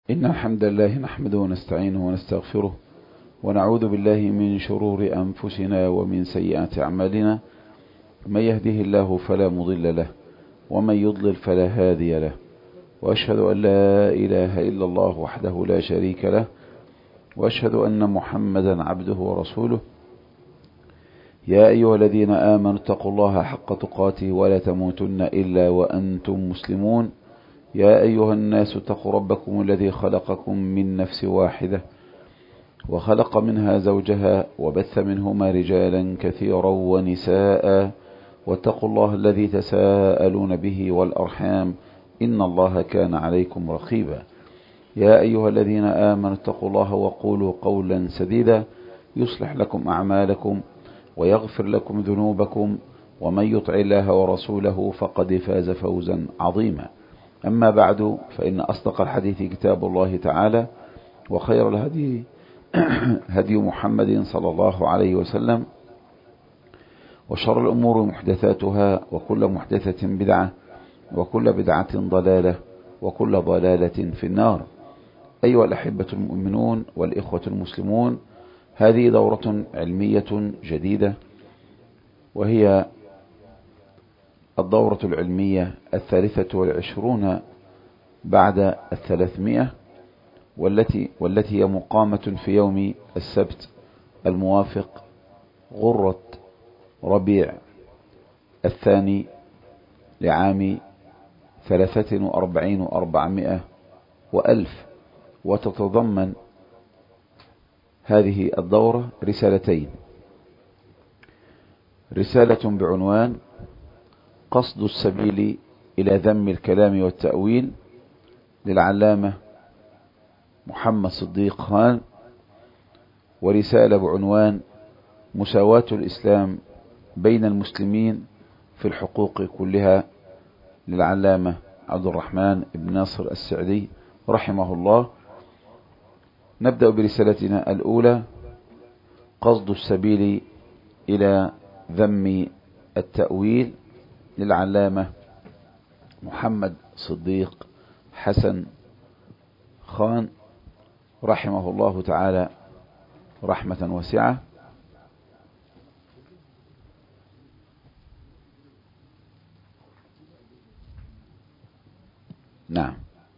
إن الحمد لله نحمده ونستعينه ونستغفره ونعوذ بالله من شرور أنفسنا ومن سيئات أعمالنا. من يهده الله فلا مضل له ومن يضلل فلا هادي له، وأشهد أن لا إله إلا الله وحده لا شريك له، وأشهد أن محمدا عبده ورسوله. يا أيها الذين آمنوا اتقوا الله حق تقاته ولا تموتن إلا وأنتم مسلمون. يا أيها الناس اتقوا ربكم الذي خلقكم من نفس واحدة وخلق منها زوجها وبث منهما رجالا كثيرا ونساء، واتقوا الله الذي تساءلون به والأرحام إن الله كان عليكم رقيبا. يا أيها الذين آمنوا اتقوا الله وقولوا قولا سديدا يصلح لكم أعمالكم ويغفر لكم ذنوبكم، ومن يطع الله ورسوله فقد فاز فوزا عظيما. أما بعد، فإن أصدق الحديث كتاب الله تعالى، وخير الهدي هدي محمد صلى الله عليه وسلم، وشر الأمور محدثاتها، وكل محدثة بدعة، وكل بدعة ضلالة، وكل ضلالة في النار. أيها الأحبة المؤمنون والإخوة المسلمون، هذه دورة علمية جديدة، وهي الدورة العلمية 23 بعد 300، والتي هي مقامة في يوم السبت الموافق غرة ربيع الثاني لعام 43 و400 وألف. وتتضمن هذه الدورة رسالتين: رسالة بعنوان قصد السبيل إلى ذم الكلام والتأويل للعلامة محمد صديق خان، ورسالة بعنوان مساواة الإسلام بين المسلمين في الحقوق كلها للعلامة عبد الرحمن بن ناصر السعدي رحمه الله. نبدأ برسالتنا الأولى: قصد السبيل إلى ذم التأويل للعلامة محمد صديق حسن خان رحمه الله تعالى رحمة واسعة. نعم.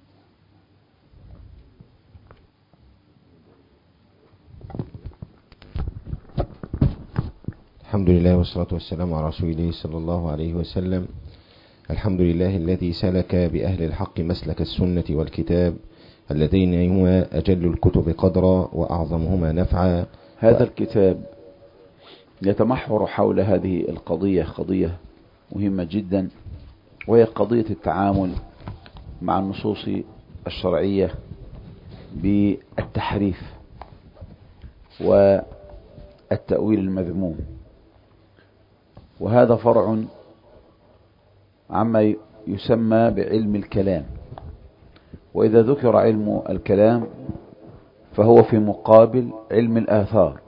الحمد لله والصلاة والسلام على رسول الله صلى الله عليه وسلم. الحمد لله الذي سلك بأهل الحق مسلك السنة والكتاب، اللذين هما أجل الكتب قدرا وأعظمهما نفعا. هذا الكتاب يتمحور حول هذه القضية، قضية مهمة جدا، وهي قضية التعامل مع النصوص الشرعية بالتحريف والتأويل المذموم. وهذا فرع عما يسمى بعلم الكلام. وإذا ذكر علم الكلام فهو في مقابل علم الآثار.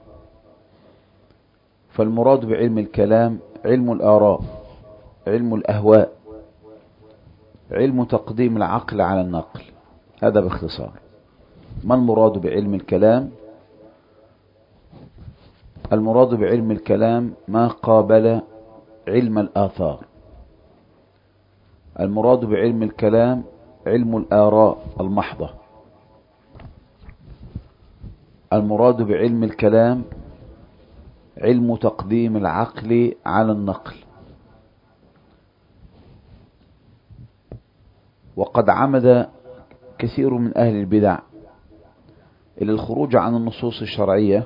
فالمراد بعلم الكلام علم الآراء، علم الأهواء، علم تقديم العقل على النقل. هذا باختصار. ما المراد بعلم الكلام؟ المراد بعلم الكلام ما قابل علم الآثار. المراد بعلم الكلام علم الآراء المحضة. المراد بعلم الكلام علم تقديم العقل على النقل. وقد عمد كثير من أهل البدع إلى الخروج عن النصوص الشرعية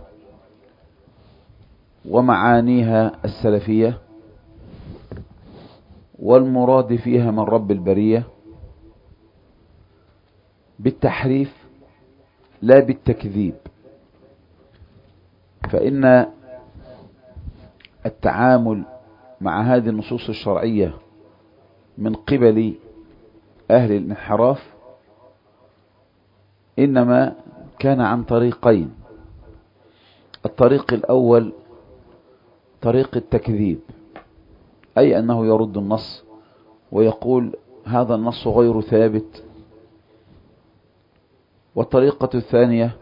ومعانيها السلفية والمراد فيها من رب البرية بالتحريف لا بالتكذيب. فإن التعامل مع هذه النصوص الشرعية من قبل أهل الانحراف إنما كان عن طريقين: الطريق الأول طريق التكذيب، أي أنه يرد النص ويقول هذا النص غير ثابت، والطريقة الثانية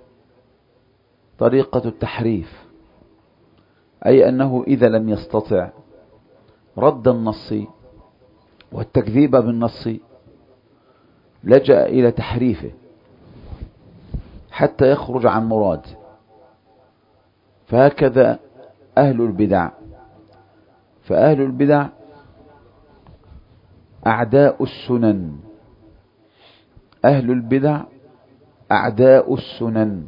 طريقة التحريف، أي أنه إذا لم يستطع رد النص والتكذيب بالنص لجأ إلى تحريفه حتى يخرج عن مراد. فهكذا أهل البدع، فأهل البدع أعداء السنن، أهل البدع أعداء السنن،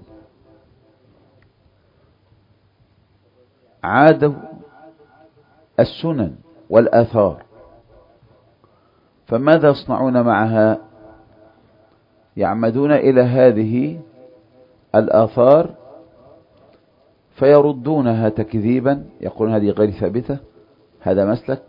عادوا السنن والآثار. فماذا يصنعون معها؟ يعمدون إلى هذه الآثار فيردونها تكذيبا، يقولون هذه غير ثابتة، هذا مسلك،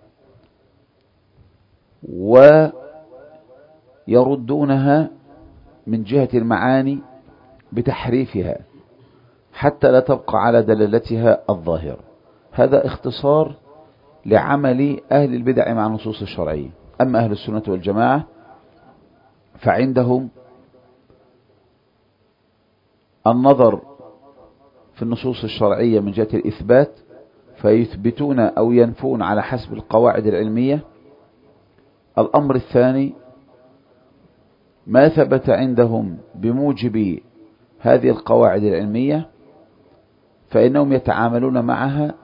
ويردونها من جهة المعاني بتحريفها حتى لا تبقى على دلالتها الظاهرة. هذا اختصار لعمل أهل البدع مع النصوص الشرعية. أما أهل السنة والجماعة فعندهم النظر في النصوص الشرعية من جهة الإثبات، فيثبتون أو ينفون على حسب القواعد العلمية. الأمر الثاني ما ثبت عندهم بموجب هذه القواعد العلمية فإنهم يتعاملون معها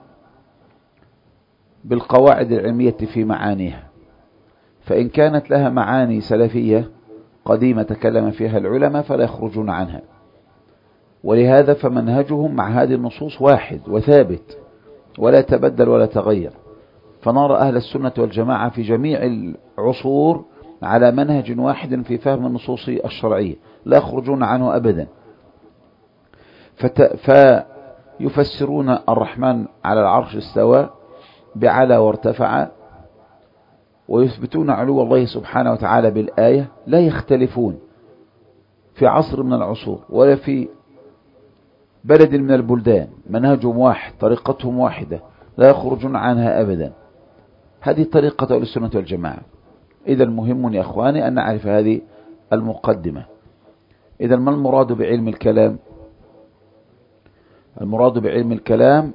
بالقواعد العلمية في معانيها، فإن كانت لها معاني سلفية قديمة تكلم فيها العلماء فلا يخرجون عنها. ولهذا فمنهجهم مع هذه النصوص واحد وثابت ولا تبدل ولا تغير. فنرى أهل السنة والجماعة في جميع العصور على منهج واحد في فهم النصوص الشرعية لا يخرجون عنه أبدا. فيفسرون الرحمن على العرش استوى بعلى وارتفع، ويثبتون علو الله سبحانه وتعالى بالآية، لا يختلفون في عصر من العصور ولا في بلد من البلدان، منهجهم واحد، طريقتهم واحدة لا يخرجون عنها أبدا. هذه طريقة أهل السنة والجماعة. إذا مهم يا أخواني أن نعرف هذه المقدمة. إذا ما المراد بعلم الكلام؟ المراد بعلم الكلام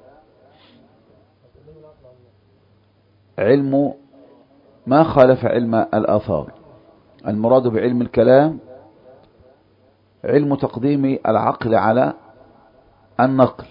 علم ما خالف علم الآثار. المراد بعلم الكلام علم تقديم العقل على النقل.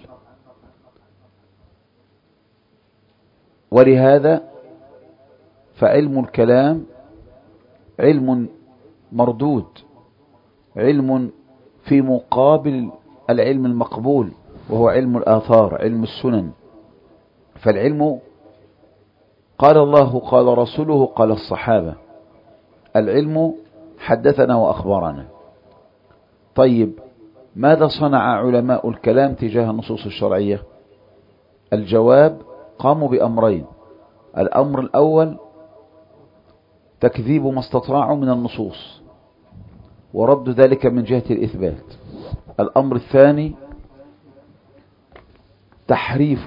ولهذا فعلم الكلام علم مردود، علم في مقابل العلم المقبول وهو علم الآثار، علم السنن. فالعلم قال الله قال رسوله قال الصحابة، العلم حدثنا وأخبرنا. طيب ماذا صنع علماء الكلام تجاه النصوص الشرعية؟ الجواب قاموا بأمرين. الأمر الأول تكذيب ما استطاعوا من النصوص ورد ذلك من جهة الإثبات. الأمر الثاني تحريف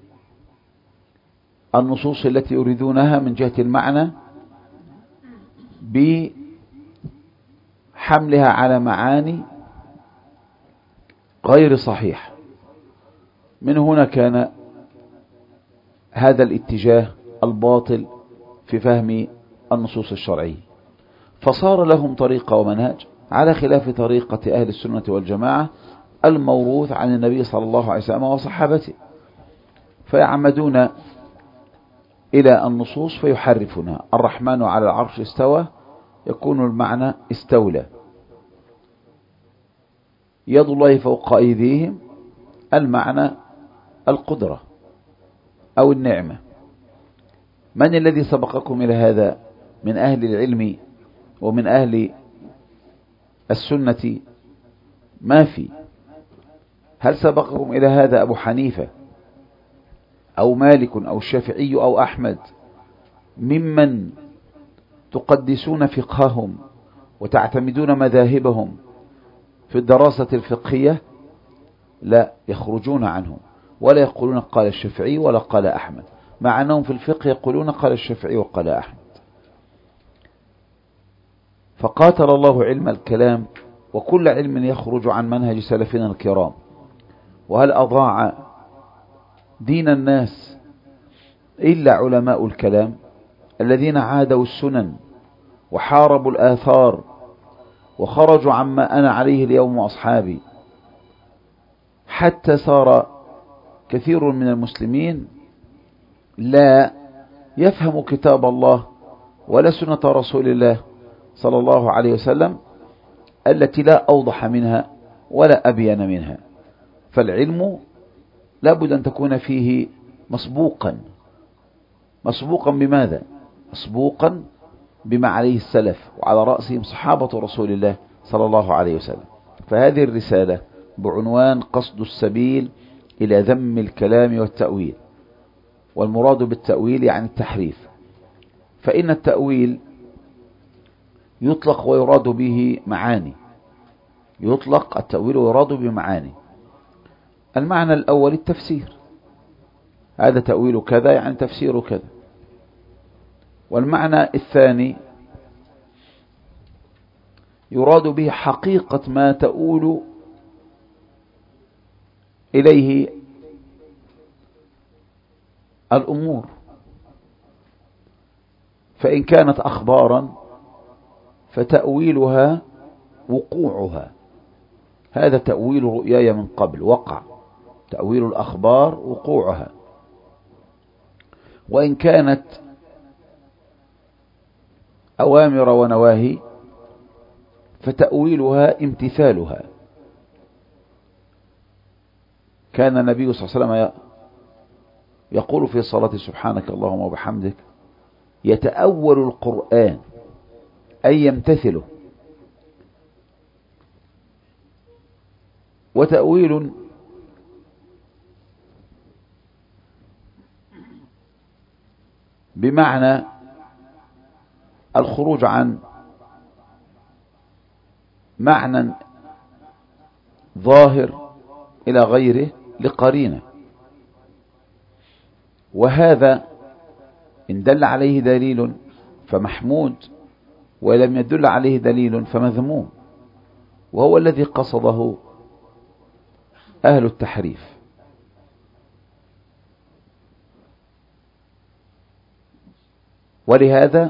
النصوص التي يريدونها من جهة المعنى بحملها على معاني غير صحيح. من هنا كان هذا الاتجاه الباطل في فهم النصوص الشرعية، فصار لهم طريقة ومنهج على خلاف طريقة أهل السنة والجماعة الموروث عن النبي صلى الله عليه وسلم وصحابته، فيعمدون إلى النصوص فيحرفونها. الرحمن على العرش استوى يكون المعنى استولى، يد الله فوق أيديهم المعنى القدرة أو النعمة. من الذي سبقكم إلى هذا من أهل العلم ومن أهل السنة؟ ما في. هل سبقكم إلى هذا أبو حنيفة أو مالك أو الشافعي أو أحمد ممن تقدسون فقههم وتعتمدون مذاهبهم في الدراسة الفقهية؟ لا، يخرجون عنهم ولا يقولون قال الشافعي ولا قال أحمد، مع أنهم في الفقه يقولون قال الشافعي وقال أحمد. فقاتل الله علم الكلام وكل علم يخرج عن منهج سلفنا الكرام. وهل أضاع دين الناس إلا علماء الكلام الذين عادوا السنن وحاربوا الآثار وخرجوا عما أنا عليه اليوم وأصحابي، حتى صار كثير من المسلمين لا يفهم كتاب الله ولا سنة رسول الله صلى الله عليه وسلم التي لا أوضح منها ولا أبين منها. فالعلم لابد أن تكون فيه مسبوقا بماذا؟ مسبوقا بما عليه السلف، وعلى رأسهم صحابة رسول الله صلى الله عليه وسلم. فهذه الرسالة بعنوان قصد السبيل إلى ذم الكلام والتأويل. والمراد بالتأويل يعني التحريف، فإن التأويل يطلق ويراد به معاني. يطلق التأويل ويراد بمعاني. المعنى الأول التفسير، هذا تأويل كذا يعني تفسير كذا. والمعنى الثاني يراد به حقيقة ما تؤول إليه الأمور، فإن كانت أخبارا فتأويلها وقوعها، هذا تأويل رؤياي من قبل، وقع تأويل الأخبار وقوعها. وإن كانت أوامر ونواهي فتأويلها امتثالها. كان النبي صلى الله عليه وسلم يقول في صلاة سبحانك اللهم وبحمدك يتأول القرآن أي يمتثله. وتأويل بمعنى الخروج عن معنى ظاهر إلى غيره لقرينة، وهذا إن دل عليه دليل فمحمود، ولم يدل عليه دليل فمذموم، وهو الذي قصده أهل التحريف. ولهذا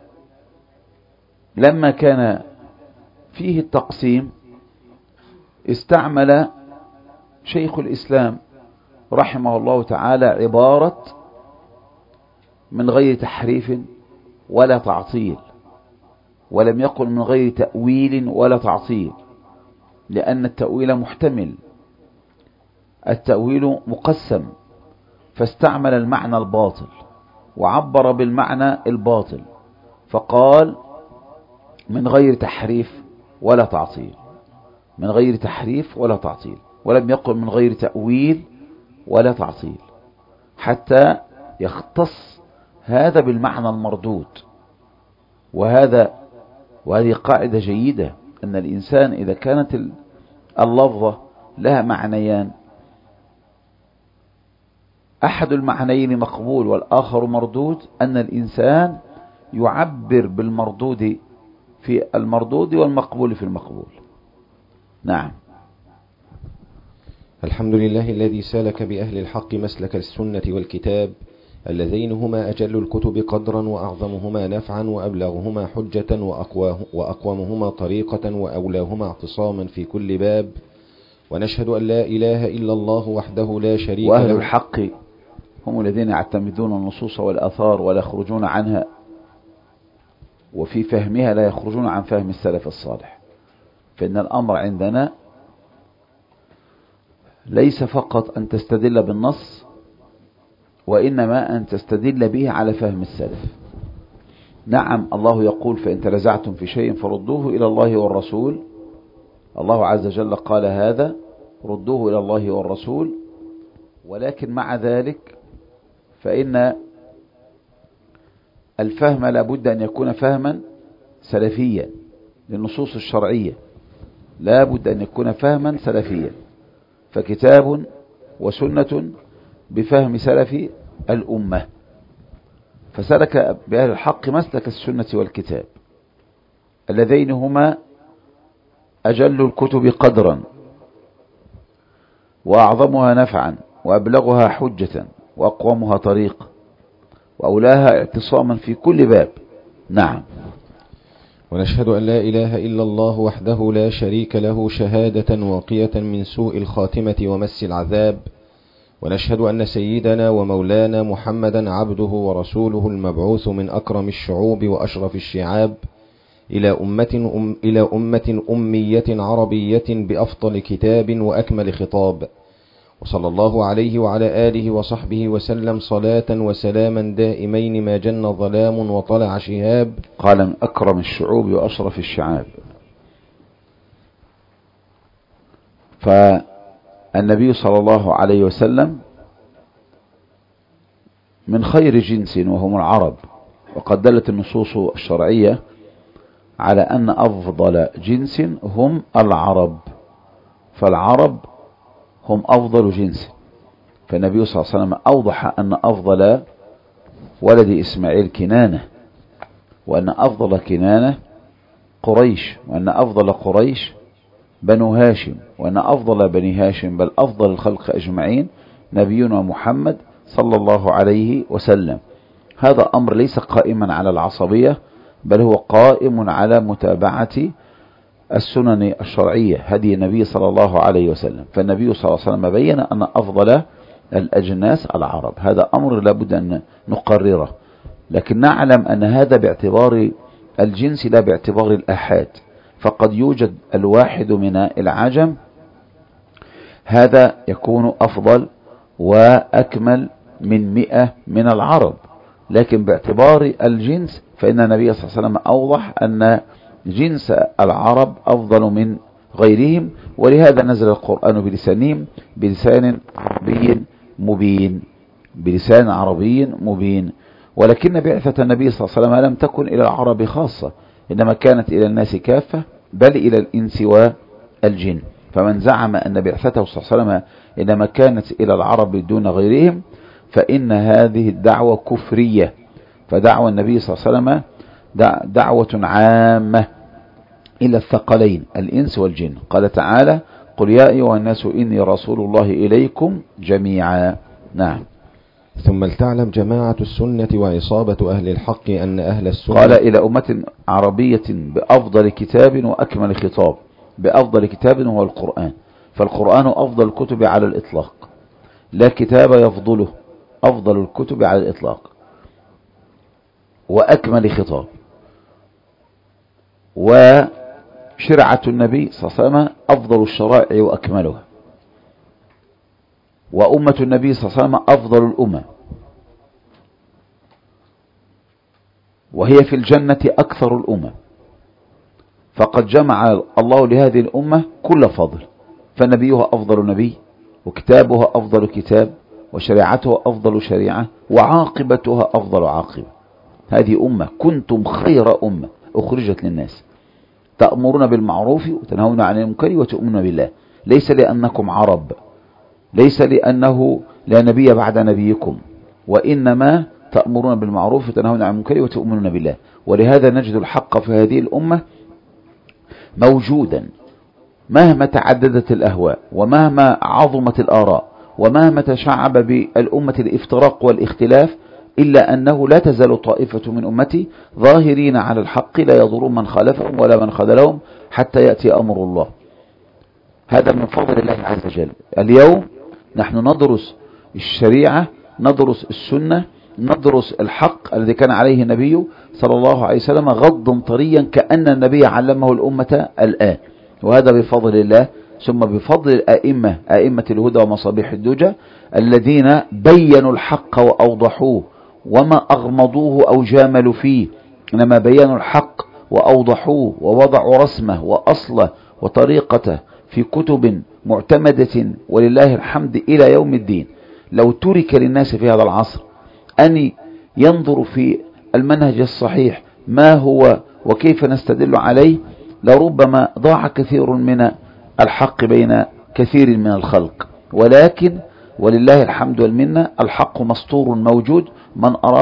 لما كان فيه التقسيم استعمل شيخ الإسلام رحمه الله تعالى عبارة من غير تحريف ولا تعطيل، ولم يقل من غير تأويل ولا تعطيل، لأن التأويل محتمل، التأويل مقسم، فاستعمل المعنى الباطل وعبر بالمعنى الباطل، فقال من غير تحريف ولا تعطيل، من غير تحريف ولا تعطيل، ولم يقل من غير تأويل ولا تعطيل، حتى يختص هذا بالمعنى المردود. وهذه قاعدة جيدة، أن الإنسان إذا كانت اللفظة لها معنيان، أحد المعنيين مقبول والآخر مردود، أن الإنسان يعبر بالمردود في المردود والمقبول في المقبول. نعم. الحمد لله الذي سلك بأهل الحق مسلك السنة والكتاب، اللذين هما أجل الكتب قدرا وأعظمهما نفعا وأبلغهما حجة وأقومهما طريقة وأولاهما اعتصاما في كل باب. ونشهد أن لا إله إلا الله وحده لا شريك له. وأهل الحق هم الذين يعتمدون النصوص والآثار ولا يخرجون عنها، وفي فهمها لا يخرجون عن فهم السلف الصالح. فإن الأمر عندنا ليس فقط أن تستدل بالنص، وإنما أن تستدل به على فهم السلف. نعم، الله يقول فإن تنازعتم في شيء فردوه إلى الله والرسول. الله عز وجل قال هذا، ردوه إلى الله والرسول. ولكن مع ذلك فإن الفهم لابد أن يكون فهما سلفيا للنصوص الشرعية، لابد أن يكون فهما سلفيا، فكتاب وسنة بفهم سلف الأمة. فسلك بأهل الحق مسلك السنة والكتاب، اللذين هما أجل الكتب قدرا وأعظمها نفعا وأبلغها حجة وأقومها طريقا وأولاها اعتصاما في كل باب. نعم. ونشهد أن لا إله إلا الله وحده لا شريك له شهادة واقية من سوء الخاتمة ومس العذاب. ونشهد أن سيدنا ومولانا محمدا عبده ورسوله المبعوث من أكرم الشعوب وأشرف الشعاب إلى أمة أمية عربية بأفضل كتاب وأكمل خطاب. وصلى الله عليه وعلى آله وصحبه وسلم صلاة وسلاما دائمين ما جن ظلام وطلع شهاب. قال من أكرم الشعوب وأشرف الشعاب. فالنبي صلى الله عليه وسلم من خير جنس وهم العرب، وقد دلت النصوص الشرعية على أن أفضل جنس هم العرب، فالعرب هم أفضل جنس. فالنبي صلى الله عليه وسلم أوضح أن أفضل ولد إسماعيل كنانة، وأن أفضل كنانة قريش، وأن أفضل قريش بنو هاشم، وأن أفضل بني هاشم بل أفضل الخلق أجمعين نبينا محمد صلى الله عليه وسلم. هذا أمر ليس قائما على العصبية، بل هو قائم على متابعة السنن الشرعية هدي النبي صلى الله عليه وسلم. فالنبي صلى الله عليه وسلم بين أن أفضل الأجناس العرب. هذا أمر لابد أن نقرره، لكن نعلم أن هذا باعتبار الجنس لا باعتبار الآحاد. فقد يوجد الواحد من العجم هذا يكون أفضل وأكمل من 100 من العرب، لكن باعتبار الجنس فإن النبي صلى الله عليه وسلم أوضح أن جنس العرب أفضل من غيرهم، ولهذا نزل القرآن بلسانهم بلسان عربي مبين، بلسان عربي مبين. ولكن بعثة النبي صلى الله عليه وسلم لم تكن إلى العرب خاصة، إنما كانت إلى الناس كافة، بل إلى الإنس والجن. فمن زعم أن بعثته صلى الله عليه وسلم إنما كانت إلى العرب دون غيرهم فإن هذه الدعوة كفرية. فدعوة النبي صلى الله عليه وسلم دعوة عامة إلى الثقلين الإنس والجن. قال تعالى: قل يا أيها الناس إني رسول الله إليكم جميعا. نعم. ثم لتعلم جماعة السنة وعصابة أهل الحق أن أهل السنة. قال: إلى أمة عربية بأفضل كتاب وأكمل خطاب. بأفضل كتاب هو القرآن، فالقرآن أفضل الكتب على الإطلاق، لا كتاب يفضله، أفضل الكتب على الإطلاق، وأكمل خطاب. وشرعة النبي صلى الله عليه وسلم أفضل الشرائع وأكملها، وأمة النبي صلى الله عليه وسلم أفضل الأمم، وهي في الجنة أكثر الأمم. فقد جمع الله لهذه الأمة كل فضل، فنبيها أفضل نبي، وكتابها أفضل كتاب، وشريعتها أفضل شريعة، وعاقبتها أفضل عاقبة. هذه أمة كنتم خير أمة أخرجت للناس، تأمرون بالمعروف وتنهون عن المنكر وتؤمنون بالله. ليس لأنكم عرب، ليس لأنه لا نبي بعد نبيكم، وإنما تأمرون بالمعروف وتنهون عن المنكر وتؤمنون بالله. ولهذا نجد الحق في هذه الأمة موجودا مهما تعددت الأهواء، ومهما عظمت الآراء، ومهما تشعب بالأمة الافتراق والاختلاف، إلا أنه لا تزال طائفة من أمتي ظاهرين على الحق لا يضرون من خالفهم ولا من خذلهم حتى يأتي أمر الله. هذا من فضل الله عز وجل. اليوم نحن ندرس الشريعة، ندرس السنة، ندرس الحق الذي كان عليه النبي صلى الله عليه وسلم غضا طريا كأن النبي علمه الأمة الآن. وهذا بفضل الله، ثم بفضل الأئمة، أئمة الهدى ومصابيح الدجى الذين بينوا الحق وأوضحوه، وما أغمضوه أو جاملوا فيه، إنما بينوا الحق وأوضحوه ووضعوا رسمه وأصله وطريقته في كتب معتمدة ولله الحمد إلى يوم الدين. لو ترك للناس في هذا العصر أن ينظر في المنهج الصحيح ما هو وكيف نستدل عليه، لربما ضاع كثير من الحق بين كثير من الخلق. ولكن ولله الحمد والمنة الحق مسطور موجود، من أراده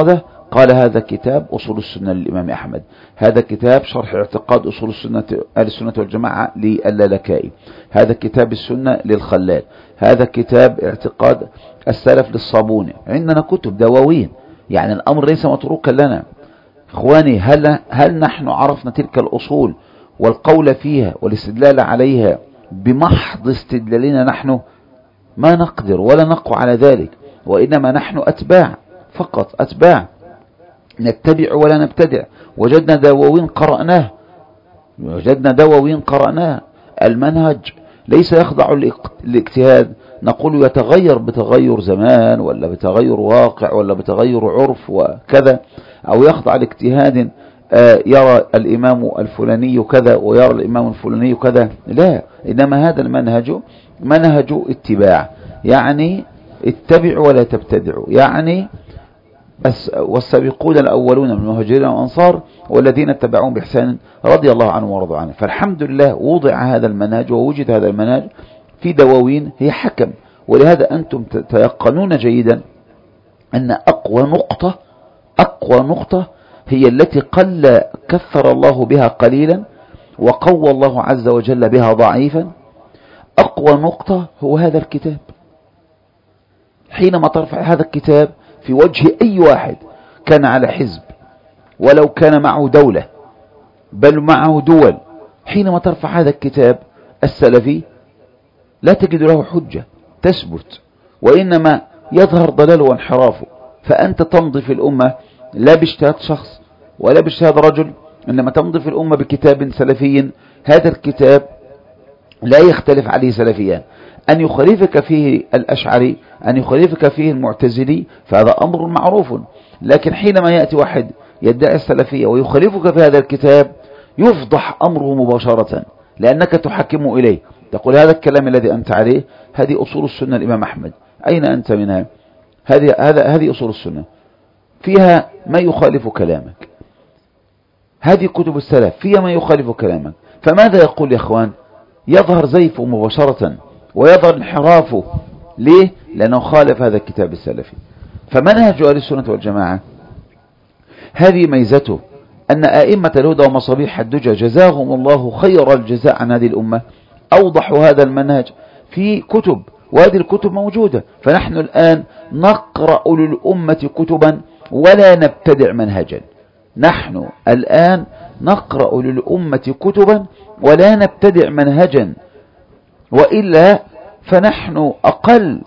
قال هذا كتاب أصول السنة للإمام أحمد، هذا كتاب شرح اعتقاد أصول السنة أهل السنة والجماعة للالكائي، هذا كتاب السنة للخلال، هذا كتاب اعتقاد السلف للصابوني. عندنا كتب دواوين، يعني الأمر ليس متروكا لنا. إخواني، هل نحن عرفنا تلك الأصول والقول فيها والاستدلال عليها بمحض استدلالنا نحن؟ ما نقدر ولا نقوى على ذلك، وإنما نحن أتباع فقط، أتباع نتبع ولا نبتدع. وجدنا دواوين قرأناه. المنهج ليس يخضع الاجتهاد، نقول يتغير بتغير زمان ولا بتغير واقع ولا بتغير عرف وكذا، أو يخضع لاجتهاد يرى الإمام الفلاني كذا ويرى الإمام الفلاني كذا. لا، إنما هذا المنهج منهج اتباع، يعني اتبعوا ولا تبتدعوا، يعني والسابقون الأولون من المهاجرين والأنصار والذين اتبعوهم بإحسان رضي الله عنهم ورضوا عنه. فالحمد لله وضع هذا المنهج ووجد هذا المنهج في دواوين هي حكم. ولهذا أنتم تيقنون جيدا أن أقوى نقطة هي التي قل كثر الله بها قليلا وقوى الله عز وجل بها ضعيفا. أقوى نقطة هو هذا الكتاب. حينما ترفع هذا الكتاب في وجه أي واحد كان على حزب، ولو كان معه دولة بل معه دول، حينما ترفع هذا الكتاب السلفي لا تجد له حجة تثبت، وإنما يظهر ضلاله وانحرافه. فأنت تمضي في الأمة لا باجتهاد شخص ولا باجتهاد رجل، إنما تمضي في الأمة بكتاب سلفي. هذا الكتاب لا يختلف عليه سلفيان، أن يخالفك فيه الأشعري، أن يخالفك فيه المعتزلي، فهذا أمر معروف. لكن حينما يأتي واحد يدعي السلفية ويخالفك في هذا الكتاب يفضح أمره مباشرة، لأنك تحكم إليه، تقول هذا الكلام الذي أنت عليه هذه أصول السنة الإمام أحمد، أين أنت منها؟ هذه أصول السنة فيها ما يخالف كلامك، هذه كتب السلف فيها ما يخالف كلامك. فماذا يقول يا أخوان؟ يظهر زيفه مباشرة ويظهر انحرافه. ليه؟ لأنه خالف هذا الكتاب السلفي. فمنهج أهل السنة والجماعة هذه ميزته، أن أئمة الهدى ومصابيح الدجى جزاهم الله خير الجزاء عن هذه الأمة أوضحوا هذا المنهج في كتب، وهذه الكتب موجودة. فنحن الآن نقرأ للأمة كتبا ولا نبتدع منهجا. نحن الآن نقرأ للأمة كتبا ولا نبتدع منهجا، وإلا فنحن أقل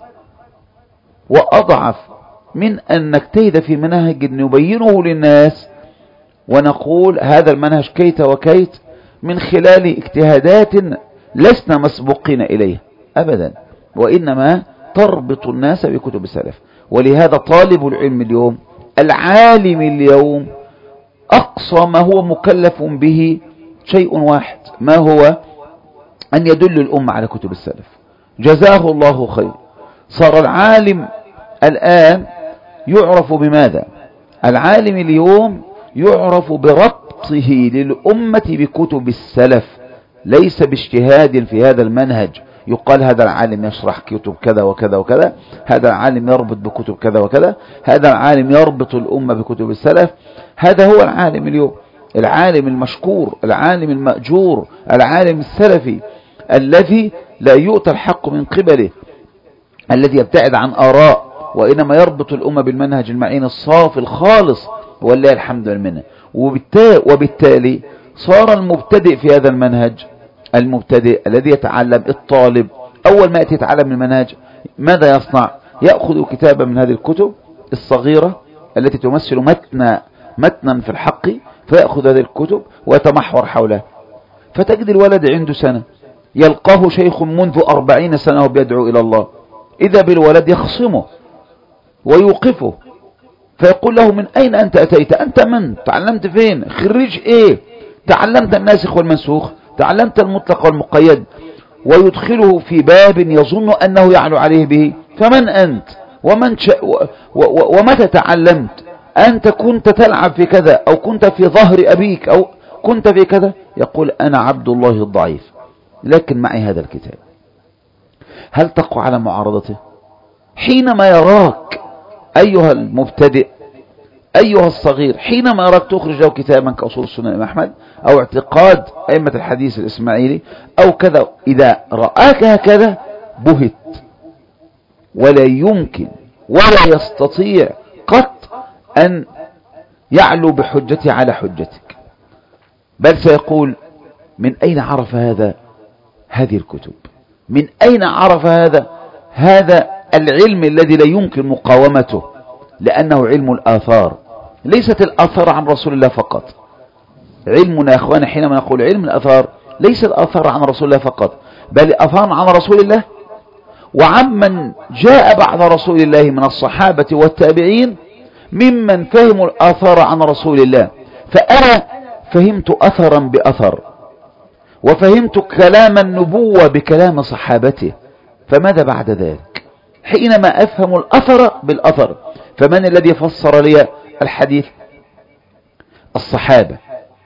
وأضعف من أن نجتهد في منهج نبينه للناس ونقول هذا المنهج كيت وكيت من خلال اجتهادات لسنا مسبوقين إليها أبدا، وإنما تربط الناس بكتب السلف. ولهذا طالب العلم اليوم، العالم اليوم، أقصى ما هو مكلف به شيء واحد، ما هو؟ أن يدل الأمة على كتب السلف. جزاه الله خير. صار العالم الآن يعرف بماذا؟ العالم اليوم يعرف بربطه للأمة بكتب السلف، ليس باجتهاد في هذا المنهج. يقال هذا العالم يشرح كتب كذا وكذا وكذا، هذا العالم يربط بكتب كذا وكذا، هذا العالم يربط الأمة بكتب السلف. هذا هو العالم اليوم، العالم المشكور، العالم المأجور، العالم السلفي الذي لا يؤتى الحق من قبله، الذي يبتعد عن آراء وإنما يربط الأمة بالمنهج المعين الصافي الخالص، والله الحمد لله. وبالتالي صار المبتدئ في هذا المنهج، المبتدئ الذي يتعلم، الطالب أول ما يأتي يتعلم المنهج ماذا يصنع؟ يأخذ كتابا من هذه الكتب الصغيرة التي تمثل متنا في الحق، فيأخذ هذه الكتب ويتمحور حولها. فتجد الولد عنده سنة يلقاه شيخ منذ 40 سنة وبيدعو إلى الله، إذا بالولد يخصمه ويوقفه فيقول له من أين أنت أتيت؟ أنت من؟ تعلمت فين؟ خريج إيه؟ تعلمت الناسخ والمنسوخ؟ تعلمت المطلق والمقيد؟ ويدخله في باب يظن أنه يعلو عليه به. فمن أنت؟ ومتى تعلمت؟ أنت كنت تلعب في كذا، أو كنت في ظهر أبيك، أو كنت في كذا. يقول أنا عبد الله الضعيف لكن معي هذا الكتاب. هل تقوى على معارضته؟ حينما يراك أيها المبتدئ أيها الصغير حينما أردت تخرج له كتابا كأصول السنة الإمام أحمد أو اعتقاد أئمة الحديث الإسماعيلي أو كذا، إذا رآك هكذا بهت، ولا يمكن ولا يستطيع قط أن يعلو بحجتي على حجتك، بل سيقول من أين عرف هذه الكتب؟ من أين عرف هذا العلم الذي لا يمكن مقاومته؟ لأنه علم الآثار، ليست الآثار عن رسول الله فقط. علمنا يا أخواني حينما نقول علم الآثار ليس الآثار عن رسول الله فقط، بل الآثار عن رسول الله وعمن جاء بعد رسول الله من الصحابة والتابعين ممن فهموا الآثار عن رسول الله. فأنا فهمت أثرا بأثر، وفهمت كلام النبوة بكلام صحابته، فماذا بعد ذلك؟ حينما أفهم الأثر بالأثر، فمن الذي فسر لي الحديث؟ الصحابة.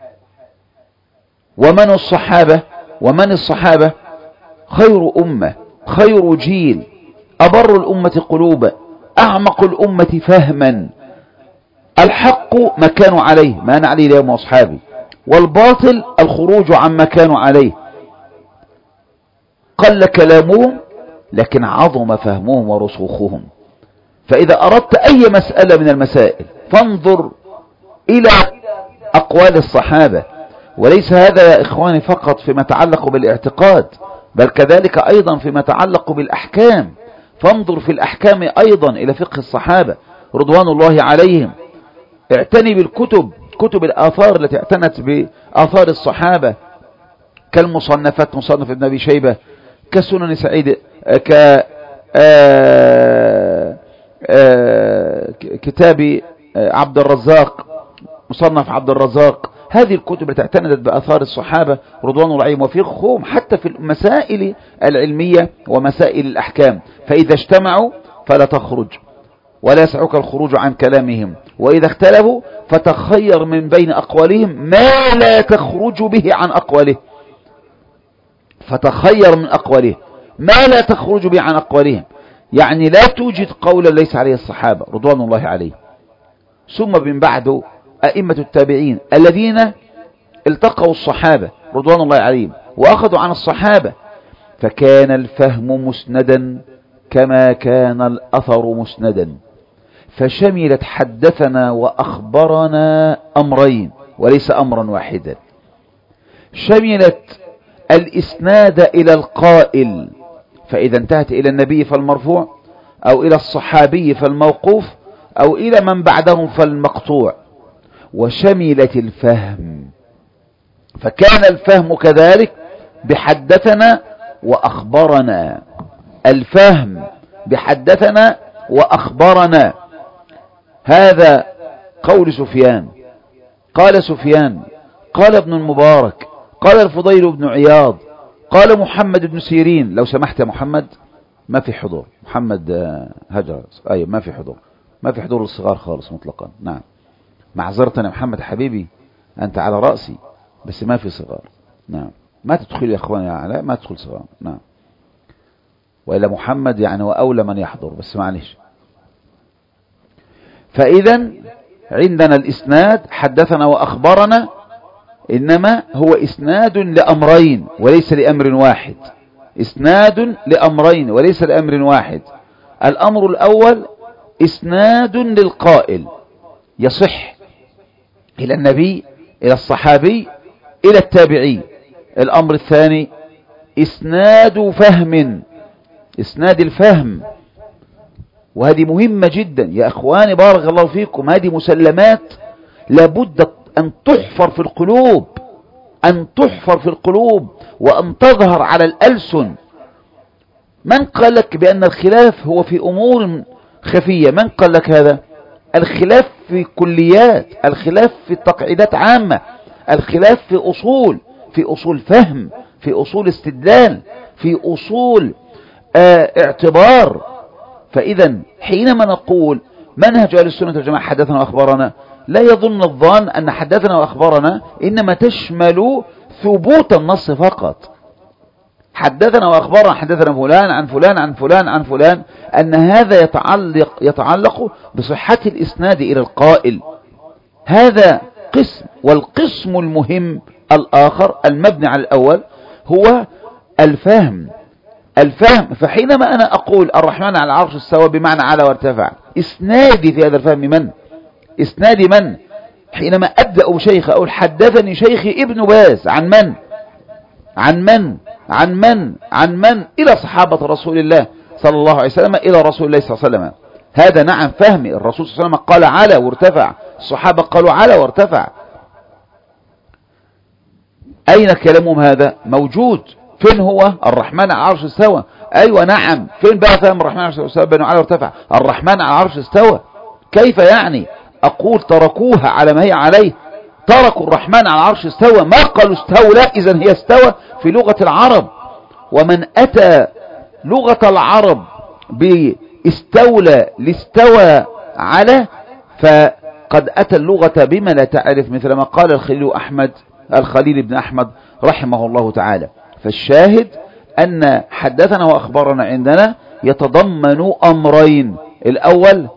ومن الصحابة؟ خير أمة، خير جيل، أبر الأمة قلوبا، أعمق الأمة فهما. الحق ما كانوا عليه، ما أنا عليه اليوم وأصحابي، والباطل الخروج عما كانوا عليه. قل كلامهم لكن عظم فهمهم ورسوخهم. فإذا أردت أي مسألة من المسائل فانظر إلى أقوال الصحابة، وليس هذا يا إخواني فقط فيما يتعلق بالاعتقاد، بل كذلك أيضا فيما يتعلق بالأحكام. فانظر في الأحكام أيضا إلى فقه الصحابة رضوان الله عليهم. اعتني بالكتب، كتب الآثار التي اعتنت بآثار الصحابة، كالمصنفات، مصنف ابن أبي شيبة، كسنن سعيد، كتاب عبد الرزاق، مصنف عبد الرزاق. هذه الكتب التي اعتنت بآثار الصحابة رضوان الله عليهم وفقههم حتى في المسائل العلمية ومسائل الأحكام. فإذا اجتمعوا فلا تخرج، ولا يسعك الخروج عن كلامهم، وإذا اختلفوا فتخير من بين أقوالهم ما لا تخرج به عن أقواله. فتخير من أقواله ما لا تخرج به عن أقوالهم، يعني لا توجد قولا ليس عليه الصحابة رضوان الله عليه. ثم من بعد أئمة التابعين الذين التقوا الصحابة رضوان الله عليهم وأخذوا عن الصحابة، فكان الفهم مسندا كما كان الأثر مسندا. فشملت حدثنا وأخبرنا أمرين وليس أمرا واحدا. شملت الإسناد إلى القائل، فإذا انتهت إلى النبي فالمرفوع، أو إلى الصحابي فالموقوف، أو إلى من بعدهم فالمقطوع. وشملت الفهم، فكان الفهم كذلك بحدثنا وأخبرنا. الفهم بحدثنا وأخبرنا. هذا قول سفيان. قال سفيان، قال ابن المبارك، قال الفضيل بن عياض، قال محمد بن سيرين. لو سمحت يا محمد، ما في حضور. محمد هجر، أي ما في حضور، ما في حضور للصغار خالص مطلقا. نعم، معذرة يا محمد حبيبي، أنت على رأسي، بس ما في صغار. نعم، ما تدخل يا أخواني يا علاء، ما تدخل صغار. نعم، وإلا محمد يعني وأولى من يحضر، بس معلش. فإذا عندنا الإسناد حدثنا وأخبرنا، إنما هو إسناد لأمرين وليس لأمر واحد. إسناد لأمرين وليس لأمر واحد. الأمر الأول إسناد للقائل يصح إلى النبي، إلى الصحابي، إلى التابعي. الأمر الثاني إسناد فهم، إسناد الفهم. وهذه مهمة جدا يا أخواني بارك الله فيكم. هذه مسلمات لابد أن تحفر في القلوب، أن تحفر في القلوب وأن تظهر على الألسن. من قال لك بأن الخلاف هو في أمور خفية؟ من قال لك هذا؟ الخلاف في كليات، الخلاف في تقعيدات عامة، الخلاف في أصول، في أصول فهم، في أصول استدلال، في أصول اعتبار. فإذا حينما نقول منهج أهل السنة والجماعة حدثنا وأخبرنا، لا يظن الظان أن حدثنا وأخبرنا إنما تشمل ثبوت النص فقط. حدثنا وأخبرنا، حدثنا فلان عن فلان عن فلان عن فلان، أن هذا يتعلق بصحة الإسناد إلى القائل هذا قسم. والقسم المهم الآخر المبني على الأول هو الفهم. فحينما أنا أقول الرحمن على العرش استوى بمعنى على وارتفع، إسنادي في هذا الفهم من؟ إسنادي من؟ حينما أبدأ بشيخ أقول حدثني شيخي ابن باز عن من؟ عن من؟ إلى صحابة رسول الله صلى الله عليه وسلم، إلى رسول الله صلى الله عليه وسلم. هذا نعم فهمي. الرسول صلى الله عليه وسلم قال على وارتفع، الصحابة قالوا على وارتفع. أين كلامهم هذا؟ موجود. فين هو؟ الرحمن على العرش استوى. أيوة نعم. فين بقى فهم الرحمن على العرش استوى بأنه على وارتفع؟ الرحمن على العرش استوى. كيف يعني؟ أقول تركوها على ما هي عليه، تركوا الرحمن على العرش استوى، ما قالوا استولى. إذن هي استوى في لغة العرب. ومن أتى لغة العرب باستولى لاستوى على فقد أتى اللغة بما لا تعرف، مثل ما قال الخليل بن أحمد رحمه الله تعالى. فالشاهد أن حدثنا وأخبرنا عندنا يتضمن أمرين. الأول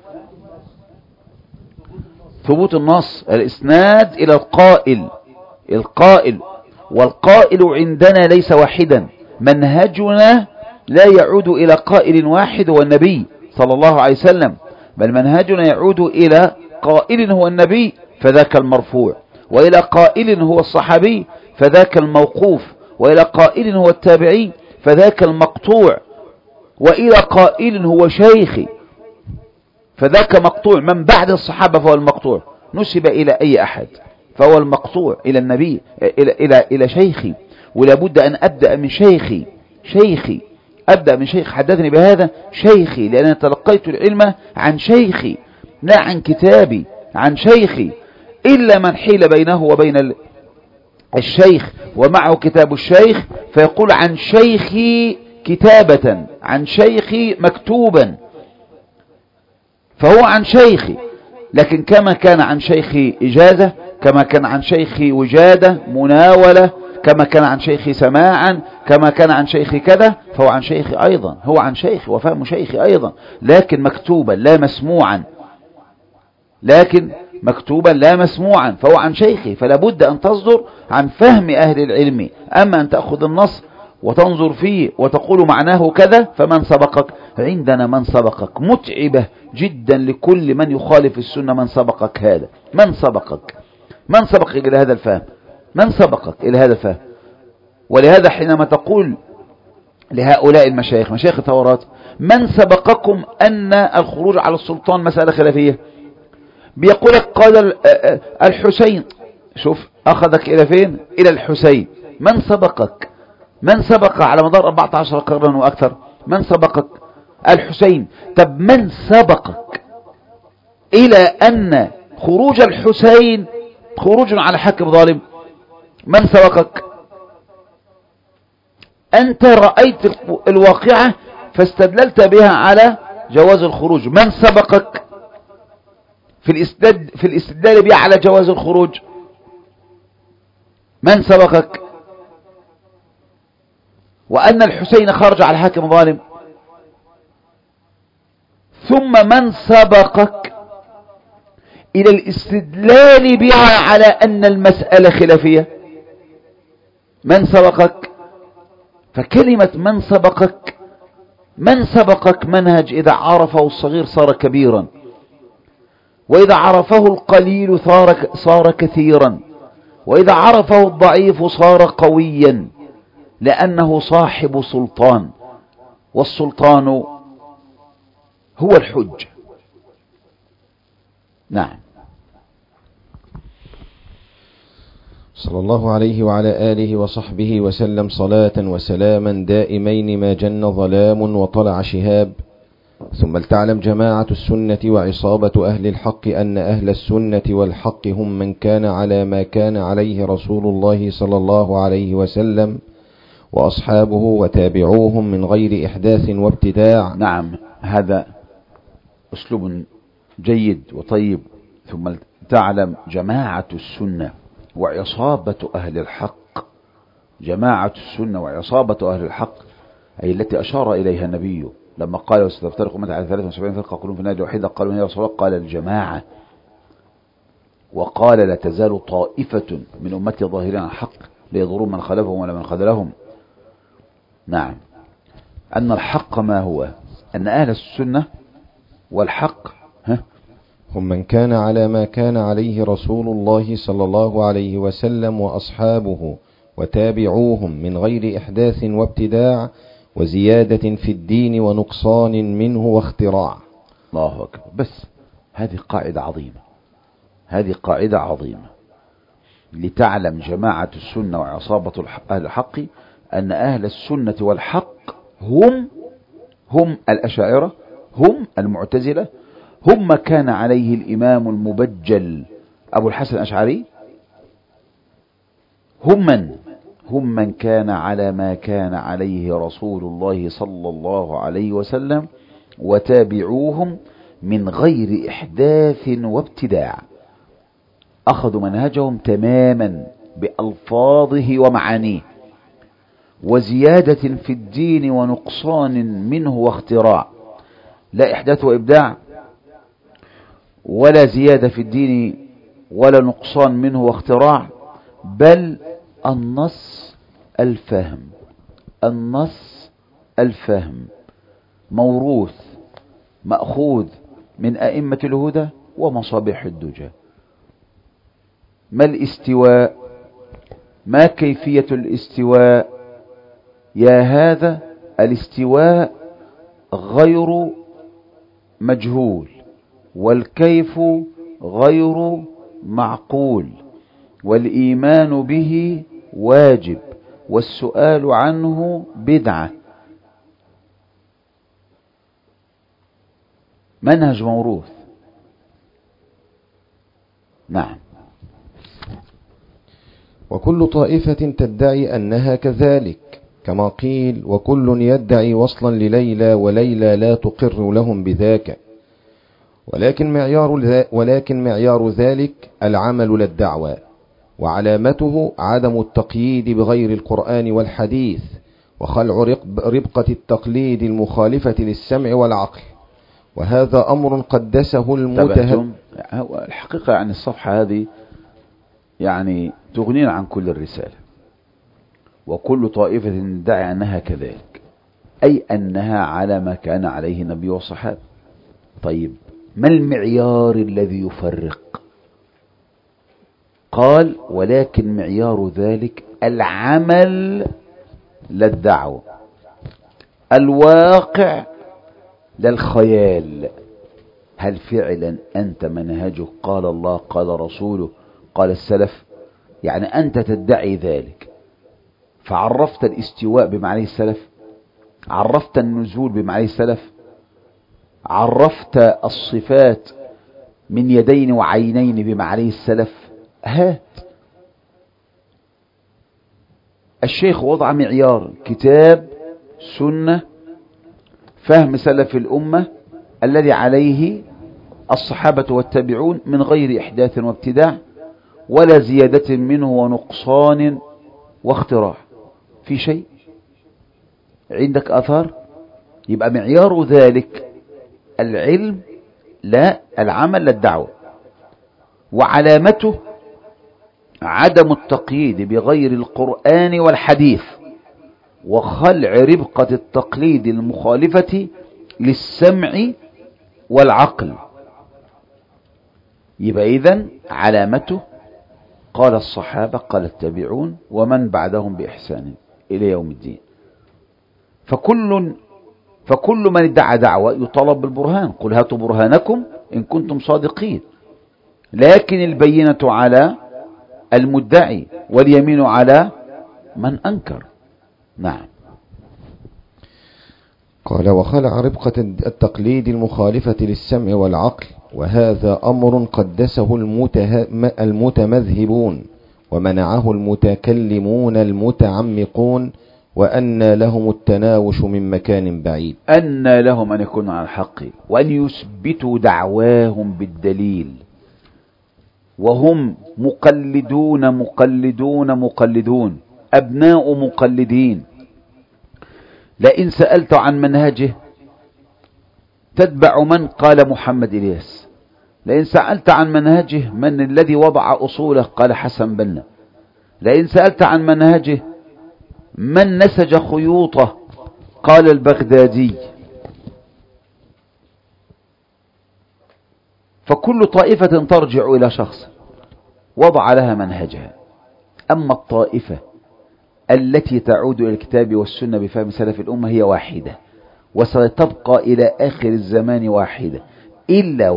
ثبوت النص، الإسناد إلى القائل. والقائل عندنا ليس واحدا، منهجنا لا يعود إلى قائل واحد هو النبي صلى الله عليه وسلم، بل منهجنا يعود إلى قائل هو النبي فذاك المرفوع، وإلى قائل هو الصحابي فذاك الموقوف، وإلى قائل هو التابعي فذاك المقطوع، وإلى قائل هو شيخي فذاك مقطوع. من بعد الصحابة فهو المقطوع، نسب إلى أي أحد فهو المقطوع إلى النبي، إلى شيخي. ولا بد أن أبدأ من شيخي أبدأ من شيخ حدثني بهذا شيخي، لأن تلقيت العلم عن شيخي لا عن كتابي، عن شيخي. إلا من حيل بينه وبين الشيخ ومعه كتاب الشيخ فيقول عن شيخي كتابة، عن شيخي مكتوبا، فهو عن شيخي. لكن كما كان عن شيخي إجازة، كما كان عن شيخي وجادة مناولة، كما كان عن شيخي سماعا، كما كان عن شيخي كذا، فهو عن شيخي أيضا، هو عن شيخي وفهم شيخي أيضا، لكن مكتوبا لا مسموعا، فهو عن شيخي. فلا بد أن تصدر عن فهم أهل العلم. أما أن تأخذ النص وتنظر فيه وتقول معناه كذا فمن سبقك؟ عندنا من سبقك متعبة جدا لكل من يخالف السنة. من سبقك هذا؟ من سبقك إلى هذا الفهم؟ من سبقك إلى هذا الفهم؟ ولهذا حينما تقول لهؤلاء المشايخ، مشايخ الثورات، من سبقكم أن الخروج على السلطان مسألة خلافية؟ بيقولك قال الحسين. شوف أخذك إلى فين؟ إلى الحسين. من سبق على مدار 14 قرنا وأكثر؟ من سبقك؟ الحسين. طب من سبقك إلى أن خروج الحسين خروج على حاكم ظالم؟ من سبقك؟ أنت رأيت الواقعة فاستدللت بها على جواز الخروج. من سبقك في الاستدلال بها على جواز الخروج؟ من سبقك؟ وأن الحسين خرج على حاكم ظالم. ثم من سبقك إلى الاستدلال بها على أن المسألة خلافية؟ من سبقك؟ فكلمة من سبقك منهج إذا عرفه الصغير صار كبيرا، وإذا عرفه القليل صار كثيرا، وإذا عرفه الضعيف صار قويا، لأنه صاحب سلطان، والسلطان هو الحج. نعم. صلى الله عليه وعلى آله وصحبه وسلم صلاة وسلاما دائمين ما جن ظلام وطلع شهاب. ثم لتعلم جماعة السنة وعصابة أهل الحق أن أهل السنة والحق هم من كان على ما كان عليه رسول الله صلى الله عليه وسلم وأصحابه وتابعوهم من غير إحداث وابتداع. نعم، هذا أسلوب جيد وطيب. ثم تعلم جماعة السنة وعصابة أهل الحق. جماعة السنة وعصابة أهل الحق أي التي أشار إليها النبي لما قال وستفترق أمتي على 73 فرقة كلهم في النار الوحيدة. قالوا يا رسول الله، قال الجماعة. وقال لا تزال طائفة من أمتي ظاهرين على الحق لا يضرون من خلفهم ولا من خذلهم. نعم، أن الحق ما هو؟ أن أهل السنة والحق هم من كان على ما كان عليه رسول الله صلى الله عليه وسلم وأصحابه وتابعوهم من غير إحداث وابتداع وزيادة في الدين ونقصان منه واختراع. الله أكبر. بس هذه قاعدة عظيمة، هذه قاعدة عظيمة لتعلم جماعة السنة وعصابة أهل الحق أن أهل السنة والحق هم الأشاعرة، هم المعتزلة، هم ما كان عليه الإمام المبجل أبو الحسن الأشعري، هم من كان على ما كان عليه رسول الله صلى الله عليه وسلم وتابعوهم من غير إحداث وابتداع، أخذوا منهجهم تماما بألفاظه ومعانيه، وزيادة في الدين ونقصان منه واختراع، لا إحداث وإبداع ولا زيادة في الدين ولا نقصان منه واختراع، بل النص الفهم موروث مأخوذ من أئمة الهدى ومصابيح الدجى. ما الاستواء؟ ما كيفية الاستواء؟ يا هذا الاستواء غير مجهول، والكيف غير معقول، والإيمان به واجب، والسؤال عنه بدعة. منهج موروث. نعم. وكل طائفة تدعي أنها كذلك، كما قيل وكل يدعي وصلا لليلى وليلى لا تقر لهم بذاك، ولكن معيار ذلك العمل لا الدعوى، وعلامته عدم التقييد بغير القرآن والحديث، وخلع ربقة التقليد المخالفة للسمع والعقل، وهذا أمر قدسه المتهم. الحقيقة يعني الصفحة هذه يعني تغنينا عن كل الرسالة. وكل طائفة تدعي أنها كذلك، أي أنها على ما كان عليه النبي والصحابة. طيب ما المعيار الذي يفرق؟ قال ولكن معيار ذلك العمل لا الدعوة، الواقع لا الخيال. هل فعلا أنت منهجك قال الله قال رسوله قال السلف؟ يعني أنت تدعي ذلك، فعرفت الاستواء بمعنى السلف، عرفت النزول بمعنى السلف، عرفت الصفات من يدين وعينين بمعنى السلف. هات. الشيخ وضع معيار كتاب سنة فهم سلف الأمة الذي عليه الصحابة والتابعون من غير إحداث وابتداع ولا زيادة منه ونقصان واختراع. في شيء عندك آثار؟ يبقى معيار ذلك العلم لا العمل لا الدعوة، وعلامته عدم التقييد بغير القرآن والحديث، وخلع ربقة التقليد المخالفة للسمع والعقل. يبقى إذن علامته قال الصحابة قال التابعون ومن بعدهم بإحسان إلى يوم الدين. فكل من ادعى دعوة يطالب بالبرهان، قل هاتوا برهانكم إن كنتم صادقين، لكن البينة على المدعي واليمين على من أنكر. نعم. قال وخلع ربقة التقليد المخالفة للسمع والعقل، وهذا أمر قدسه المتمذهبون ومنعه المتكلمون المتعمقون، وأن لهم التناوش من مكان بعيد. أن لهم أن يكونوا على الحق وأن يثبتوا دعواهم بالدليل، وهم مقلدون أبناء مقلدين. لئن سألت عن منهجه تتبع من قال محمد إلياس، لئن سألت عن منهجه من الذي وضع أصوله قال حسن بنا. لئن سألت عن منهجه من نسج خيوطه قال البغدادي. فكل طائفة ترجع إلى شخص وضع لها منهجها. أما الطائفة التي تعود إلى الكتاب والسنة بفهم سلف الأمة هي واحدة، وستبقى إلى آخر الزمان واحدة، إلا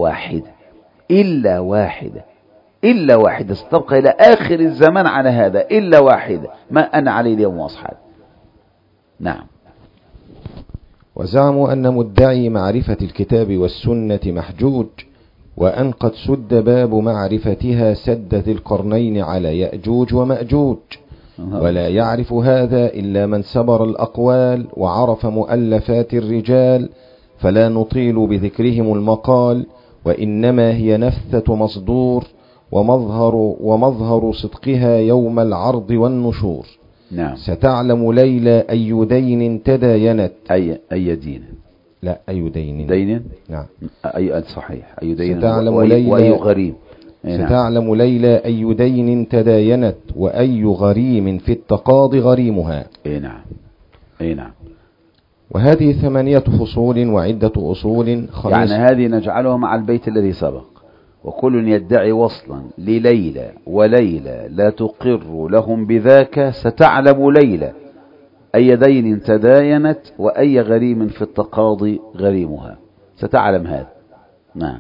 واحدة ستبقى إلى آخر الزمان على هذا، إلا واحدة، ما أنا عليه اليوم وأصحابي. نعم. وزعموا أن مدعي معرفة الكتاب والسنة محجوج، وأن قد سد باب معرفتها سد ذي القرنين على يأجوج ومأجوج، ولا يعرف هذا إلا من سبر الأقوال وعرف مؤلفات الرجال، فلا نطيل بذكرهم المقال، وإنما هي نفثة مصدور ومظهر صدقها يوم العرض والنشور. نعم. ستعلم ليلى أي دين تداينت. أي دين؟ لا، أي دين. دين؟ نعم. أي صحيح. أي دين ستعلم وأي غريم. ستعلم ليلى أي دين تداينت، وأي غريم في التقاضي غريمها. نعم. وهذه 8 فصول وعدة أصول خميس. يعني هذه نجعلها مع البيت الذي سبق. وكل يدعي وصلا لليلى وليلى لا تقر لهم بذاك، ستعلم ليلى أي دين تداينت وأي غريم في التقاضي غريمها. ستعلم هذا. نعم.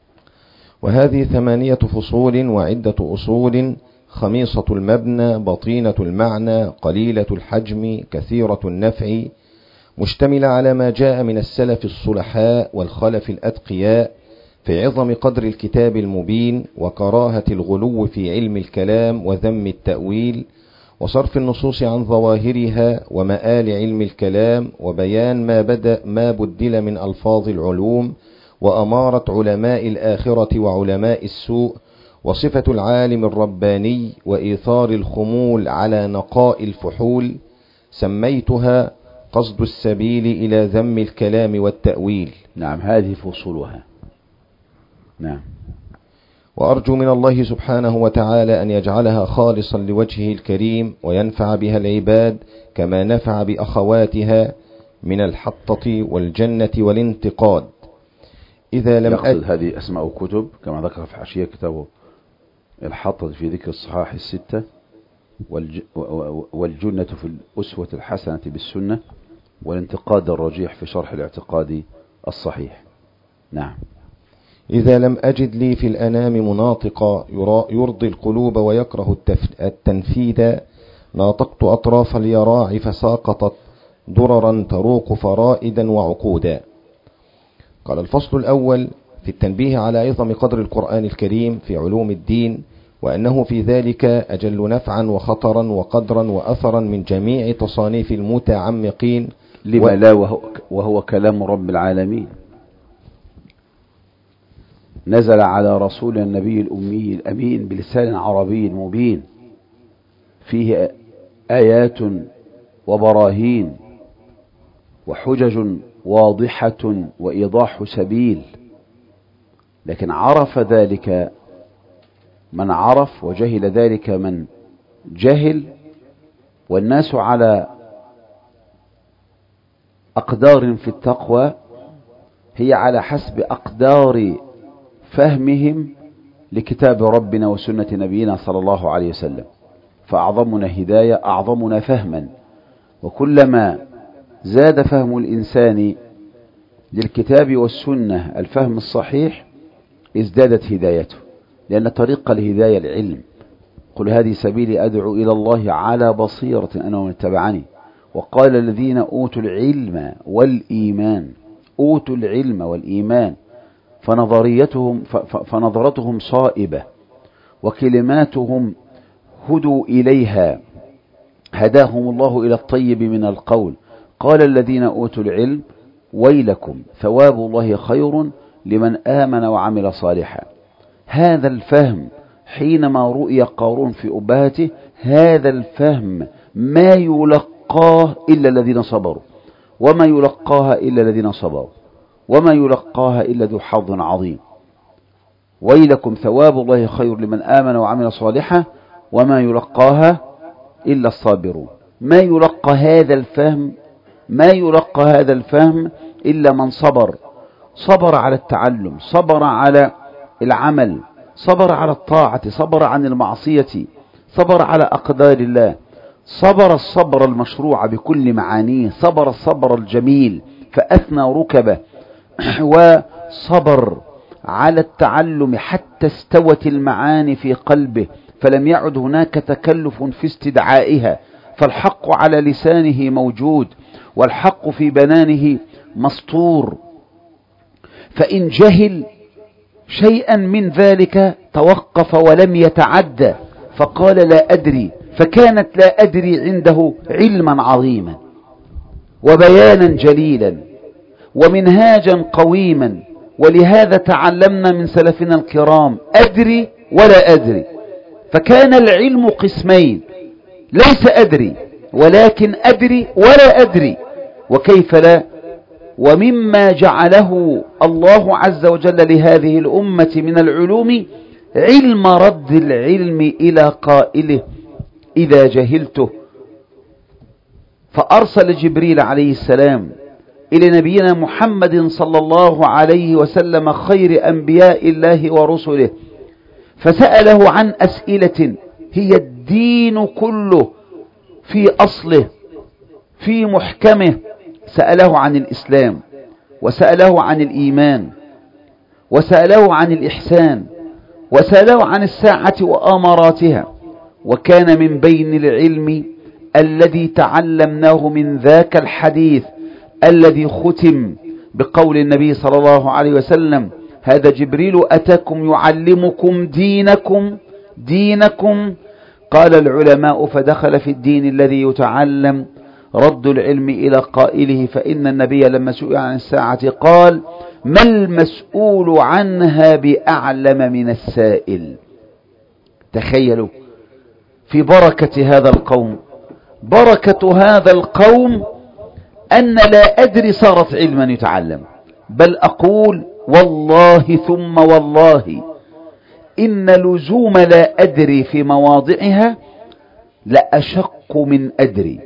وهذه 8 فصول وعدة أصول خميصة المبنى بطينة المعنى قليلة الحجم كثيرة النفع، مشتملة على ما جاء من السلف الصلحاء والخلف الأتقياء في عظم قدر الكتاب المبين، وكراهة الغلو في علم الكلام وذم التأويل، وصرف النصوص عن ظواهرها ومآل علم الكلام، وبيان ما بدل من ألفاظ العلوم، وأمارة علماء الآخرة وعلماء السوء، وصفة العالم الرباني، وإيثار الخمول على نقاء الفحول. سميتها قصد السبيل إلى ذم الكلام والتأويل. نعم، هذه فصولها. نعم. وأرجو من الله سبحانه وتعالى أن يجعلها خالصا لوجهه الكريم، وينفع بها العباد كما نفع بأخواتها من الحطة والجنة والانتقاد. إذا لم يقصد هذه أسماء كتب كما ذكر في حاشية كتابه الحطة في ذكر الصحاح الستة، والجنة في الأسوة الحسنة بالسنة، والانتقاد الرجيح في شرح الاعتقاد الصحيح. نعم. إذا لم أجد لي في الأنام مناطقا يرضي القلوب ويكره التنفيذ، ناطقت أطراف اليراع فساقطت دررا تروق فرائدا وعقودا. قال الفصل الأول في التنبيه على عظم قدر القرآن الكريم في علوم الدين، وأنه في ذلك أجل نفعا وخطرا وقدرا وأثرا من جميع تصانيف المتعمقين. لما لا وهو كلام رب العالمين، نزل على رسول النبي الأمي الأمين بلسان عربي مبين، فيه آيات وبراهين وحجج واضحة وإيضاح سبيل. لكن عرف ذلك من عرف، وجهل ذلك من جهل، والناس على أقدار في التقوى هي على حسب أقدار فهمهم لكتاب ربنا وسنة نبينا صلى الله عليه وسلم. فأعظمنا هداية أعظمنا فهما، وكلما زاد فهم الإنسان للكتاب والسنة الفهم الصحيح ازدادت هدايته، لأن طريق الهداية العلم. قل هذه سبيلي أدعو إلى الله على بصيرة أنا ومن اتبعني. وقال الذين أوتوا العلم والإيمان، أوتوا العلم والإيمان، فنظرتهم صائبة وكلماتهم هدوا إليها، هداهم الله إلى الطيب من القول. قال الذين أوتوا العلم ويلكم ثواب الله خير لمن آمن وعمل صالحا. هذا الفهم حينما رؤي قارون في أبهته، هذا الفهم ما يلقاه إلا الذين صبروا، وما يلقاها إلا الذين صبروا، وما يلقاها إلا ذو حظ عظيم. ويلكم ثواب الله خير لمن آمن وعمل صالحا وما يلقاها إلا الصابرون. ما يلقى هذا الفهم إلا من صبر على التعلم، صبر على العمل، صبر على الطاعة، صبر عن المعصية، صبر على أقدار الله، صبر الصبر المشروع بكل معانيه، صبر الصبر الجميل فأثنى ركبه، وصبر على التعلم حتى استوت المعاني في قلبه فلم يعد هناك تكلف في استدعائها، فالحق على لسانه موجود والحق في بنانه مسطور. فإن جهل شيئا من ذلك توقف ولم يتعدى فقال لا أدري، فكانت لا أدري عنده علما عظيما وبيانا جليلا ومنهاجا قويما. ولهذا تعلمنا من سلفنا الكرام أدري ولا أدري، فكان العلم قسمين، ليس أدري ولكن أدري ولا أدري، وكيف لا. ومما جعله الله عز وجل لهذه الأمة من العلوم علم رد العلم إلى قائله إذا جهلته، فأرسل جبريل عليه السلام إلى نبينا محمد صلى الله عليه وسلم خير أنبياء الله ورسله، فسأله عن أسئلة هي الدين كله في أصله في محكمه. سأله عن الإسلام، وسأله عن الإيمان، وسأله عن الإحسان، وسأله عن الساعة وآماراتها. وكان من بين العلم الذي تعلمناه من ذاك الحديث الذي ختم بقول النبي صلى الله عليه وسلم: هذا جبريل أتاكم يعلمكم دينكم. قال العلماء: فدخل في الدين الذي يتعلم رد العلم إلى قائله، فإن النبي لما سئل عن الساعة قال: ما المسؤول عنها بأعلم من السائل. تخيلوا في بركة هذا القوم أن لا أدري صارت علما يتعلم، بل أقول والله ثم والله إن لزوم لا أدري في مواضعها لأشق من أدري،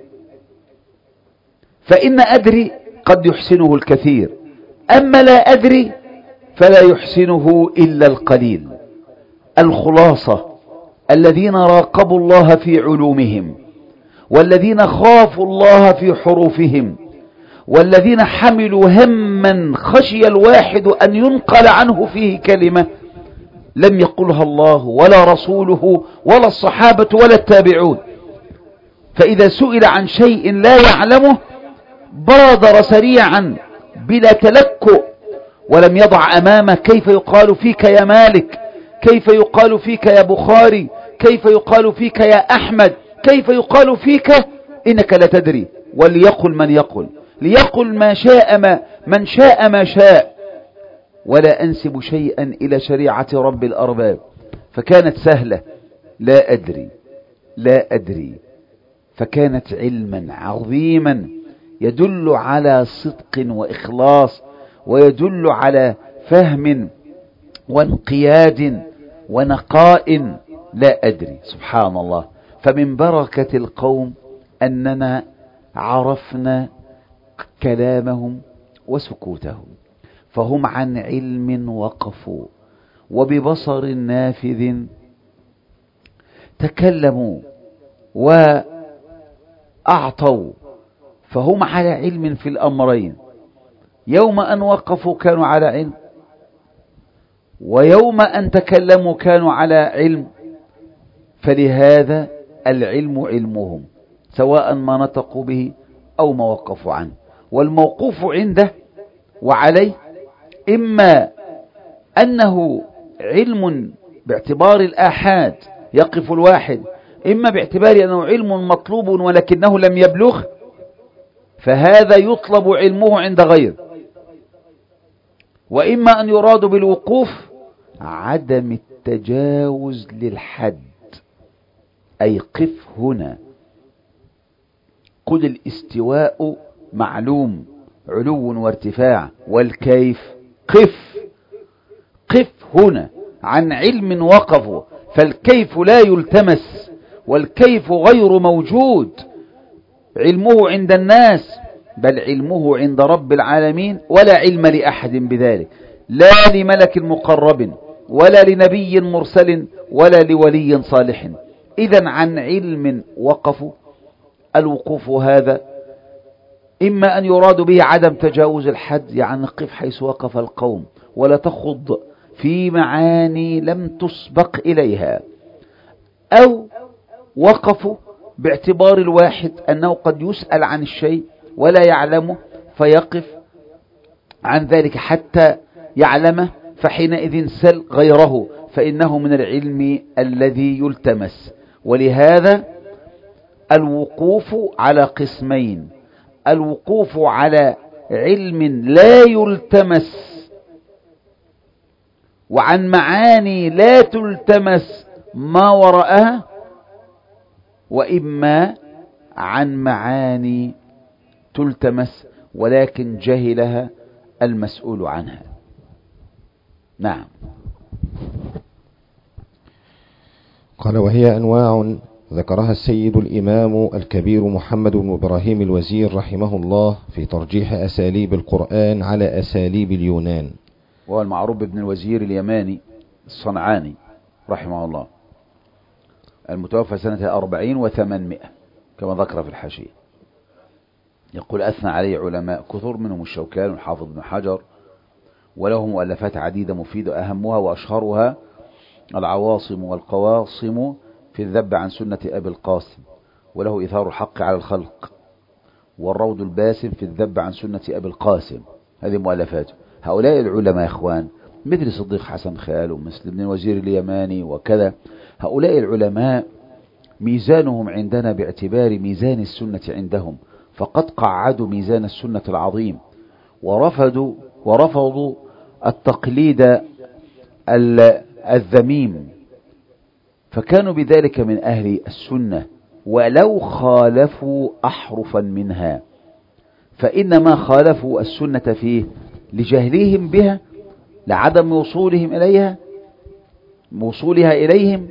فإن أدري قد يحسنه الكثير، أما لا أدري فلا يحسنه إلا القليل. الخلاصة: الذين راقبوا الله في علومهم، والذين خافوا الله في حروفهم، والذين حملوا هما خشي الواحد أن ينقل عنه فيه كلمة لم يقلها الله ولا رسوله ولا الصحابة ولا التابعون، فإذا سئل عن شيء لا يعلمه بادر سريعا بلا تلكؤ، ولم يضع أمامه كيف يقال فيك يا مالك، كيف يقال فيك يا بخاري، كيف يقال فيك يا أحمد، كيف يقال فيك، إنك لا تدري. وليقل من يقل، ليقل من شاء ما شاء، ولا أنسب شيئا إلى شريعة رب الأرباب. فكانت سهلة، لا أدري، فكانت علما عظيما يدل على صدق وإخلاص، ويدل على فهم وانقياد ونقاء. لا أدري، سبحان الله. فمن بركة القوم أننا عرفنا كلامهم وسكوتهم، فهم عن علم وقفوا، وببصر نافذ تكلموا وأعطوا، فهم على علم في الأمرين. يوم أن وقفوا كانوا على علم، ويوم أن تكلموا كانوا على علم، فلهذا العلم علمهم سواء ما نطقوا به أو ما وقفوا عنه. والموقوف عنده وعليه إما أنه علم باعتبار الآحاد يقف الواحد، إما باعتبار أنه علم مطلوب ولكنه لم يبلغ، فهذا يطلب علمه عند غير. وإما أن يراد بالوقوف عدم التجاوز للحد، أي قف هنا. قل الاستواء معلوم، علو وارتفاع، والكيف قف هنا، عن علم وقفوا، فالكيف لا يلتمس، والكيف غير موجود. علمه عند الناس، بل علمه عند رب العالمين، ولا علم لأحد بذلك، لا لملك مقرب ولا لنبي مرسل ولا لولي صالح. إذن عن علم وقفوا. الوقوف هذا إما أن يراد به عدم تجاوز الحد، يعني قف حيث وقف القوم ولا تخض في معاني لم تسبق إليها، أو وقفوا باعتبار الواحد أنه قد يسأل عن الشيء ولا يعلمه فيقف عن ذلك حتى يعلمه، فحينئذ سل غيره فإنه من العلم الذي يلتمس. ولهذا الوقوف على قسمين: الوقوف على علم لا يلتمس وعن معاني لا تلتمس ما وراءها، وإما عن معاني تلتمس ولكن جهلها المسؤول عنها. نعم. قال: وهي أنواع ذكرها السيد الإمام الكبير محمد بن إبراهيم الوزير رحمه الله في ترجيح أساليب القرآن على أساليب اليونان. وهو المعروف بابن الوزير اليماني الصنعاني رحمه الله، المتوفى سنة 40 و800 كما ذكر في الحاشية. يقول: أثنى عليه علماء كثر، منهم الشوكاني والحافظ بن حجر، وله مؤلفات عديدة مفيدة، أهمها وأشهرها العواصم والقواصم في الذب عن سنة أبي القاسم، وله إثار الحق على الخلق، والروض الباسم في الذب عن سنة أبي القاسم. هذه مؤلفاته. هؤلاء العلماء يا إخوان مثل صديق حسن خال ومثل ابن الوزير اليماني وكذا، هؤلاء العلماء ميزانهم عندنا باعتبار ميزان السنة عندهم، فقد قعدوا ميزان السنة العظيم ورفضوا التقليد الذميم، فكانوا بذلك من أهل السنة، ولو خالفوا أحرفا منها، فإنما خالفوا السنة فيه لجهلهم بها، لعدم وصولها إليهم،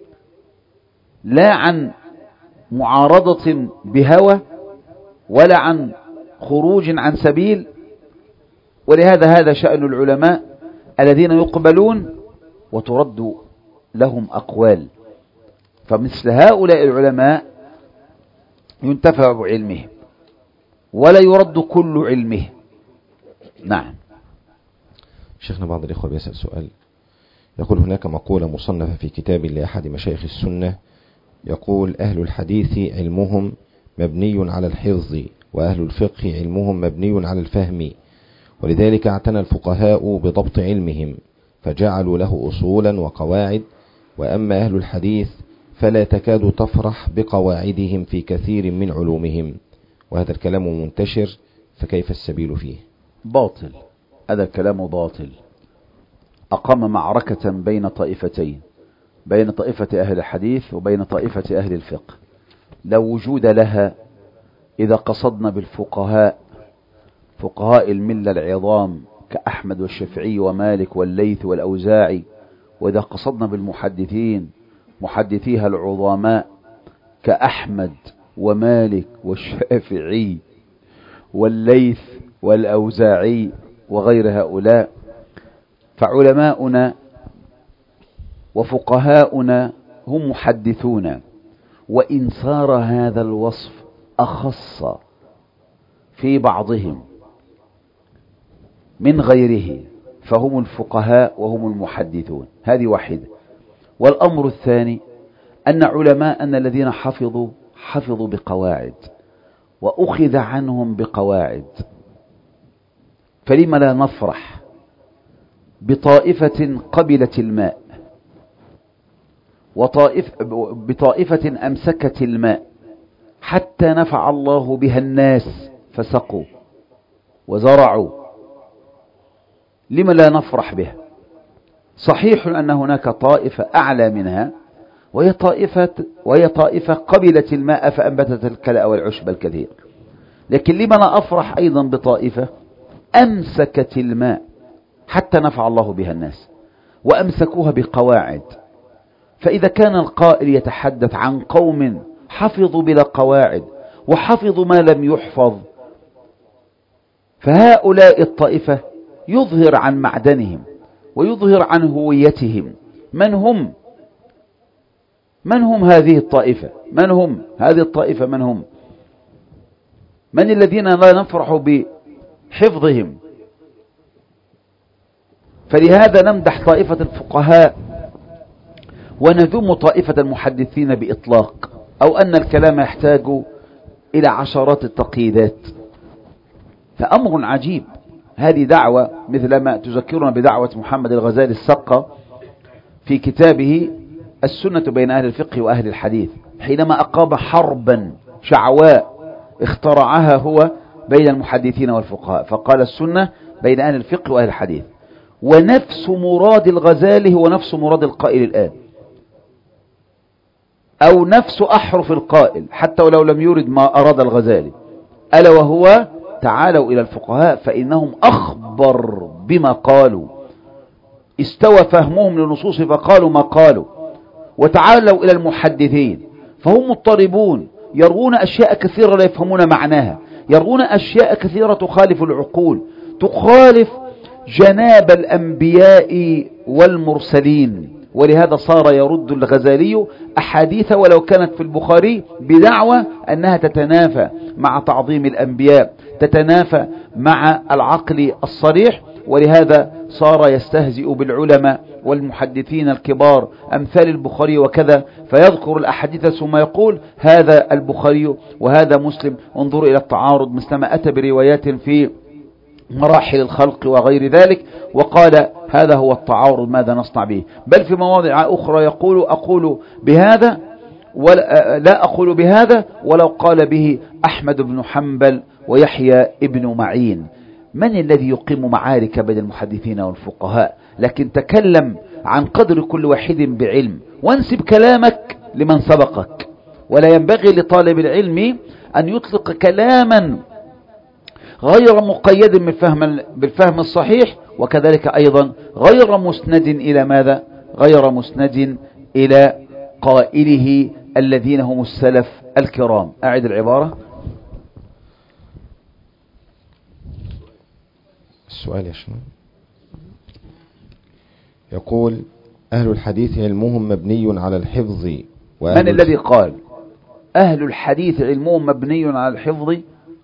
لا عن معارضة بهوى ولا عن خروج عن سبيل. ولهذا هذا شأن العلماء الذين يقبلون وترد لهم أقوال، فمثل هؤلاء العلماء ينتفع بعلمه ولا يرد كل علمه. نعم. شيخنا بعض الإخوة بيسأل سؤال، يقول: هناك مقولة مصنفة في كتاب لأحد مشايخ السنة، يقول: أهل الحديث علمهم مبني على الحفظ، وأهل الفقه علمهم مبني على الفهم، ولذلك اعتنى الفقهاء بضبط علمهم فجعلوا له أصولا وقواعد، وأما أهل الحديث فلا تكاد تفرح بقواعدهم في كثير من علومهم، وهذا الكلام منتشر، فكيف السبيل فيه؟ باطل، هذا الكلام باطل. أقام معركة بين طائفتين، بين طائفة أهل الحديث وبين طائفة أهل الفقه، لا وجود لها إذا قصدنا بالفقهاء فقهاء الملة العظام كأحمد والشافعي ومالك والليث والأوزاعي، وإذا قصدنا بالمحدثين محدثيها العظماء كأحمد ومالك والشافعي والليث والأوزاعي وغير هؤلاء، فعلماؤنا وفقهاؤنا هم محدثون، وإن صار هذا الوصف أخص في بعضهم من غيره فهم الفقهاء وهم المحدثون. هذه واحدة. والأمر الثاني أن علماءنا الذين حفظوا بقواعد وأخذ عنهم بقواعد، فلما لا نفرح بطائفة قبلت الماء بطائفة أمسكت الماء حتى نفع الله بها الناس فسقوا وزرعوا، لما لا نفرح بها؟ صحيح أن هناك طائفة أعلى منها وهي طائفة قبلت الماء فأنبتت الكلأ والعشب الكثير، لكن لما لا أفرح أيضا بطائفة أمسكت الماء حتى نفع الله بها الناس، وأمسكوها بقواعد. فإذا كان القائل يتحدث عن قوم حفظوا بلا قواعد وحفظوا ما لم يحفظ، فهؤلاء الطائفة يظهر عن معدنهم ويظهر عن هويتهم. من هم؟ من هم هذه الطائفة؟ من هم هذه الطائفة؟ من هم؟ من الذين لا نفرح بحفظهم؟ فلهذا نمدح طائفة الفقهاء ونذم طائفة المحدثين بإطلاق، أو أن الكلام يحتاج إلى عشرات التقييدات. فأمر عجيب. هذه دعوة مثل ما تذكرنا بدعوة محمد الغزالي السقا في كتابه السنة بين أهل الفقه وأهل الحديث، حينما أقام حربا شعواء اخترعها هو بين المحدثين والفقهاء، فقال السنة بين أهل الفقه وأهل الحديث. ونفس مراد الغزالي هو نفس مراد القائل الآن، أو نفس أحرف القائل حتى ولو لم يرد ما أراد الغزالي، ألا وهو تعالوا إلى الفقهاء فإنهم أخبر بما قالوا، استوى فهمهم للنصوص فقالوا ما قالوا. وتعالوا إلى المحدثين فهم مضطربون، يروون أشياء كثيرة لا يفهمون معناها، يروون أشياء كثيرة تخالف العقول، تخالف جناب الأنبياء والمرسلين. ولهذا صار يرد الغزالي أحاديث ولو كانت في البخاري بدعوى أنها تتنافى مع تعظيم الأنبياء، تتنافى مع العقل الصريح. ولهذا صار يستهزئ بالعلماء والمحدثين الكبار أمثال البخاري وكذا، فيذكر الأحاديث ثم يقول هذا البخاري وهذا مسلم، انظروا إلى التعارض، مثلما أتى بروايات في مراحل الخلق وغير ذلك وقال هذا هو التعارض، ماذا نصنع به؟ بل في مواضع أخرى يقول أقول بهذا لا أقول بهذا ولو قال به أحمد بن حنبل ويحيى ابن معين. من الذي يقيم معارك بين المحدثين والفقهاء؟ لكن تكلم عن قدر كل واحد بعلم، وانسب كلامك لمن سبقك. ولا ينبغي لطالب العلم أن يطلق كلاما غير مقيد بالفهم الصحيح، وكذلك أيضا غير مسند إلى ماذا؟ غير مسند إلى قائله الذين هم السلف الكرام. أعد العبارة. السؤال يا شنو؟ يقول أهل الحديث علمهم مبني على الحفظ. من الذي قال أهل الحديث علمهم مبني على الحفظ؟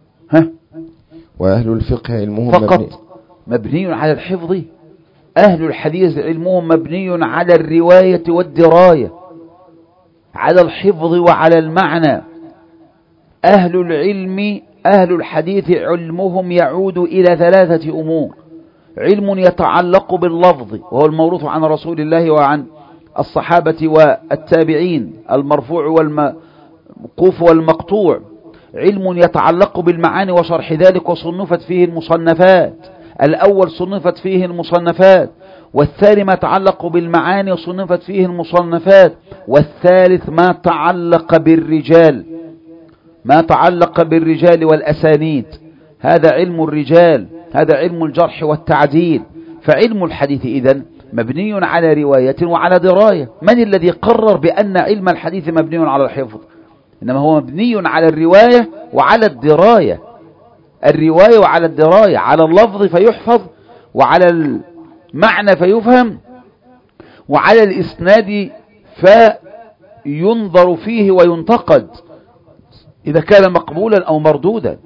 وأهل الفقه علمهم فقط مبني على الحفظ؟ أهل الحديث علمهم مبني على الرواية والدراية، على الحفظ وعلى المعنى. أهل العلم أهل الحديث علمهم يعود إلى ثلاثة أمور: علم يتعلق باللفظ وهو الموروث عن رسول الله وعن الصحابة والتابعين، المرفوع والموقوف والمقطوع. علم يتعلق بالمعاني وشرح ذلك وصنفت فيه المصنفات، الأول صنفت فيه المصنفات، والثاني ما تعلق بالمعاني وصنفت فيه المصنفات، والثالث ما تعلق بالرجال، ما تعلق بالرجال والأسانيد. هذا علم الرجال، هذا علم الجرح والتعديل. فعلم الحديث إذن مبني على رواية وعلى دراية. من الذي قرر بأن علم الحديث مبني على الحفظ؟ إنما هو مبني على الرواية وعلى الدراية. الرواية وعلى الدراية، على اللفظ فيحفظ، وعلى المعنى فيفهم، وعلى الإسناد فينظر فيه وينتقد إذا كان مقبولا أو مردودا.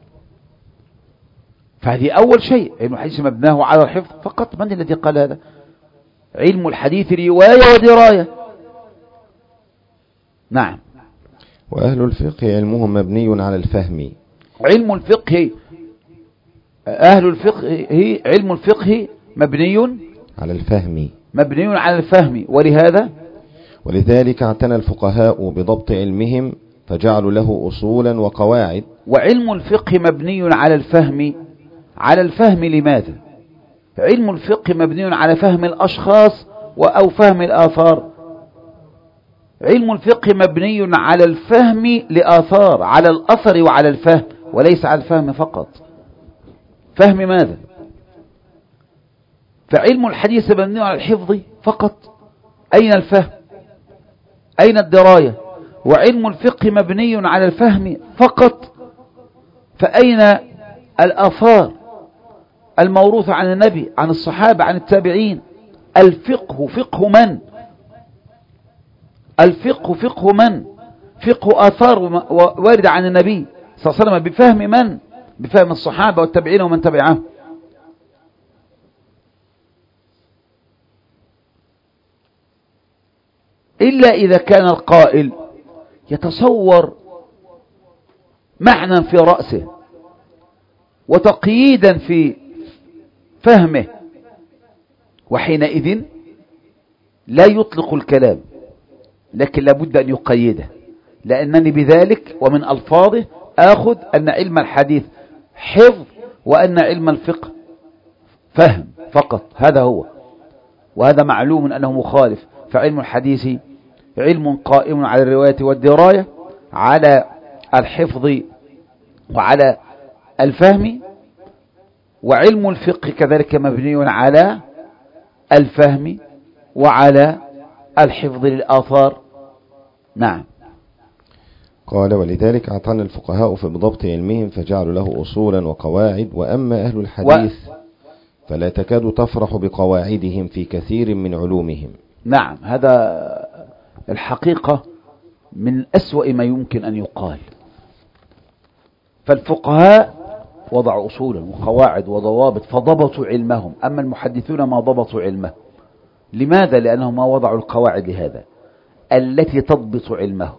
فهذه أول شيء، علم الحديث مبناه على الحفظ فقط. من الذي قال هذا؟ علم الحديث رواية ودراية. نعم. وأهل الفقه علمهم مبني على الفهم. علم الفقه أهل الفقه علم الفقه مبني على الفهم، مبني على الفهم. ولذلك اعتنى الفقهاء بضبط علمهم فجعلوا له أصولا وقواعد. وعلم الفقه مبني على الفهم. على الفهم لماذا؟ علم الفقه مبني على فهم الأشخاص أو فهم الآثار. علم الفقه مبني على الفهم لآثار، على الأثر وعلى الفهم، وليس على الفهم فقط. فهم ماذا؟ فعلم الحديث مبني على الحفظ فقط. أين الفهم؟ أين الدراية؟ وعلم الفقه مبني على الفهم فقط. فأين الآثار الموروثة عن النبي، عن الصحابة، عن التابعين؟ الفقه فقه من؟ الفقه فقه من؟ فقه آثار واردة عن النبي صلى الله عليه وسلم. بفهم من؟ بفهم الصحابة والتابعين ومن تبعهم. إلا إذا كان القائل يتصور معنى في رأسه وتقييدا في فهمه، وحينئذ لا يطلق الكلام، لكن لابد أن يقيده، لأنني بذلك ومن ألفاظه آخذ أن علم الحديث حفظ وأن علم الفقه فهم فقط. هذا هو، وهذا معلوم أنه مخالف. فعلم الحديث علم قائم على الرواية والدراية، على الحفظ وعلى الفهم، وعلم الفقه كذلك مبني على الفهم وعلى الحفظ للآثار. نعم. قال: ولذلك اعتنى الفقهاء في ضبط علمهم فجعلوا له أصولا وقواعد، وأما أهل الحديث فلا تكاد تفرح بقواعدهم في كثير من علومهم. نعم، هذا الحقيقة من أسوأ ما يمكن أن يقال. فالفقهاء وضعوا أصولا وقواعد وضوابط فضبطوا علمهم، أما المحدثون ما ضبطوا علمه. لماذا؟ لأنهم ما وضعوا القواعد لهذا التي تضبط علمه.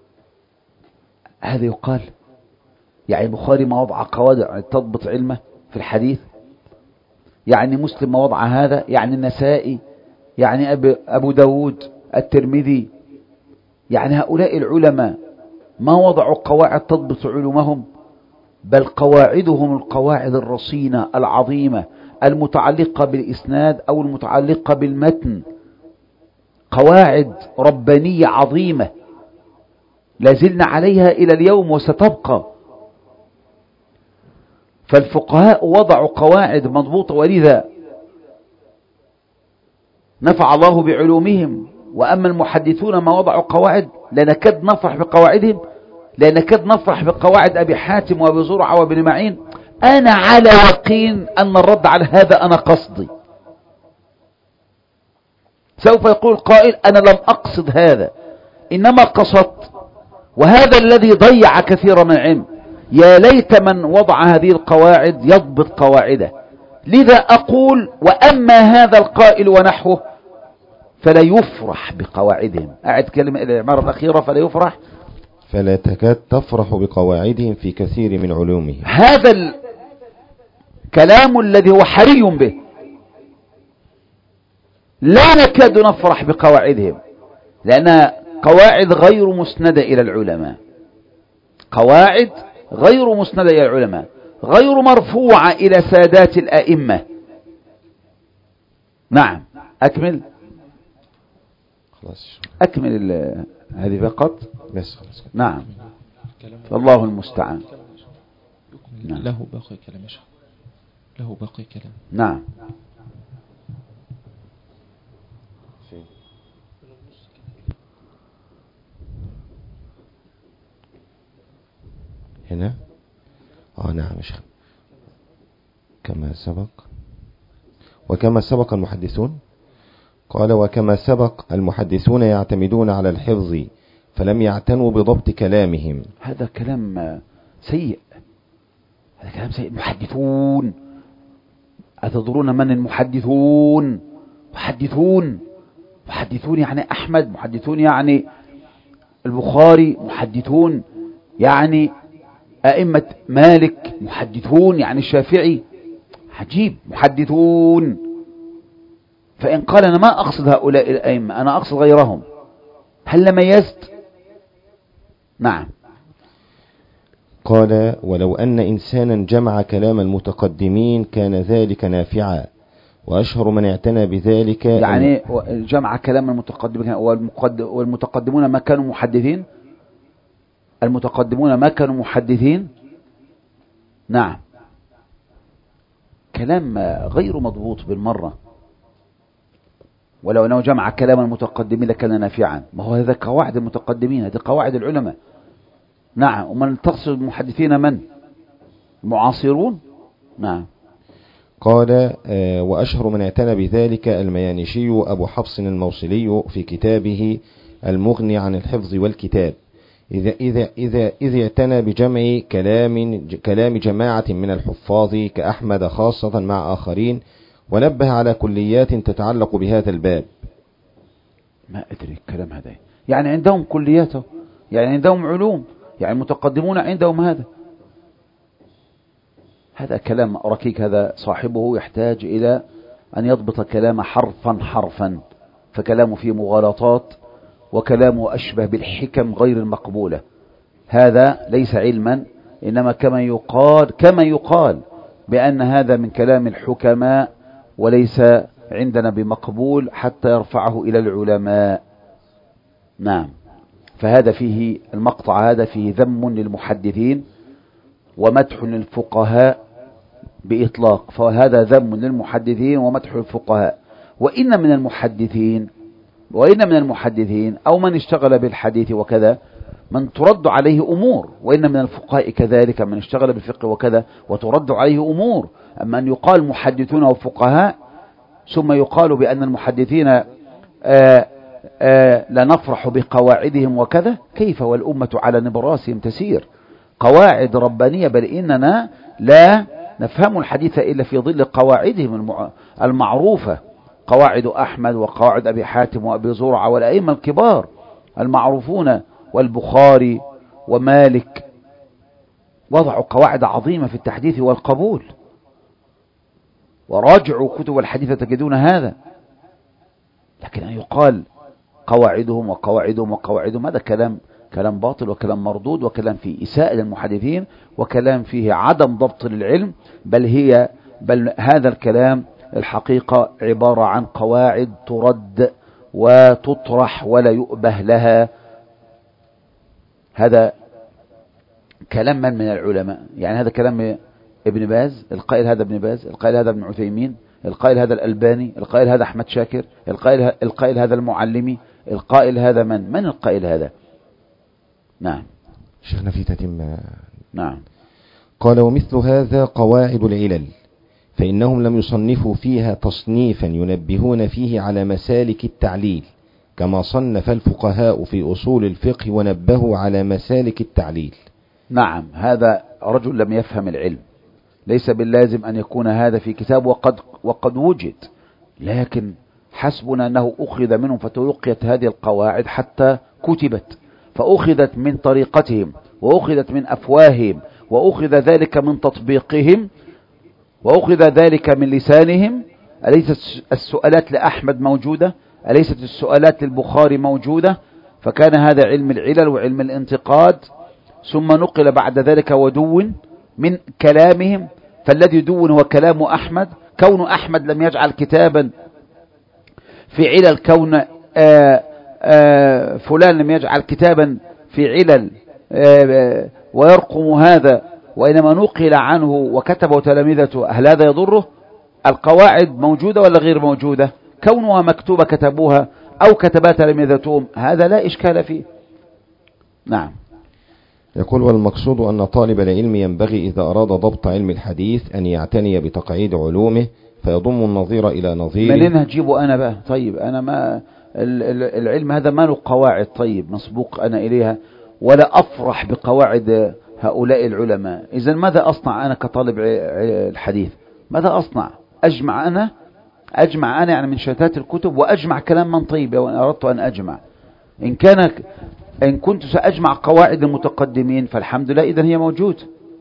هذا يقال يعني البخاري ما وضع قواعد تضبط علمه في الحديث، يعني مسلم ما وضع هذا، يعني النسائي، يعني أبو داود، الترمذي، يعني هؤلاء العلماء ما وضعوا قواعد تضبط علومهم، بل قواعدهم القواعد الرصينة العظيمة المتعلقة بالإسناد أو المتعلقة بالمتن، قواعد ربانية عظيمة لازلنا عليها إلى اليوم وستبقى. فالفقهاء وضعوا قواعد مضبوطة، ولذا نفع الله بعلومهم. وأما المحدثون ما وضعوا قواعد لا نكاد نفرح بقواعدهم، لا نكاد نفرح بقواعد أبي حاتم وأبي زرعة وابن معين. أنا على يقين أن الرد على هذا أنا قصدي. سوف يقول قائل أنا لم أقصد هذا، إنما قصدت، وهذا الذي ضيع كثيرا من العلم. يا ليت من وضع هذه القواعد يضبط قواعده. لذا أقول وأما هذا القائل ونحوه فلا يفرح بقواعدهم. أعد كلمة العبارة الأخيرة: فلا يفرح، فلا تكاد تفرح بقواعدهم في كثير من علومهم. هذا الكلام الذي هو حري به. لا نكاد نفرح بقواعدهم، لأنها قواعد غير مسندة إلى العلماء، قواعد غير مسندة إلى العلماء، غير مرفوعة إلى سادات الأئمة. نعم. أكمل. خلاص. أكمل هذه فقط. بس خلاص. نعم. الله المستعان. نعم. له باقي كلام يا شيخ، له باقي كلام. نعم. هنا نعم يا شيخ. كما سبق وكما سبق المحدثون. قال: وكما سبق المحدثون يعتمدون على الحفظ فلم يعتنوا بضبط كلامهم. هذا كلام سيء، هذا كلام سيء. محدثون، أتدرون من المحدثون؟ محدثون يعني أحمد، محدثون يعني البخاري، محدثون يعني أئمة مالك، محدثون يعني الشافعي. عجيب، محدثون. فإن قال أنا ما أقصد هؤلاء الأئمة، أنا أقصد غيرهم، هل ميزت؟ نعم. قال: ولو أن إنسانا جمع كلام المتقدمين كان ذلك نافعا، وأشهر من اعتنى بذلك يعني جمع كلام المتقدمين. والمتقدمون ما كانوا محدثين، المتقدمون ما كانوا محدثين. نعم. كلام غير مضبوط بالمرة. ولو أنه جمع كلام المتقدمين لكان نافعا. ما هو هذا قواعد المتقدمين، هذه قواعد العلماء. نعم. ومن تقصد المحدثين من؟ المعاصرون. نعم. قال وأشهر من اعتنى بذلك الميانشي أبو حفص الموصلي في كتابه المغني عن الحفظ والكتاب، إذا اعتنى بجمع كلام جماعة من الحفاظ كأحمد خاصة مع آخرين، ونبه على كليات تتعلق بهذا الباب. ما أدري الكلام هذا، يعني عندهم كلياته، يعني عندهم علوم، يعني المتقدمون عندهم هذا كلام ركيك. هذا صاحبه يحتاج إلى أن يضبط كلام حرفا حرفا، فكلامه فيه مغالطات، وكلامه أشبه بالحكم غير المقبولة. هذا ليس علما، إنما كما يقال بأن هذا من كلام الحكماء، وليس عندنا بمقبول حتى يرفعه إلى العلماء. نعم. فهذا فيه المقطع، هذا فيه ذم للمحدثين ومدح للفقهاء بإطلاق. فهذا ذم للمحدثين ومدح للفقهاء. وإن من المحدثين أو من اشتغل بالحديث وكذا من ترد عليه أمور، وإن من الفقهاء كذلك من اشتغل بالفقه وكذا وترد عليه أمور. أما أن يقال محدثون وفقهاء ثم يقال بأن المحدثين لا نفرح بقواعدهم وكذا، كيف والأمة على نبراسهم تسير؟ قواعد ربانية، بل إننا لا نفهم الحديث إلا في ظل قواعدهم المعروفة، قواعد أحمد وقواعد أبي حاتم وأبي زرعة والأئمة الكبار المعروفون، والبخاري ومالك، وضعوا قواعد عظيمة في التحديث والقبول. وراجعوا كتب الحديث تجدون هذا. لكن أن يقال قواعدهم هذا كلام باطل، وكلام مردود، وكلام فيه إساءة للمحدثين، وكلام فيه عدم ضبط للعلم. بل هذا الكلام الحقيقة عبارة عن قواعد ترد وتطرح ولا يؤبه لها. هذا كلام من العلماء؟ يعني هذا كلام ابن باز، القائل هذا ابن باز، القائل هذا ابن عثيمين، القائل هذا الألباني، القائل هذا أحمد شاكر، القائل هذا المعلمي، القائل هذا من القائل هذا؟ نعم. شيخنا في تتم. نعم. قال ومثل هذا قواعد العلل، فإنهم لم يصنفوا فيها تصنيفا ينبهون فيه على مسالك التعليل، كما صنف الفقهاء في أصول الفقه ونبهوا على مسالك التعليل. نعم. هذا رجل لم يفهم العلم. ليس باللازم أن يكون هذا في كتاب وقد وجد، لكن حسبنا أنه أخذ منهم فتلقيت هذه القواعد حتى كتبت، فأخذت من طريقتهم، وأخذت من أفواههم، وأخذ ذلك من تطبيقهم، وأخذ ذلك من لسانهم. أليست السؤالات لأحمد موجودة؟ أليست السؤالات للبخاري موجودة؟ فكان هذا علم العلل وعلم الانتقاد، ثم نقل بعد ذلك ودون من كلامهم. فالذي دون هو كلام أحمد. كون أحمد لم يجعل كتابا في علل، كون فلان لم يجعل كتابا في علل ويرقم هذا، وإنما نقل عنه وكتبه تلامذته، هل هذا يضره؟ القواعد موجودة ولا غير موجودة؟ كونها مكتوبة كتبوها أو كتبها تلامذتهم، هذا لا إشكال فيه. نعم. يقول والمقصود أن طالب العلم ينبغي إذا أراد ضبط علم الحديث أن يعتني بتقعيد علومه، فيضم النظير إلى نظيره. منين هجيبه أنا بقى؟ طيب أنا ما العلم هذا ما له قواعد، طيب مسبوق أنا إليها، ولا أفرح بقواعد هؤلاء العلماء. إذن ماذا أصنع أنا كطالب الحديث؟ ماذا أصنع؟ أجمع أنا يعني من شتات الكتب، وأجمع كلام من طيب وإن أردت أن أجمع. إن كنت سأجمع قواعد المتقدمين فالحمد لله، إذن هي موجود.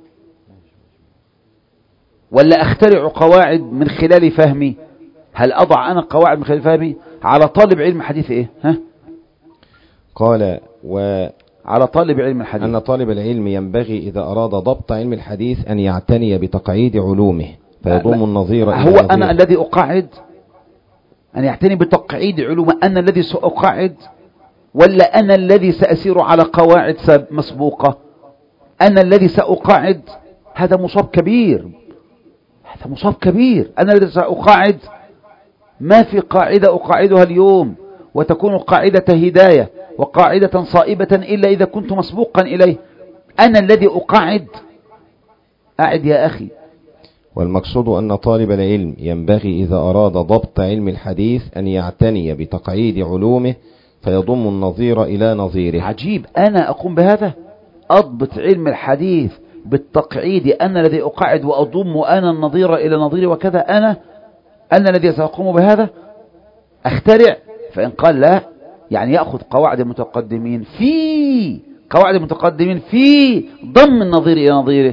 ولا أخترع قواعد من خلال فهمي؟ هل أضع أنا قواعد من خلال فهمي على طالب علم حديث إيه؟ قال على طالب علم الحديث أن طالب العلم ينبغي إذا أراد ضبط علم الحديث أن يعتني بتقعيد علومه، فيضم النظير. هو أنا الذي أقعد؟ أن يعتني بتقعيد علومه أنا الذي سأقعد، ولا أنا الذي سأسير على قواعد مسبوقة؟ أنا الذي سأقعد، هذا مصاب كبير، هذا مصاب كبير. أنا الذي سأقعد ما في قاعدة أقاعدها اليوم وتكون قاعدة هداية وقاعدة صائبة إلا إذا كنت مسبوقا إليه. أنا الذي أقاعد. أعد يا أخي. والمقصود أن طالب العلم ينبغي إذا أراد ضبط علم الحديث أن يعتني بتقعيد علومه فيضم النظير إلى نظيره. عجيب، أنا أقوم بهذا، أضبط علم الحديث بالتقعيد، أنا الذي أقعد وأضم أنا النظير إلى نظيري وكذا، أنا الذي سأقوم بهذا، أخترع. فإن قال لا، يعني يأخذ قواعد المتقدمين في ضم النظير إلى نظيره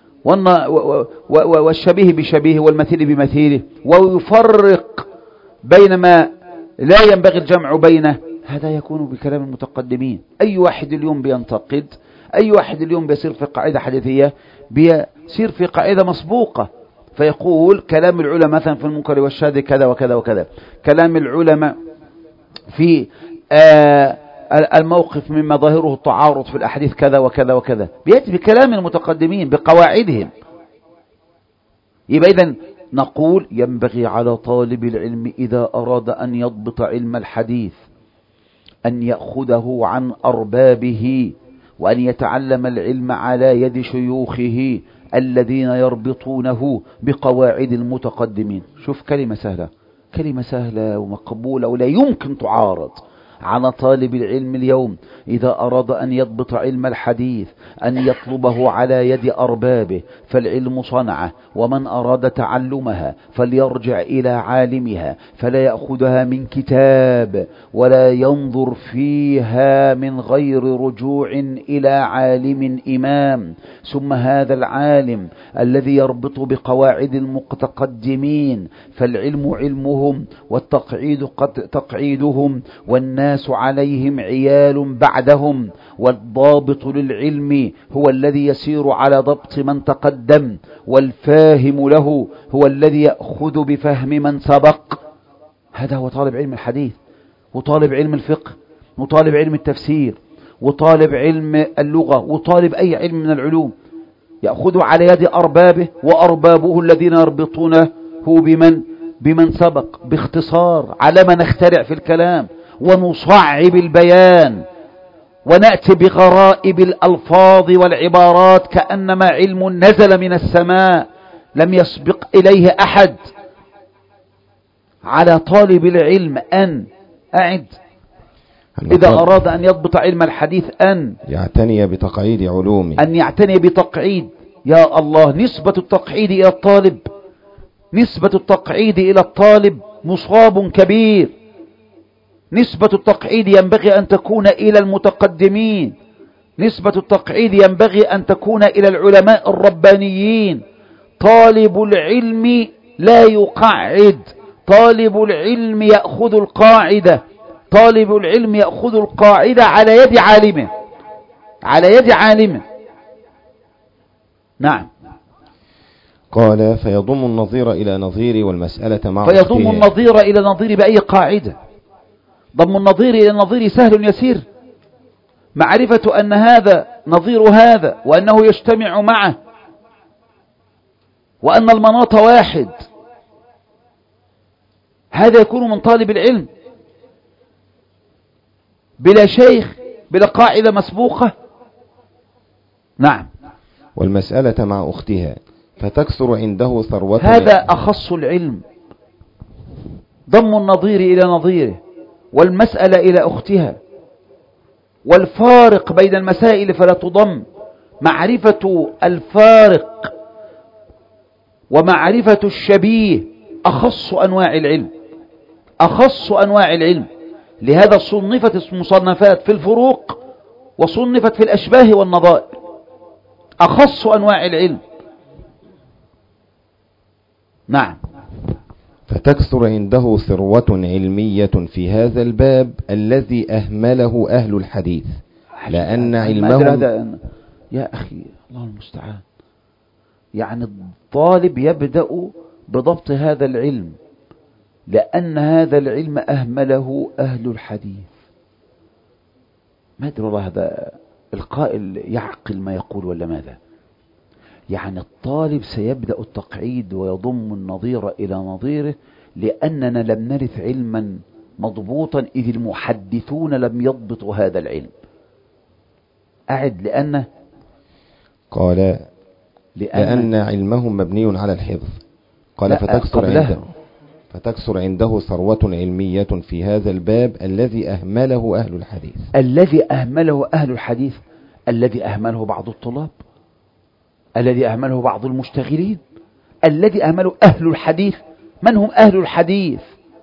والشبيه بشبيه والمثيل بمثيله، ويفرق بين ما لا ينبغي الجمع بينه، هذا يكون بكلام المتقدمين. أي واحد اليوم بينتقد، أي واحد اليوم بيصير في قاعدة حديثية، بيصير في قاعدة مسبوقة، فيقول كلام العلماء مثلا في المنكر والشاذ كذا وكذا وكذا، كلام العلماء في الموقف مما ظاهره التعارض في الأحاديث كذا وكذا وكذا، بيأتي بكلام المتقدمين بقواعدهم. يبقى إذن نقول ينبغي على طالب العلم إذا أراد أن يضبط علم الحديث أن يأخذه عن أربابه، وأن يتعلم العلم على يد شيوخه الذين يربطونه بقواعد المتقدمين. شوف كلمة سهلة ومقبولة ولا يمكن تعارض. على طالب العلم اليوم إذا أراد أن يضبط علم الحديث أن يطلبه على يد أربابه، فالعلم صنعة، ومن أراد تعلمها فليرجع إلى عالمها، فلا يأخذها من كتاب ولا ينظر فيها من غير رجوع إلى عالم إمام، ثم هذا العالم الذي يربط بقواعد المتقدمين، فالعلم علمهم والتقعيد تقعيدهم، والناس عليهم عيال بعدهم، والضابط للعلم هو الذي يسير على ضبط من تقدم، والفاهم له هو الذي يأخذ بفهم من سبق. هذا هو طالب علم الحديث، وطالب علم الفقه، وطالب علم التفسير، وطالب علم اللغة، وطالب أي علم من العلوم، يأخذ على يد أربابه، وأربابه الذين يربطونه بمن سبق. باختصار، على ما نخترع في الكلام ونصعب البيان ونأتي بغرائب الألفاظ والعبارات كأنما علم نزل من السماء لم يسبق إليه أحد. على طالب العلم أن إذا أراد أن يضبط علم الحديث أن يعتني بتقعيد علومه، أن يعتني بتقعيد. يا الله، نسبة التقعيد إلى الطالب، نسبة التقعيد إلى الطالب مصاب كبير. نسبة التقعيد ينبغي أن تكون إلى المتقدمين، نسبة التقعيد ينبغي أن تكون إلى العلماء الربانيين. طالب العلم لا يقعد، طالب العلم يأخذ القاعدة، طالب العلم يأخذ القاعدة على يد عالمه، على يد عالمه. نعم. قال فيضم النظير إلى نظير والمسألة مع فيضم النظير إلى نظير بأي قاعدة؟ ضم النظير إلى النظير سهل يسير. معرفة أن هذا نظير هذا، وأنه يجتمع معه، وأن المناط واحد، هذا يكون من طالب العلم بلا شيخ، بلا قاعدة مسبوقة. نعم. والمسألة مع أختها فتكثر عنده ثروة. هذا أخص العلم، ضم النظير إلى نظيره، والمسألة إلى أختها، والفارق بين المسائل فلا تضم. معرفة الفارق ومعرفة الشبيه أخص أنواع العلم، أخص أنواع العلم. لهذا صنفت المصنفات في الفروق وصنفت في الأشباه والنظائر، أخص أنواع العلم. نعم. فتكثر عنده ثروة علمية في هذا الباب الذي أهمله أهل الحديث، لأن علمهم يا أخي الله المستعان. يعني الطالب يبدأ بضبط هذا العلم لأن هذا العلم أهمله أهل الحديث. ما أدري والله هذا القائل يعقل ما يقول ولا ماذا. يعني الطالب سيبدأ التقعيد ويضم النظير إلى نظيره لأننا لم نرث علما مضبوطا إذ المحدثون لم يضبطوا هذا العلم. أعد. قال لأن علمهم مبني على الحفظ. قال فتكثر عنده ثروة علمية في هذا الباب الذي أهمله أهل الحديث. الذي أهمله بعض الطلاب، الذي أهمله بعض المشتغلين، الذي أهمله أهل الحديث. من هم أهل الحديث؟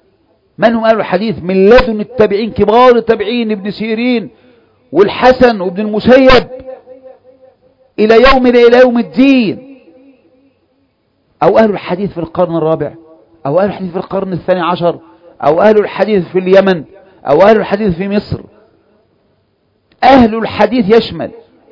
من لدن التابعين، كبار التابعين، ابن سيرين والحسن وابن المسيب إلى يوم الدين. أو أهل الحديث في القرن الرابع، أو أهل الحديث في القرن الثاني عشر، أو أهل الحديث في اليمن، أو أهل الحديث في مصر. أهل الحديث يشمل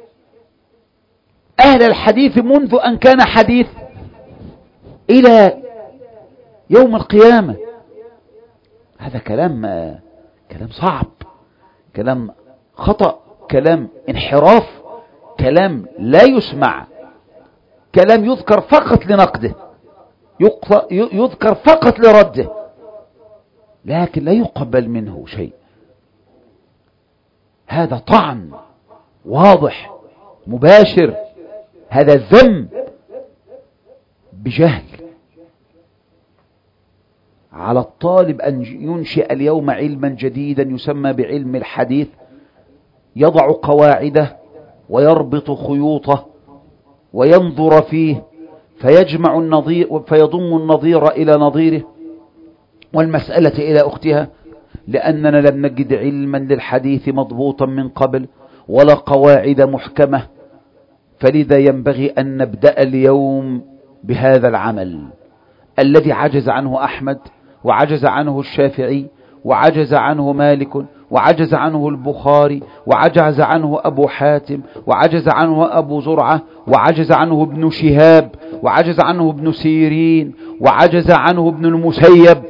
أهل الحديث منذ أن كان حديث إلى يوم القيامة. هذا كلام صعب، كلام خطأ، كلام انحراف، كلام لا يسمع، كلام يذكر فقط لنقده، يذكر فقط لرده، لكن لا يقبل منه شيء. هذا طعن واضح مباشر، هذا ذم بجهل على الطالب أن ينشئ اليوم علما جديدا يسمى بعلم الحديث، يضع قواعده ويربط خيوطه وينظر فيه فيجمع النظير فيضم النظير إلى نظيره والمسألة إلى أختها، لأننا لم نجد علما للحديث مضبوطا من قبل ولا قواعد محكمة، فلذا ينبغي أن نبدأ اليوم بهذا العمل الذي عجز عنه أحمد، وعجز عنه الشافعي، وعجز عنه مالك، وعجز عنه البخاري، وعجز عنه أبو حاتم، وعجز عنه أبو زرعة، وعجز عنه ابن شهاب، وعجز عنه ابن سيرين، وعجز عنه ابن المسيب.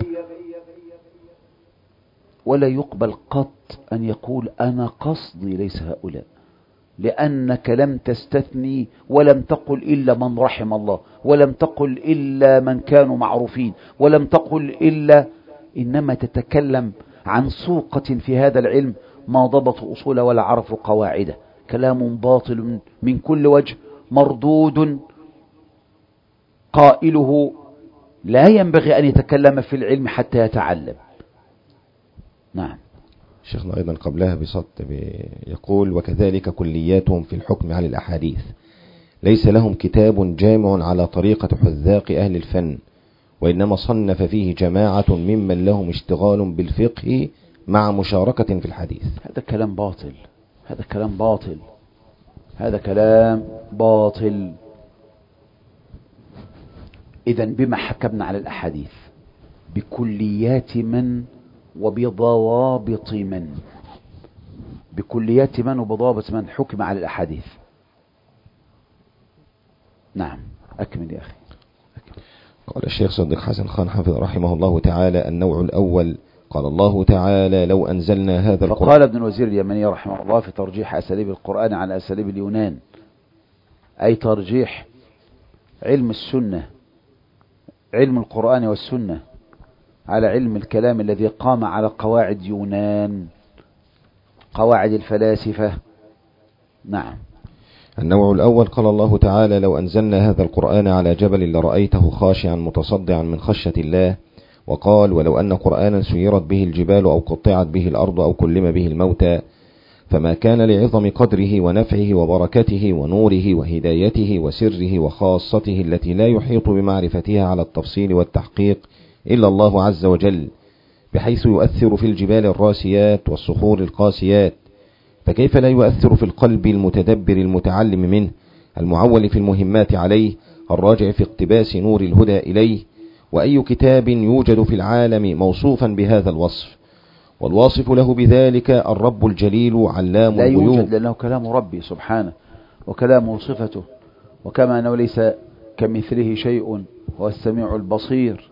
ولا يقبل قط أن يقول أنا قصدي ليس هؤلاء، لأنك لم تستثني ولم تقل إلا من رحم الله، ولم تقل إلا من كانوا معروفين، ولم تقل إلا، إنما تتكلم عن سوقة في هذا العلم ما ضبطوا أصول ولا عرفوا قواعده. كلام باطل من كل وجه، مردود، قائله لا ينبغي أن يتكلم في العلم حتى يتعلم. نعم. شيخنا أيضا قبلها يقول وكذلك كلياتهم في الحكم على الأحاديث، ليس لهم كتاب جامع على طريقة حذاق أهل الفن، وإنما صنف فيه جماعة ممن لهم اشتغال بالفقه مع مشاركة في الحديث. هذا كلام باطل، هذا كلام باطل، هذا كلام باطل. إذن بما حكمنا على الأحاديث؟ بكليات من وبضوابط من؟ بكليات من وبضوابط من حكم على الأحاديث؟ نعم، أكمل يا أخي. قال الشيخ صديق حسن خان حفظ رحمه الله تعالى: النوع الأول، قال الله تعالى: لو أنزلنا هذا القرآن. فقال ابن الوزير اليمني رحمه الله في ترجيح أساليب القرآن على أساليب اليونان، أي ترجيح علم السنة، علم القرآن والسنة، على علم الكلام الذي قام على قواعد يونان، قواعد الفلاسفة. نعم. النوع الأول، قال الله تعالى: لو أنزلنا هذا القرآن على جبل لرأيته خاشعا متصدعا من خشية الله. وقال: ولو أن قرآنا سيرت به الجبال أو قطعت به الأرض أو كلم به الموتى، فما كان لعظم قدره ونفعه وبركته ونوره وهدايته وسره وخاصته التي لا يحيط بمعرفتها على التفصيل والتحقيق إلا الله عز وجل، بحيث يؤثر في الجبال الراسيات والصخور القاسيات، فكيف لا يؤثر في القلب المتدبر المتعلم منه، المعول في المهمات عليه، الراجع في اقتباس نور الهدى إليه. وأي كتاب يوجد في العالم موصوفا بهذا الوصف، والواصف له بذلك الرب الجليل علام الغيوب. لا يوجد، لأنه كلام ربي سبحانه وكلامه صفته، وكما أنه ليس كمثله شيء هو السميع البصير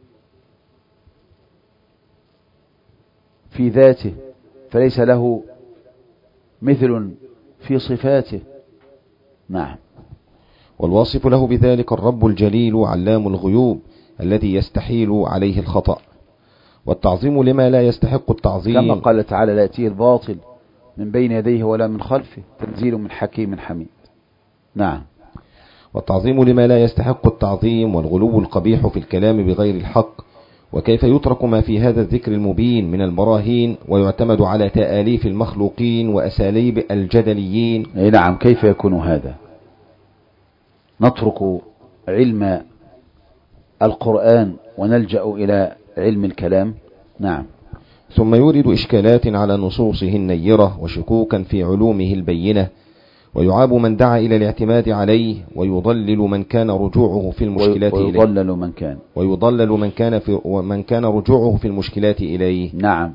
في ذاته، فليس له مثل في صفاته. نعم. والواصف له بذلك الرب الجليل علام الغيوب الذي يستحيل عليه الخطأ، والتعظيم لما لا يستحق التعظيم، كما قال تعالى: لا يأتيه الباطل من بين يديه ولا من خلفه تنزيل من حكيم حميد. نعم. والتعظيم لما لا يستحق التعظيم، والغلو القبيح في الكلام بغير الحق. وكيف يترك ما في هذا الذكر المبين من البراهين ويعتمد على تآليف المخلوقين وأساليب الجدليين؟ نعم، كيف يكون هذا؟ نترك علم القرآن ونلجأ إلى علم الكلام. نعم. ثم يورد إشكالات على نصوصه النيرة وشكوكا في علومه البينة، ويعاب من دعا إلى الاعتماد عليه، ويضلل من كان رجوعه في المشكلات إليه، ويضلل من كان رجوعه في المشكلات إليه. نعم،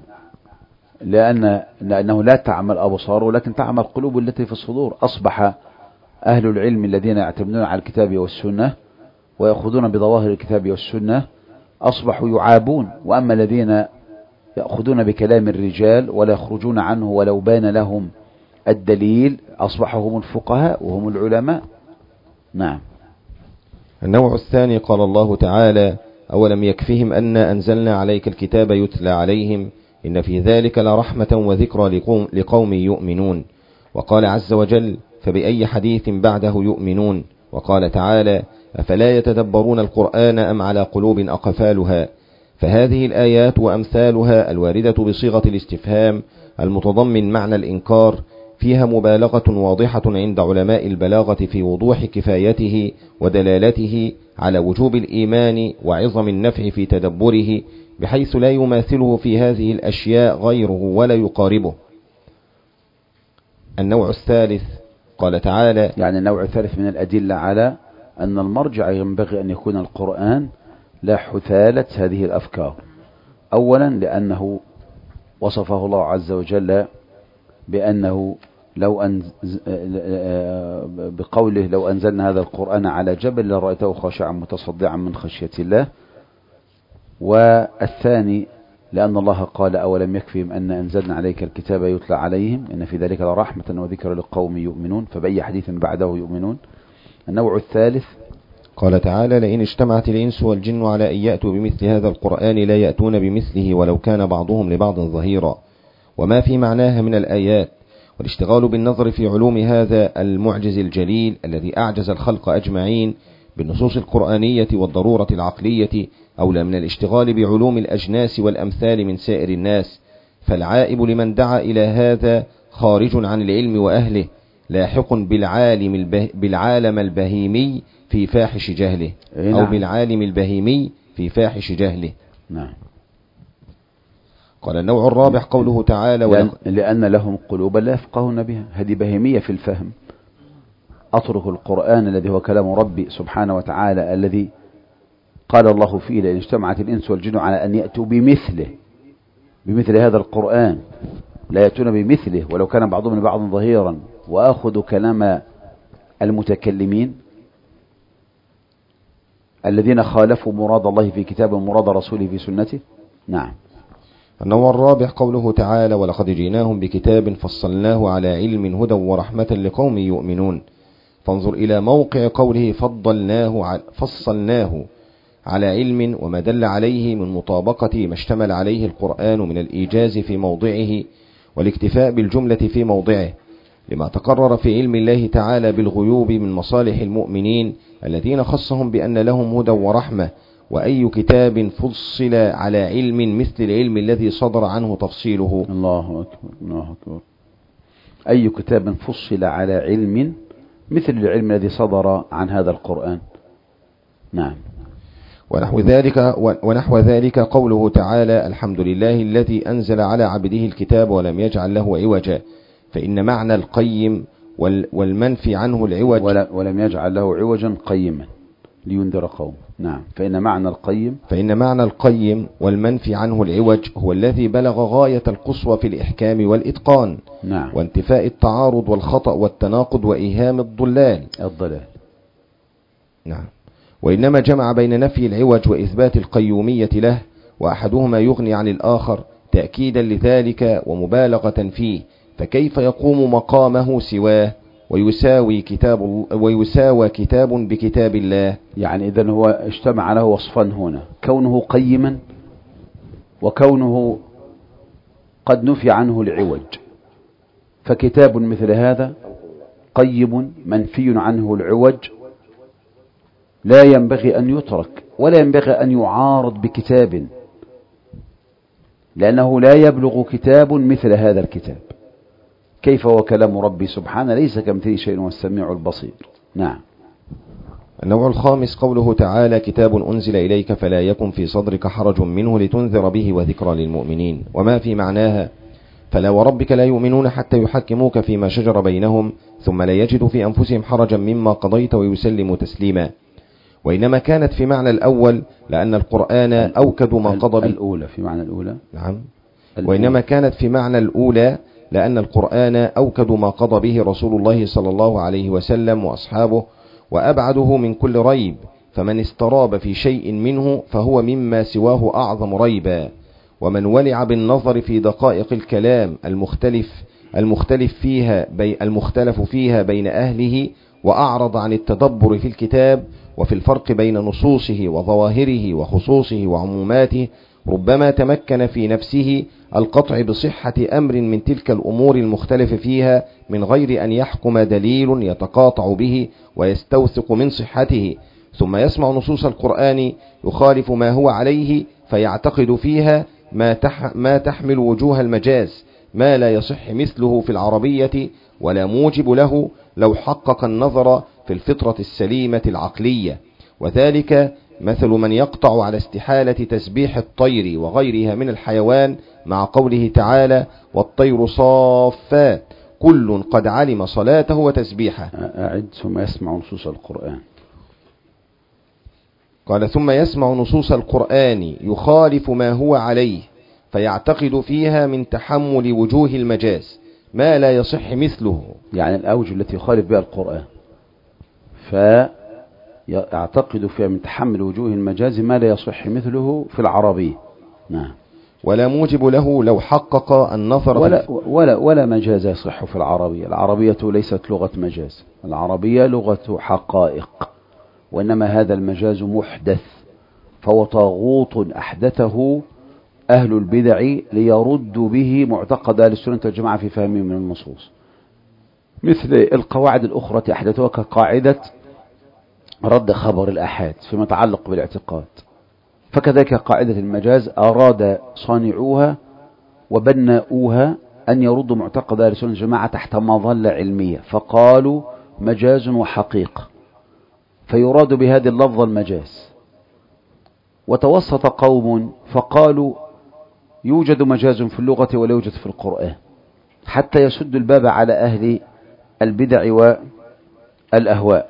لأنه لا تعمل أبصار ولكن تعمل قلوب التي في الصدور. أصبح أهل العلم الذين يعتمدون على الكتاب والسنة ويأخذون بظواهر الكتاب والسنة أصبحوا يعابون، وأما الذين يأخذون بكلام الرجال ولا يخرجون عنه ولو بان لهم الدليل أصبحوا هم الفقهاء وهم العلماء. نعم. النوع الثاني قال الله تعالى: أولم يكفهم أنا أنزلنا عليك الكتاب يتلى عليهم إن في ذلك لرحمة وذكرى لقوم يؤمنون. وقال عز وجل: فبأي حديث بعده يؤمنون. وقال تعالى: أفلا يتدبرون القرآن أم على قلوب أقفالها. فهذه الآيات وأمثالها الواردة بصيغة الاستفهام المتضمن معنى الإنكار فيها مبالغة واضحة عند علماء البلاغة في وضوح كفايته ودلالته على وجوب الإيمان وعظم النفع في تدبره، بحيث لا يماثله في هذه الأشياء غيره ولا يقاربه. النوع الثالث قال تعالى: يعني النوع الثالث من الأدلة على أن المرجع ينبغي أن يكون القرآن لا حثالة هذه الأفكار. أولا لأنه وصفه الله عز وجل بأنه بقوله: لو أنزلنا هذا القرآن على جبل لرأيته خاشعا متصدعا من خشية الله. والثاني لأن الله قال: أولم يكفهم أن أنزلنا عليك الكتاب يتلى عليهم إن في ذلك لرحمة وذكر لقوم يؤمنون. فبأي حديث بعده يؤمنون. النوع الثالث قال تعالى: لئن اجتمعت الإنس والجن على أن يأتوا بمثل هذا القرآن لا يأتون بمثله ولو كان بعضهم لبعض ظهيرا. وما في معناها من الآيات، والاشتغال بالنظر في علوم هذا المعجز الجليل الذي أعجز الخلق أجمعين بالنصوص القرآنية والضرورة العقلية أولى من الاشتغال بعلوم الأجناس والأمثال من سائر الناس. فالعائب لمن دعا إلى هذا خارج عن العلم وأهله، لاحق بالعالم البهيمي في فاحش جهله، أو بالعالم البهيمي في فاحش جهله. نعم. قال النوع الرابع قوله تعالى: لأن لهم قلوبا لا يفقهون بها. هذه بهيمية في الفهم. أترك القرآن الذي هو كلام ربي سبحانه وتعالى الذي قال الله فيه: لئن اجتمعت الإنس والجن على أن يأتوا بمثل هذا القرآن لا يأتون بمثله ولو كان بعضهم لبعض ظهيرا، وأخذ كلام المتكلمين الذين خالفوا مراد الله في كتابه ومراد رسوله في سنته. نعم. النوع الرابع قوله تعالى: ولقد جئناهم بكتاب فصلناه على علم هدى ورحمة لقوم يؤمنون. فانظر إلى موقع قوله فصلناه على علم، وما دل عليه من مطابقة ما اشتمل عليه القرآن من الإيجاز في موضعه والاكتفاء بالجملة في موضعه، لما تقرر في علم الله تعالى بالغيوب من مصالح المؤمنين الذين خصهم بأن لهم هدى ورحمة. وأي كتاب فصل على علم مثل العلم الذي صدر عنه تفصيله. الله أكبر، الله أكبر. أي كتاب فصل على علم مثل العلم الذي صدر عن هذا القرآن. نعم. ونحو ذلك قوله تعالى: الحمد لله الذي أنزل على عبده الكتاب ولم يجعل له عوجا. فإن معنى القيم والمنفي عنه العوج، ولم يجعل له عوجا قيما لينذر قوم. نعم. فإن معنى القيم والمنفي عنه العوج هو الذي بلغ غاية القصوى في الإحكام والإتقان. نعم. وانتفاء التعارض والخطأ والتناقض وإيهام الضلال. نعم. وإنما جمع بين نفي العوج وإثبات القيومية له، وأحدهما يغني عن الآخر تأكيدا لذلك ومبالغة فيه، فكيف يقوم مقامه سواه ويساوى كتاب بكتاب الله. يعني إذن هو اجتمع له وصفان هنا، كونه قيما وكونه قد نفي عنه العوج. فكتاب مثل هذا قيم منفي عنه العوج لا ينبغي أن يترك ولا ينبغي أن يعارض بكتاب، لأنه لا يبلغ كتاب مثل هذا الكتاب. كيف هو كلام ربي سبحانه ليس كمثله شيء والسميع البصير. نعم. النوع الخامس قوله تعالى: كتاب أنزل إليك فلا يكن في صدرك حرج منه لتنذر به وذكرى للمؤمنين، وما في معناها: فلا وربك لا يؤمنون حتى يحكموك فيما شجر بينهم ثم لا يجدوا في أنفسهم حرجا مما قضيت ويسلموا تسليما. وإنما كانت في معنى الأول لأن القرآن أوكد ما قضى به. الأولى في معنى الأولى. نعم. وإنما كانت في معنى الأولى لأن القرآن أوكد ما قضى به رسول الله صلى الله عليه وسلم وأصحابه وأبعده من كل ريب، فمن استراب في شيء منه فهو مما سواه أعظم ريبا. ومن ولع بالنظر في دقائق الكلام المختلف فيها بين أهله وأعرض عن التدبر في الكتاب وفي الفرق بين نصوصه وظواهره وخصوصه وعموماته، ربما تمكن في نفسه القطع بصحة أمر من تلك الأمور المختلف فيها من غير أن يحكم دليل يتقاطع به ويستوثق من صحته، ثم يسمع نصوص القرآن يخالف ما هو عليه فيعتقد فيها ما تحمل وجوه المجاز، ما لا يصح مثله في العربية ولا موجب له لو حقق النظر في الفطرة السليمة العقلية. وذلك مثل من يقطع على استحالة تسبيح الطير وغيرها من الحيوان مع قوله تعالى: والطير صافات كل قد علم صلاته وتسبيحه. أعد. ثم يسمع نصوص القرآن. قال: ثم يسمع نصوص القرآن يخالف ما هو عليه فيعتقد فيها من تحمل وجوه المجاز ما لا يصح مثله، يعني الأوجه التي يخالف بها القرآن، فيعتقد فيها من تحمل وجوه المجاز ما لا يصح مثله في العربية. نعم. ولا موجب له لو حقق النظر ولا مجاز يصح في العربية. العربية ليست لغة مجاز، العربية لغة حقائق، وإنما هذا المجاز محدث، فهو طاغوت أحدثه أهل البدع ليردوا به معتقد أهل السنة والجماعة في فهمهم من النصوص، مثل القواعد الأخرى أحدثوها كقاعدة رد خبر الآحاد فيما يتعلق بالاعتقاد. فكذلك قاعدة المجاز أراد صانعوها وبناؤوها أن يردوا معتقد أهل السنة والجماعة تحت مظلة علمية، فقالوا مجاز وحقيقة، فيراد بهذه اللفظة المجاز. وتوسط قوم فقالوا يوجد مجاز في اللغة ولا يوجد في القرآن، حتى يسد الباب على أهل البدع والأهواء.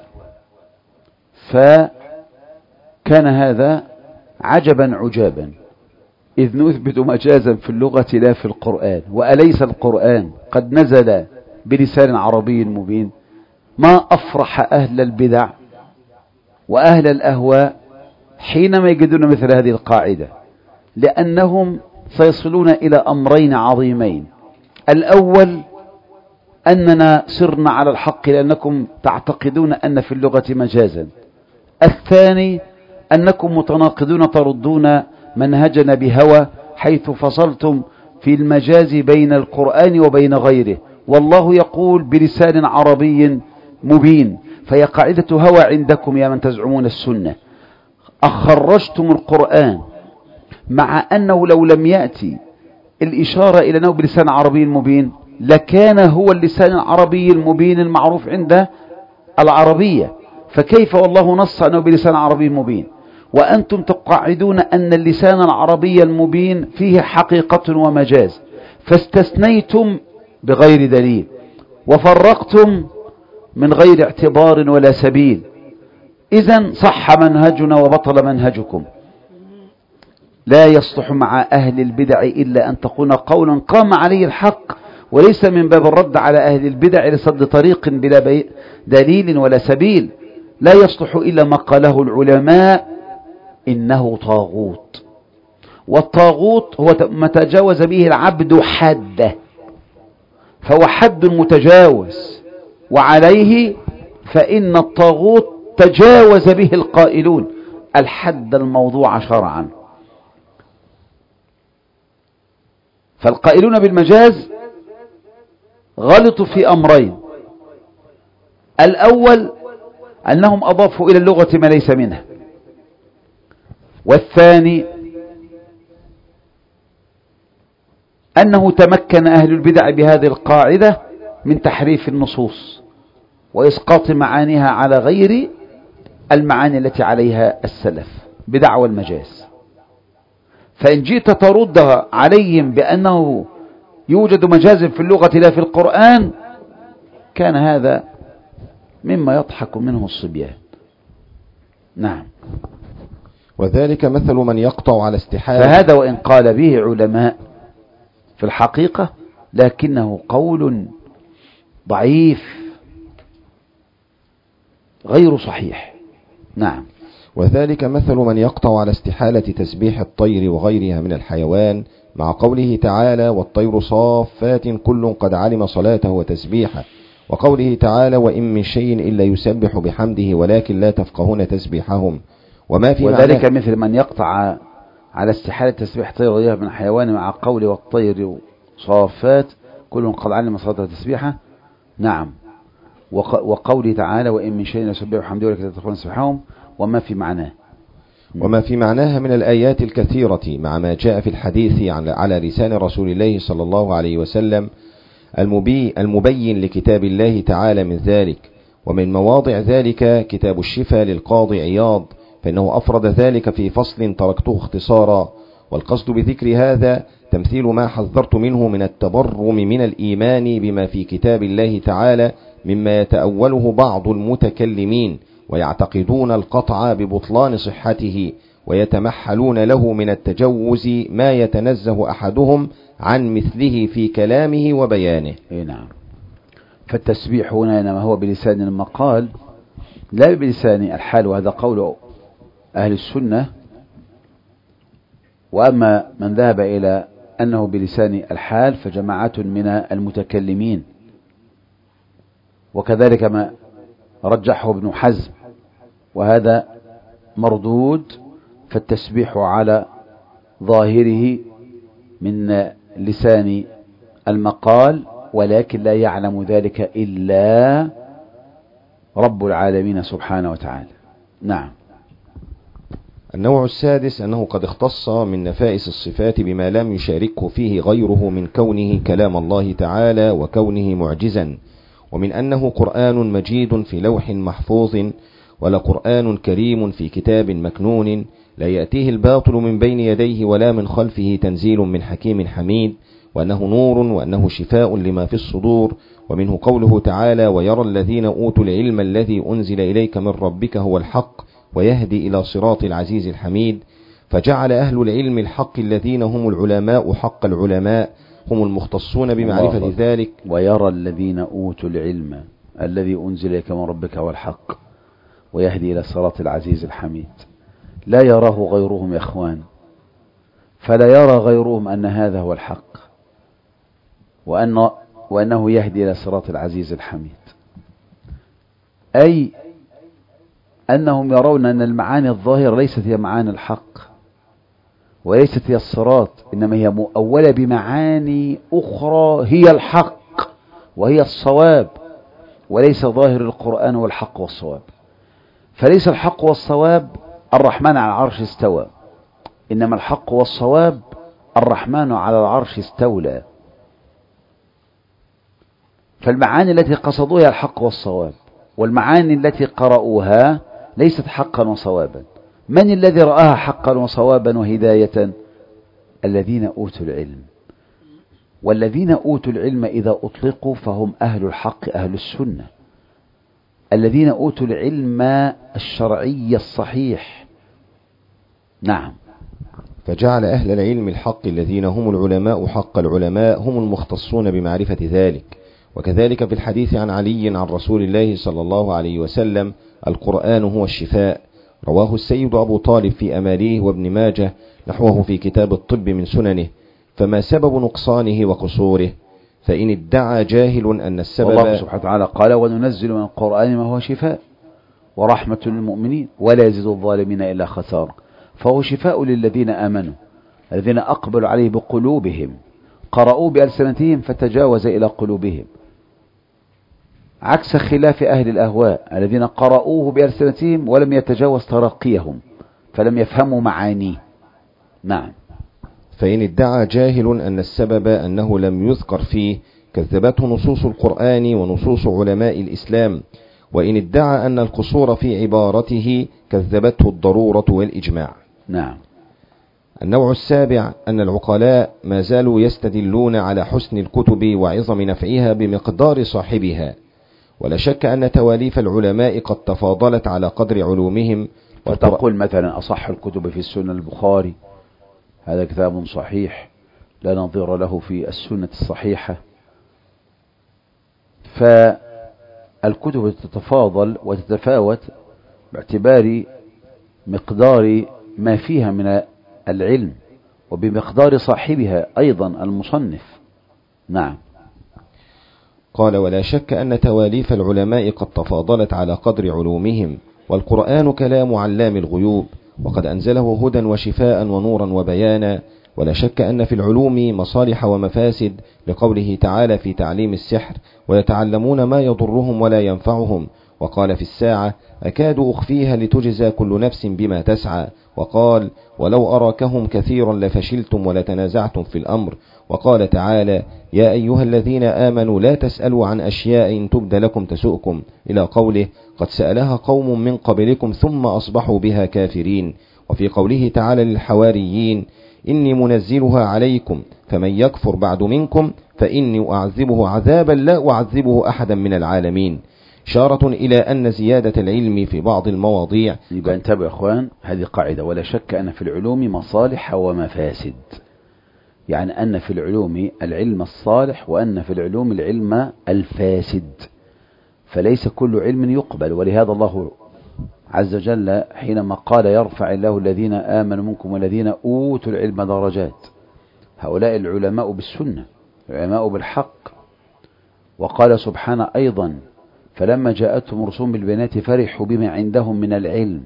فكان هذا عجبا عجابا، إذ نثبت مجازا في اللغة لا في القرآن، وأليس القرآن قد نزل بلسان عربي مبين؟ ما أفرح أهل البدع وأهل الأهواء حينما يجدون مثل هذه القاعدة، لأنهم سيصلون إلى أمرين عظيمين: الأول أننا سرنا على الحق لأنكم تعتقدون أن في اللغة مجازا، الثاني أنكم متناقضون تردون منهجنا بهوى حيث فصلتم في المجاز بين القرآن وبين غيره، والله يقول بلسان عربي مبين. فهي قاعدة هوى عندكم يا من تزعمون السنة. أخرجتم القرآن مع أنه لو لم يأتي الإشارة إلى أنه بلسان عربي مبين لكان هو اللسان العربي المبين المعروف عند العربية، فكيف والله نص أنه بلسان عربي مبين وأنتم تقاعدون أن اللسان العربي المبين فيه حقيقة ومجاز، فاستثنيتم بغير دليل وفرقتم من غير اعتبار ولا سبيل. إذن صح منهجنا وبطل منهجكم. لا يصلح مع أهل البدع إلا أن تكون قولا قام عليه الحق، وليس من باب الرد على أهل البدع لسد طريق بلا دليل ولا سبيل. لا يصلح إلا ما قاله العلماء إنه طاغوت، والطاغوت هو ما تجاوز به العبد حده، فهو حد متجاوز وعليه فإن الطاغوت تجاوز به القائلون الحد الموضوع شرعا. فالقائلون بالمجاز غلطوا في أمرين: الأول أنهم أضافوا إلى اللغة ما ليس منها، والثاني أنه تمكن أهل البدع بهذه القاعدة من تحريف النصوص وإسقاط معانيها على غير المعاني التي عليها السلف بدعوى المجاز. فإن جئت ترد عليهم بأنه يوجد مجاز في اللغة لا في القرآن كان هذا مما يضحك منه الصبيان. نعم. وذلك مثل من يقطع على استحالة. فهذا وإن قال به علماء في الحقيقة لكنه قول ضعيف غير صحيح. نعم. وذلك مثل من يقطع على استحالة تسبيح الطير وغيرها من الحيوان مع قوله تعالى: والطير صافات كل قد علم صلاته وتسبيحه، وقوله تعالى: وإن من شيء إلا يسبح بحمده ولكن لا تفقهون تسبيحهم. وذلك مثل من يقطع على استحالة تسبيح الطير وغيرها من الحيوان مع قوله والطير صافات كل قد علم صلاته وتسبيحه. نعم. وقوله تعالى: وإن من شيء يسبح بحمده ولكن لا تفقهون تسبيحهم، وما في معناها من الآيات الكثيرة مع ما جاء في الحديث على لسان رسول الله صلى الله عليه وسلم المبين لكتاب الله تعالى من ذلك. ومن مواضع ذلك كتاب الشفاء للقاضي عياض، فإنه أفرد ذلك في فصل تركته اختصارا. والقصد بذكر هذا تمثيل ما حذرت منه من التبرم من الإيمان بما في كتاب الله تعالى مما يتأوله بعض المتكلمين ويعتقدون القطع ببطلان صحته ويتمحلون له من التجوز ما يتنزه أحدهم عن مثله في كلامه وبيانه. نعم. فالتسبيح هنا إنما هو بلسان المقال لا بلسان الحال، وهذا قول أهل السنة. وأما من ذهب إلى أنه بلسان الحال فجماعة من المتكلمين، وكذلك ما رجحه ابن حزم، وهذا مردود. فالتسبيح على ظاهره من لسان المقال، ولكن لا يعلم ذلك إلا رب العالمين سبحانه وتعالى. نعم. النوع السادس أنه قد اختص من نفائس الصفات بما لم يشاركه فيه غيره من كونه كلام الله تعالى وكونه معجزا، ومن أنه قرآن مجيد في لوح محفوظ، ولقرآن كريم في كتاب مكنون لا يأتيه الباطل من بين يديه ولا من خلفه تنزيل من حكيم حميد، وأنه نور وأنه شفاء لما في الصدور. ومنه قوله تعالى: ويرى الذين أوتوا العلم الذي أنزل إليك من ربك هو الحق ويهدي إلى صراط العزيز الحميد. فجعل أهل العلم الحق الذين هم العلماء حق العلماء هم المختصون بمعرفة ذلك. ويرى الذين أوتوا العلم الذي أنزل إليك من ربك هو الحق ويهدي إلى صراط العزيز الحميد. لا يراه غيرهم يا إخوان، فلا يرى غيرهم أن هذا هو الحق وأنه يهدي إلى صراط العزيز الحميد، أي أنهم يرون أن المعاني الظاهرة ليست هي معاني الحق وليست هي الصراط، إنما هي مؤولة بمعاني أخرى هي الحق وهي الصواب، وليس ظاهر القرآن والحق والصواب. فليس الحق والصواب الرحمن على العرش استوى، إنما الحق والصواب الرحمن على العرش استولى. فالمعاني التي قصدوها الحق والصواب، والمعاني التي قرأوها ليست حقا وصوابا. من الذي رآها حقا وصوابا وهداية؟ الذين أوتوا العلم. والذين أوتوا العلم إذا أطلقوا فهم أهل الحق أهل السنة، الذين أوتوا العلم الشرعي الصحيح. نعم. فجعل أهل العلم الحق الذين هم العلماء حق العلماء هم المختصون بمعرفة ذلك. وكذلك في الحديث عن علي عن رسول الله صلى الله عليه وسلم: القرآن هو الشفاء. رواه السيد أبو طالب في أماليه وابن ماجه نحوه في كتاب الطب من سننه. فما سبب نقصانه وقصوره؟ فإن ادعى جاهل أن السبب. والله سبحانه وتعالى قال وننزل من القرآن ما هو شفاء ورحمة للمؤمنين ولا يزيد الظالمين إلا خسارة. فهو شفاء للذين آمنوا الذين أقبلوا عليه بقلوبهم قرأوا بألسنتهم فتجاوز إلى قلوبهم، عكس خلاف أهل الأهواء الذين قرأوه بألسنتهم ولم يتجاوز ترقيهم فلم يفهموا معانيه. نعم. فإن ادعى جاهل أن السبب أنه لم يذكر فيه كذبته نصوص القرآن ونصوص علماء الإسلام، وإن ادعى أن القصور في عبارته كذبته الضرورة والإجماع. نعم. النوع السابع أن العقلاء ما زالوا يستدلون على حسن الكتب وعظم نفعها بمقدار صاحبها، ولا شك أن تواليف العلماء قد تفاضلت على قدر علومهم. فتقول مثلا أصح الكتب في السنة البخاري، هذا كتاب صحيح لا نظير له في السنة الصحيحة. فالكتب تتفاضل وتتفاوت باعتبار مقدار ما فيها من العلم وبمقدار صاحبها أيضا المصنف. نعم. قال ولا شك أن تواليف العلماء قد تفاضلت على قدر علومهم، والقرآن كلام علام الغيوب وقد أنزله هدى وشفاء ونورا وبيانا. ولا شك أن في العلوم مصالح ومفاسد، لقوله تعالى في تعليم السحر ويتعلمون ما يضرهم ولا ينفعهم. وقال في الساعة أكاد أخفيها لتجزى كل نفس بما تسعى. وقال ولو أراكهم كثيرا لفشلتم ولتنازعتم في الأمر. وقال تعالى يا أيها الذين آمنوا لا تسألوا عن أشياء إن تبد لكم تسؤكم، إلى قوله قد سألها قوم من قبلكم ثم أصبحوا بها كافرين. وفي قوله تعالى للحواريين إني منزلها عليكم فمن يكفر بعد منكم فإني أعذبه عذابا لا أعذبه أحدا من العالمين، إشارة إلى أن زيادة العلم في بعض المواضيع. يبقى انتبه يا أخوان، هذه قاعدة ولا شك أن في العلوم مصالح ومفاسد، يعني أن في العلوم العلم الصالح وأن في العلوم العلم الفاسد، فليس كل علم يقبل. ولهذا الله عز وجل حينما قال يرفع الله الذين آمنوا منكم والذين أوتوا العلم درجات، هؤلاء العلماء بالسنة العلماء بالحق. وقال سبحانه أيضا فلما جاءتهم رسوم بالبينات فرحوا بما عندهم من العلم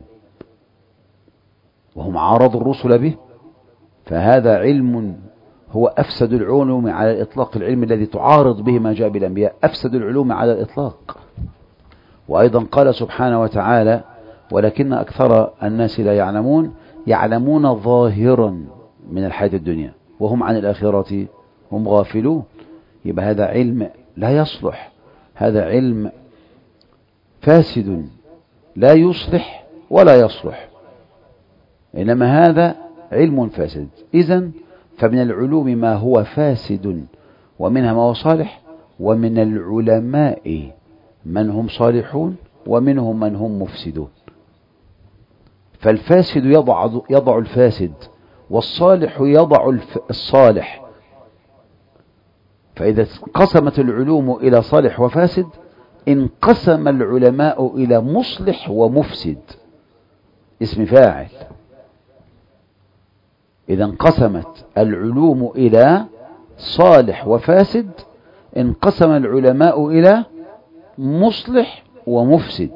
وهم عارضوا الرسل به، فهذا علم هو أفسد العلوم على الإطلاق، العلم الذي تعارض به ما جاء بالأنبياء أفسد العلوم على الإطلاق. وأيضا قال سبحانه وتعالى ولكن أكثر الناس لا يعلمون ظاهرا من الحياة الدنيا وهم عن الآخرة هم غافلون. يبقى هذا علم لا يصلح، هذا علم فاسد لا يصلح ولا يصلح، إنما هذا علم فاسد. إذن فمن العلوم ما هو فاسد ومنها ما هو صالح، ومن العلماء من هم صالحون ومنهم من هم مفسدون. فالفاسد يضع الفاسد والصالح يضع الصالح. فإذا انقسمت العلوم إلى صالح وفاسد انقسم العلماء إلى مصلح ومفسد، اسم فاعل. إذا انقسمت العلوم إلى صالح وفاسد انقسم العلماء إلى مصلح ومفسد.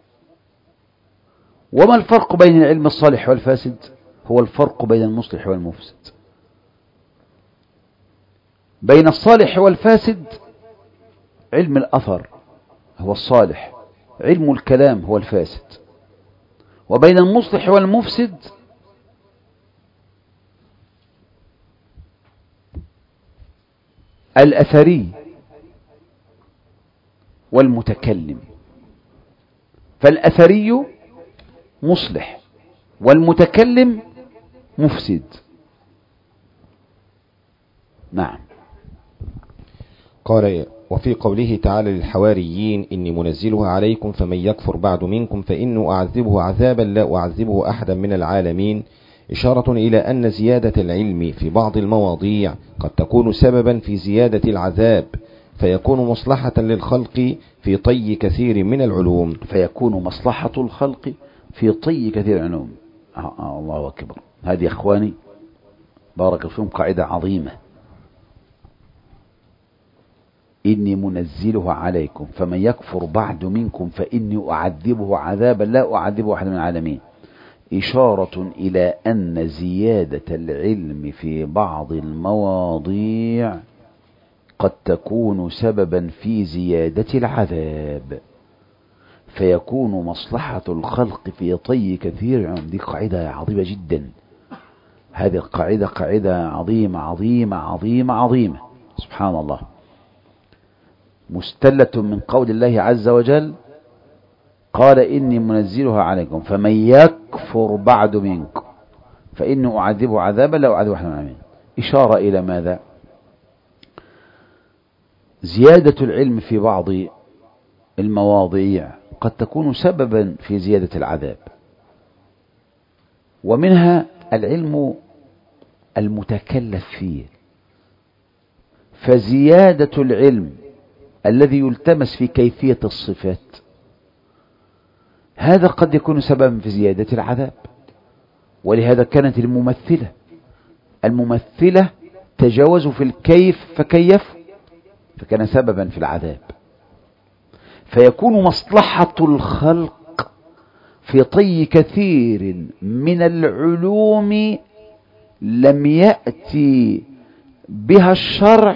وما الفرق بين العلم الصالح والفاسد؟ هو الفرق بين المصلح والمفسد. بين الصالح والفاسد علم الأثر هو الصالح، علم الكلام هو الفاسد. وبين المصلح والمفسد الأثري والمتكلم. فالأثري مصلح والمتكلم مفسد. نعم. قال وفي قوله تعالى للحواريين إني منزلها عليكم فمن يكفر بعد منكم فإني أعذبه عذابا لا أعذبه أحدا من العالمين، إشارة إلى أن زيادة العلم في بعض المواضيع قد تكون سببا في زيادة العذاب، فيكون مصلحة للخلق في طي كثير من العلوم. فيكون مصلحة الخلق في طي كثير من العلوم. الله أكبر. هذه أخواني بارك فيكم قاعدة عظيمة. إني منزله عليكم فمن يكفر بعد منكم فإني أعذبه عذابا لا أعذبه أحد من العالمين، إشارة إلى أن زيادة العلم في بعض المواضيع قد تكون سببا في زيادة العذاب، فيكون مصلحة الخلق في طي كثير. دي قاعدة عظيمة جدا، هذه القاعدة قاعدة عظيمة عظيمة عظيمة عظيمة، سبحان الله، مستلة من قول الله عز وجل قال إني منزلها عليكم فمن يكفر بعد منكم فإني أعذبه عذابا لا أعذبه أحد من العالمين. إشارة إلى ماذا؟ زيادة العلم في بعض المواضيع قد تكون سببا في زيادة العذاب، ومنها العلم المتكلف فيه، فزيادة العلم الذي يلتمس في كيفية الصفات هذا قد يكون سببا في زيادة العذاب. ولهذا كانت الممثلة تجاوزوا في الكيف فكيف فكان سببا في العذاب. فيكون مصلحة الخلق في طي كثير من العلوم لم يأتي بها الشرع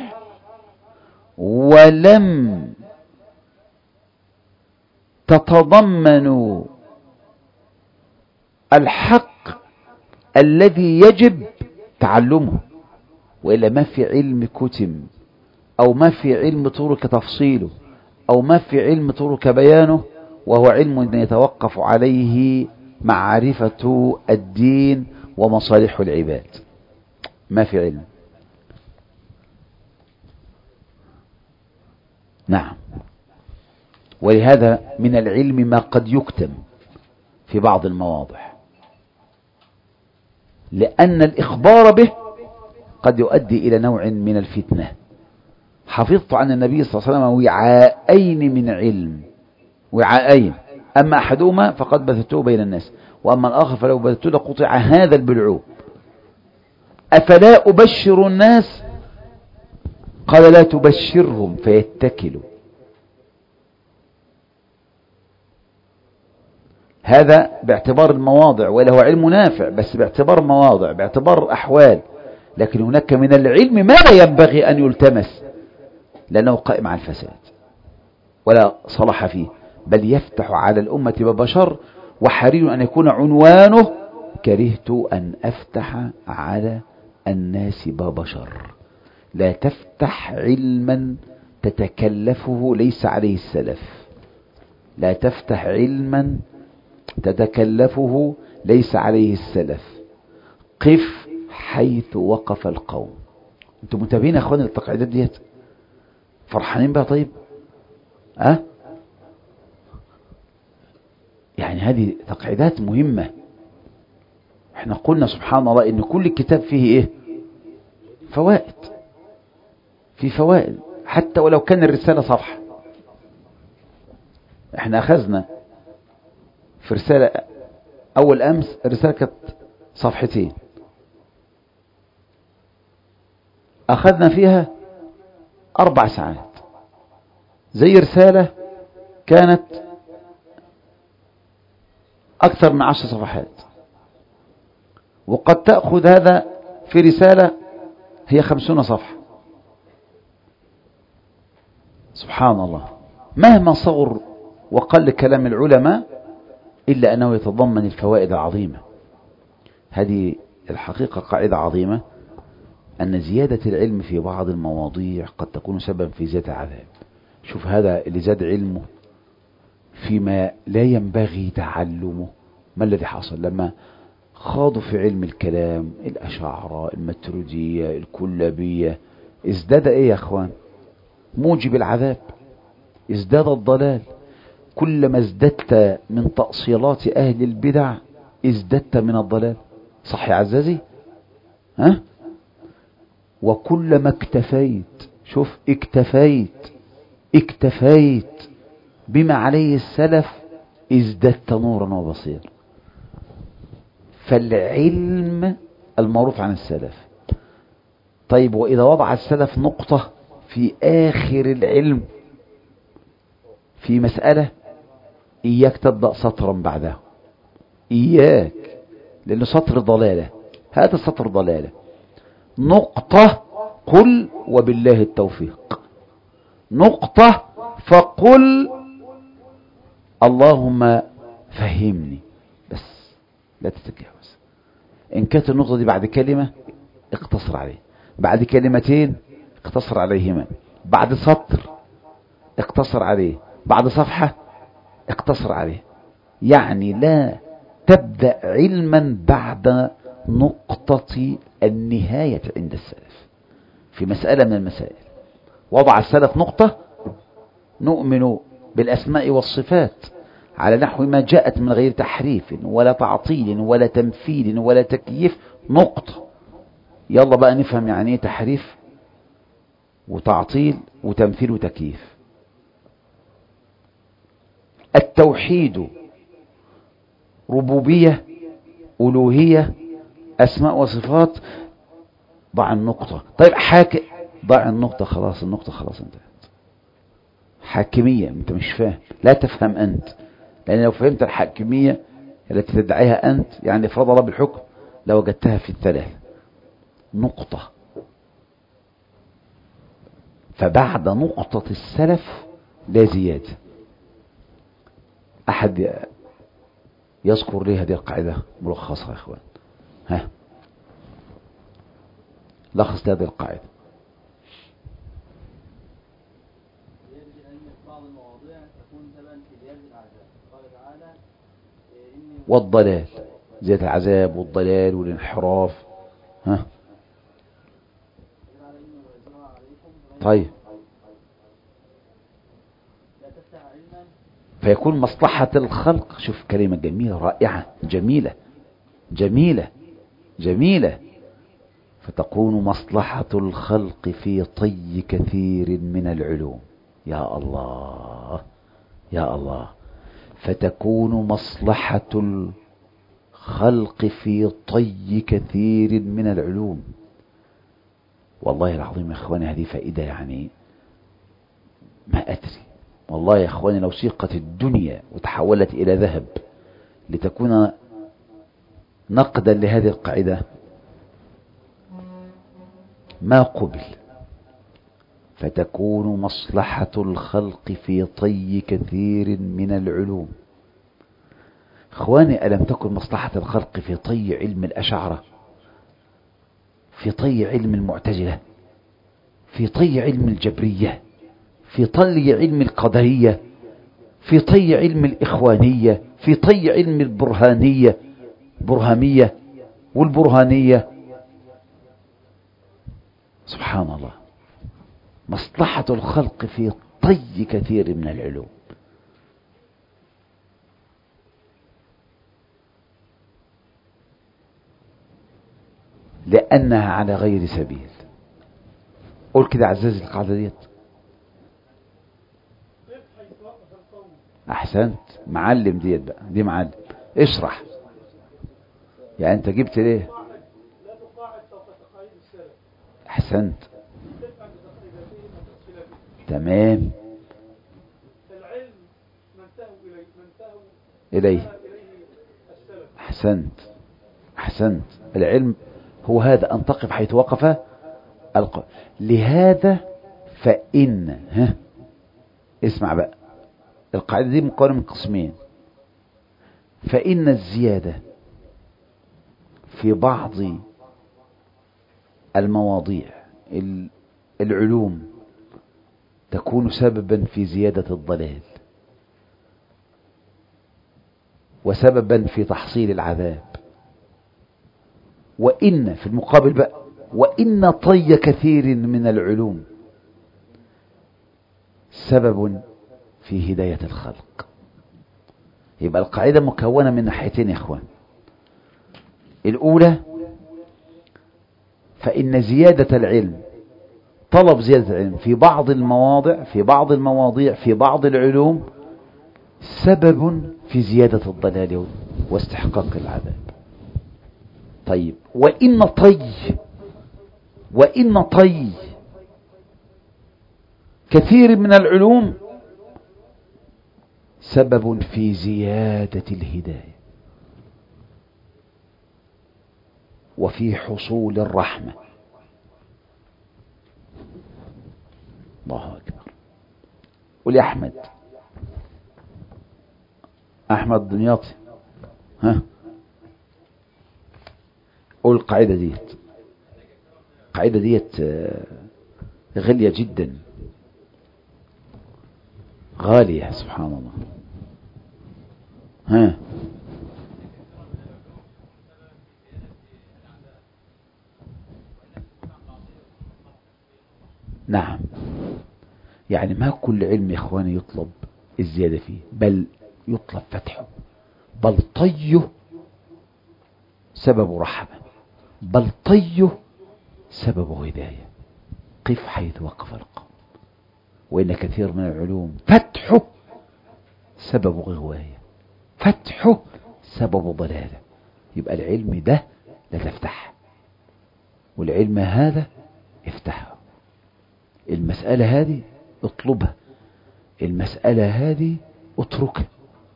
ولم تتضمن الحق الذي يجب تعلمه، وإلا ما في علم كتم، أو ما في علم ترك تفصيله، أو ما في علم ترك بيانه، وهو علم يتوقف عليه معرفة الدين ومصالح العباد. ما في علم. نعم. ولهذا من العلم ما قد يكتم في بعض المواضع، لأن الإخبار به قد يؤدي إلى نوع من الفتنة. حفظت عن النبي صلى الله عليه وسلم وعاءين من علم، وعاءين، أما أحدهما فقد بثته بين الناس، وأما الآخر فلو بثته لقطع هذا البلعوم. أفلا أبشر الناس؟ قال لا تبشرهم فيتكلوا. هذا باعتبار المواضع، ولا هو علم نافع بس باعتبار مواضع، باعتبار أحوال. لكن هناك من العلم ما لا ينبغي أن يلتمس، لأنه قائم على الفساد ولا صلاح فيه، بل يفتح على الأمة باب شر، وحري أن يكون عنوانه كرهت أن أفتح على الناس باب شر. لا تفتح علما تتكلفه ليس عليه السلف، لا تفتح علما تتكلفه ليس عليه السلف. قف حيث وقف القوم. انتم منتبهين يا اخواني للتقعيدات ديت؟ فرحانين بها؟ طيب يعني هذه تقعيدات مهمة. احنا قلنا سبحان الله ان كل كتاب فيه ايه؟ فوائد، في فوائد حتى ولو كان الرسالة صفحة. احنا اخذنا في رسالة اول امس الرسالة كانت صفحتين، اخذنا فيها 4 ساعات، زي رسالة كانت اكثر من 10 صفحات. وقد تأخذ هذا في رسالة هي 50 صفحة. سبحان الله. مهما صغر وقل كلام العلماء إلا أنه يتضمن الفوائد العظيمة. هذه الحقيقة قاعدة عظيمة، أن زيادة العلم في بعض المواضيع قد تكون سببا في زيادة العذاب. شوف هذا اللي زاد علمه فيما لا ينبغي تعلمه، ما الذي حصل لما خاضوا في علم الكلام؟ الأشاعرة، الماتريدية، الكلابية، ازداد ايه يا اخوان؟ موجب العذاب، ازداد الضلال. كلما ازددت من تأصيلات أهل البدع ازددت من الضلال. صح يا عزازي؟ وكلما اكتفيت، شوف، اكتفيت بما عليه السلف ازددت نورا وبصير. فالعلم المعروف عن السلف. طيب وإذا وضع السلف نقطة في آخر العلم في مسألة إياك تبدأ سطرا بعده، إياك، لأنه سطر ضلالة، هذا سطر ضلالة. نقطة قل وبالله التوفيق، نقطة فقل اللهم فهمني، بس لا تتجاوز. إن كانت النقطة دي بعد كلمة اقتصر عليه، بعد كلمتين اقتصر عليهما، بعد سطر اقتصر عليه، بعد صفحة اقتصر عليه. يعني لا تبدأ علما بعد نقطة النهاية عند السلف في مسألة من المسائل. وضع السلف نقطة: نؤمن بالأسماء والصفات على نحو ما جاءت من غير تحريف ولا تعطيل ولا تمثيل ولا تكييف، نقطة. يلا بقى نفهم يعني ايه تحريف وتعطيل وتمثيل وتكييف. التوحيد ربوبية، ألوهية، أسماء وصفات، ضع النقطة. طيب ضع النقطة، خلاص النقطة خلاص انتهت. حاكمية، انت مش فاهم، لا تفهم انت، لأن لو فهمت الحاكمية التي تدعيها انت، يعني افراد الله بالحكم، لوجدتها في الثلاث نقطة. فبعد نقطة السلف لا زيادة. أحد يذكر لي هذه القاعدة ملخصها يا إخوان؟ ها، لخص هذه القاعدة. والضلال، زيادة العذاب والضلال والانحراف. ها، طيب، فيكون مصلحة الخلق. شوف كلمة جميلة رائعة، جميلة جميلة جميلة. فتكون مصلحة الخلق في طي كثير من العلوم. يا الله يا الله. فتكون مصلحة الخلق في طي كثير من العلوم. والله العظيم يا اخواني هذه فائدة، يعني ما أدري والله يا اخواني، لو سيقت الدنيا وتحولت إلى ذهب لتكون نقدا لهذه القاعدة ما قبل. فتكون مصلحة الخلق في طي كثير من العلوم. اخواني، ألم تكن مصلحة الخلق في طي علم الأشاعرة، في طي علم المعتزلة، في طي علم الجبرية، في طي علم القدرية، في طي علم الإخوانية، في طي علم البرهانية، برهمية والبرهانية. سبحان الله. مصلحة الخلق في طي كثير من العلوم. لأنها على غير سبيل. قول كده عزيزي القاعدة ديت. أحسنت، معلم ديت بقى، دي معلم. اشرح يعني أنت جبت ليه؟ أحسنت، تمام. العلم من انتهوا إليه. أحسنت أحسنت. العلم هو هذا، أن تقف حيث وقف لهذا فإن اسمع بقى، القاعدة دي مكونة من قسمين. فإن الزيادة في بعض المواضيع العلوم تكون سببا في زيادة الضلال وسببا في تحصيل العذاب. وإن في المقابل بقى، وإن طي كثير من العلوم سبب في هداية الخلق. يبقى القاعدة مكونة من ناحيتين يا اخوان. الأولى، فإن زيادة العلم، طلب زيادة العلم في بعض المواضع في بعض العلوم سبب في زيادة الضلال واستحقاق العذاب. طيب، وإن طي كثير من العلوم سبب في زيادة الهداية وفي حصول الرحمة. الله أكبر. قل يا أحمد، أحمد دمياطي، ها، قل القاعدة ديت. القاعدة ديت غالية جدا، غالية سبحان الله. ها، نعم. يعني ما كل علم يا إخواني يطلب الزيادة فيه، بل يطلب فتحه، بل طيه سبب رحمة، بل طيه سبب هداية. قف حيث وقف القوم، وإن كثير من العلوم فتحه سبب غواية، فتحه سبب ضلالة. يبقى العلم ده لا تفتح، والعلم هذا افتحه. المسألة هذه اطلبها، المسألة هذه اتركها.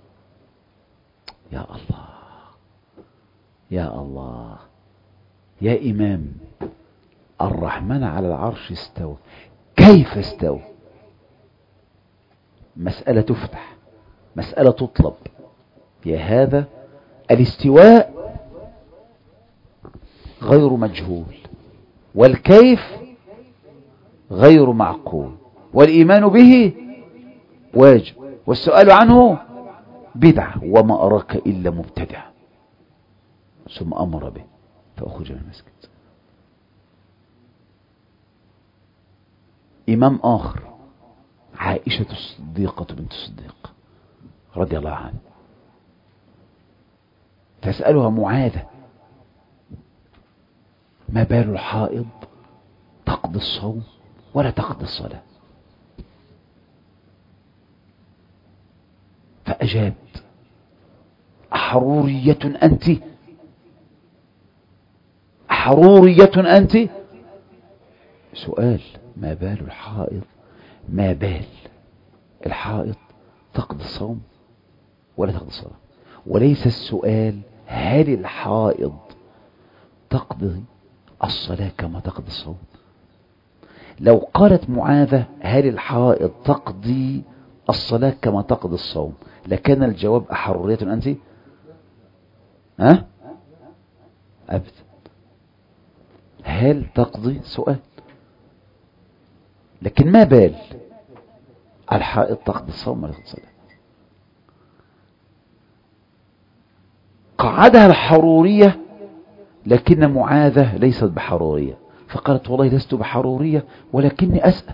يا الله يا الله. يا إمام، الرحمن على العرش استوى. كيف استوى؟ مسألة تفتح، مسألة تطلب. يا هذا الاستواء غير مجهول، والكيف غير معقول، والإيمان به واجب، والسؤال عنه بدعة، وما أراك إلا مبتدع. ثم أمر به فأخرج من المسجد. إمام آخر، عائشة الصديقة بنت الصديق رضي الله عنها، تسألها معاذة: ما بال الحائض تقضي الصوم ولا تقضي الصلاة؟ فأجابت: أحرورية أنت؟ أحرورية أنت؟ سؤال: ما بال الحائض، ما بال الحائض تقضي الصوم ولا تقضي الصلاة؟ وليس السؤال هل الحائض تقضي الصلاة كما تقضي الصوم. لو قالت معاذة هل الحائض تقضي الصلاة كما تقضي الصوم لكان الجواب أحرورية أنت؟ ها؟ أبدا. هل تقضي سؤال، لكن ما بال الحائض تقضي الصوم ولا تقضي الصلاة. قعدها الحرورية، لكن معاذة ليست بحرورية، فقالت: والله لست بحرورية ولكني أسأل.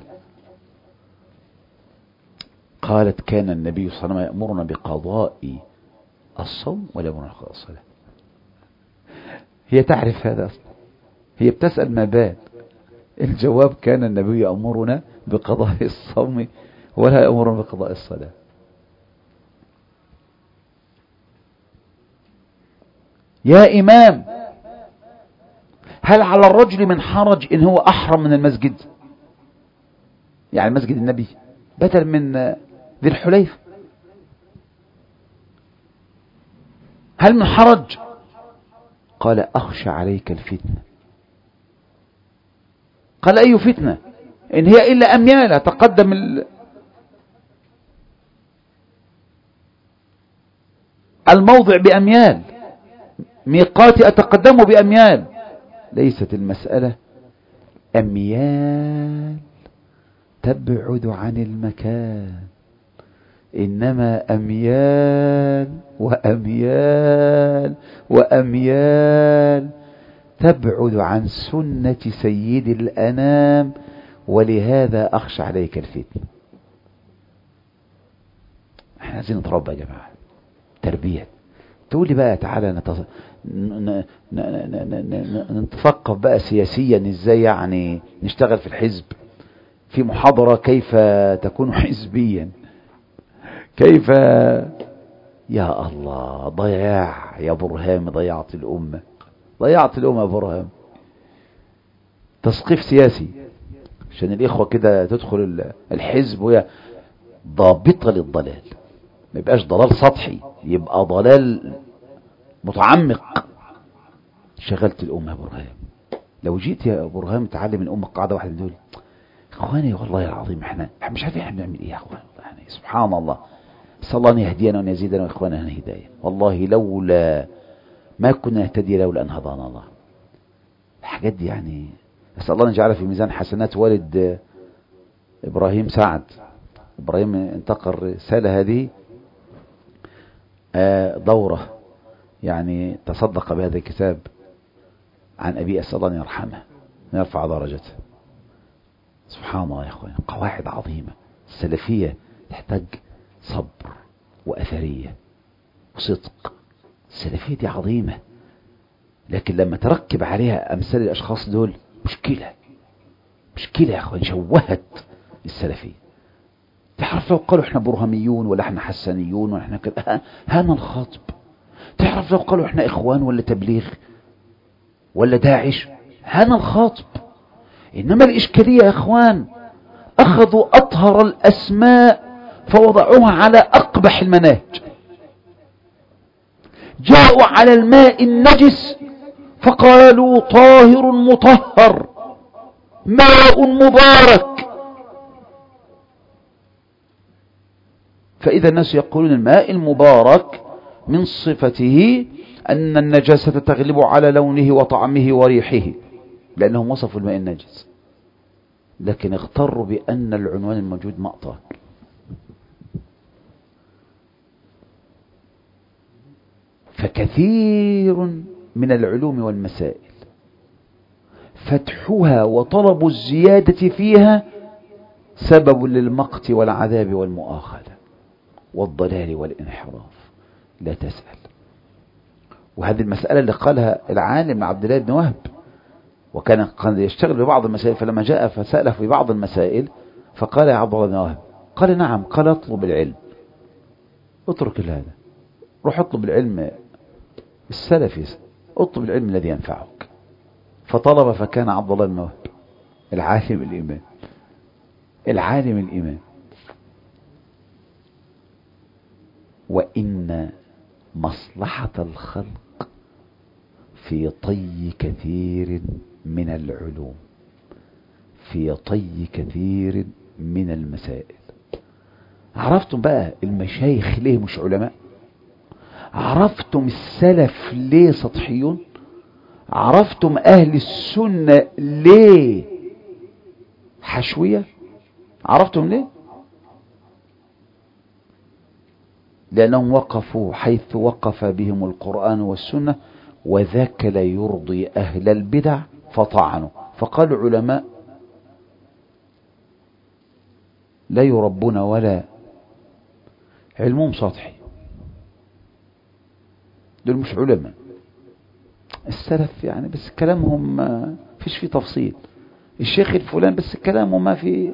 قالت: كان النبي صلى الله عليه وسلم يأمرنا بقضاء الصوم ولا يأمرنا بقضاء الصلاة. هي تعرف هذا أصلا، هي بتسأل ما بال. الجواب: كان النبي يأمرنا بقضاء الصوم ولا يأمرنا بقضاء الصلاة. يا إمام، هل على الرجل من حرج إن هو أحرم من المسجد، يعني مسجد النبي بدل من ذي الحليفة؟ هل من حرج؟ قال: أخشى عليك الفتنة. قال: أي فتنة؟ إن هي إلا أميال تقدم الموضع بأميال، ميقاتي أتقدمه بأميال. ليست المسألة أميال تبعد عن المكان، إنما أميال وأميال وأميال تبعد عن سنة سيد الأنام، ولهذا أخشى عليك الفتنة. احنا عايزين نتربى يا جماعة تربية. تقول لي بقى تعالى نتثقف بقى سياسيا، ازاي يعني نشتغل في الحزب، في محاضرة كيف تكون حزبيا، كيف. يا الله، ضياع يا برهام، ضيعت الأمة، ضيعت الأمة يا برهام. تثقيف سياسي، عشان الإخوة كده تدخل الحزب وهي ضابطة للضلال، ما يبقاش ضلال سطحي، يبقى ضلال متعمق. شغلت الأمة يا برهام، لو جيت يا برهام تعلم الأمة قاعدة واحدة دول، إخواني والله العظيم احنا مش عارفين احنا بنعمل ايه يا اخوان، يعني سبحان الله. نسأل الله أن يهدينا وأن يزيدنا وإخواننا هداية. والله لولا ما كنا نهتدي لولا أن هدانا الله. الحاجات دي يعني نسأل الله أن يجعلها في ميزان حسنات والد إبراهيم سعد. إبراهيم انتقل الرسالة هذه دورة، يعني تصدق بهذا الكتاب عن أبي، أسأل الله أن يرحمه ويرفع درجته. سبحان الله يا أخوان، قواعد عظيمة. السلفية تحتاج صبر وأثرية وصدق. السلفية دي عظيمة، لكن لما تركب عليها أمثال الأشخاص دول مشكلة يا أخوان، شوهت السلفية. تعرف لو قالوا احنا برهميون ولا احنا حسانيون ولا احنا كده، هانا الخاطب. تعرف لو قالوا احنا إخوان ولا تبليغ ولا داعش، هانا الخاطب. إنما الإشكالية يا أخوان، أخذوا أطهر الأسماء فوضعوها على أقبح المناهج. جاءوا على الماء النجس فقالوا طاهر مطهر ماء مبارك. فإذا الناس يقولون الماء المبارك من صفته أن النجاسة تغلب على لونه وطعمه وريحه، لأنهم وصفوا الماء النجس، لكن اغتروا بأن العنوان الموجود ماء طاهر. فكثير من العلوم والمسائل فتحها وطلب الزيادة فيها سبب للمقت والعذاب والمؤاخذة والضلال والانحراف. لا تسأل. وهذه المسألة اللي قالها العالم عبد الله بن وهب، وكان قد يشتغل ببعض المسائل، فلما جاء فسأله في بعض المسائل فقال يا عبد الله بن وهب، قال نعم، قال اطلب العلم، اترك هذا، روح اطلب العلم السلفي، اطلب العلم الذي ينفعك. فطلب، فكان عبد الله بن وهب العالم الإمام. وإن مصلحة الخلق في طي كثير من العلوم، في طي كثير من المسائل. عرفتم بقى المشايخ ليه مش علماء؟ عرفتم السلف ليه سطحيون؟ عرفتم أهل السنة ليه حشوية؟ عرفتم ليه؟ لأنهم وقفوا حيث وقف بهم القرآن والسنة، وذاك لا يرضي أهل البدع فطعنوا. فقال العلماء لا يربون ولا علمهم سطحي، دول مش علماء. السلف يعني بس كلامهم ما فيش فيه تفصيل، الشيخ الفلان بس كلامه ما فيه،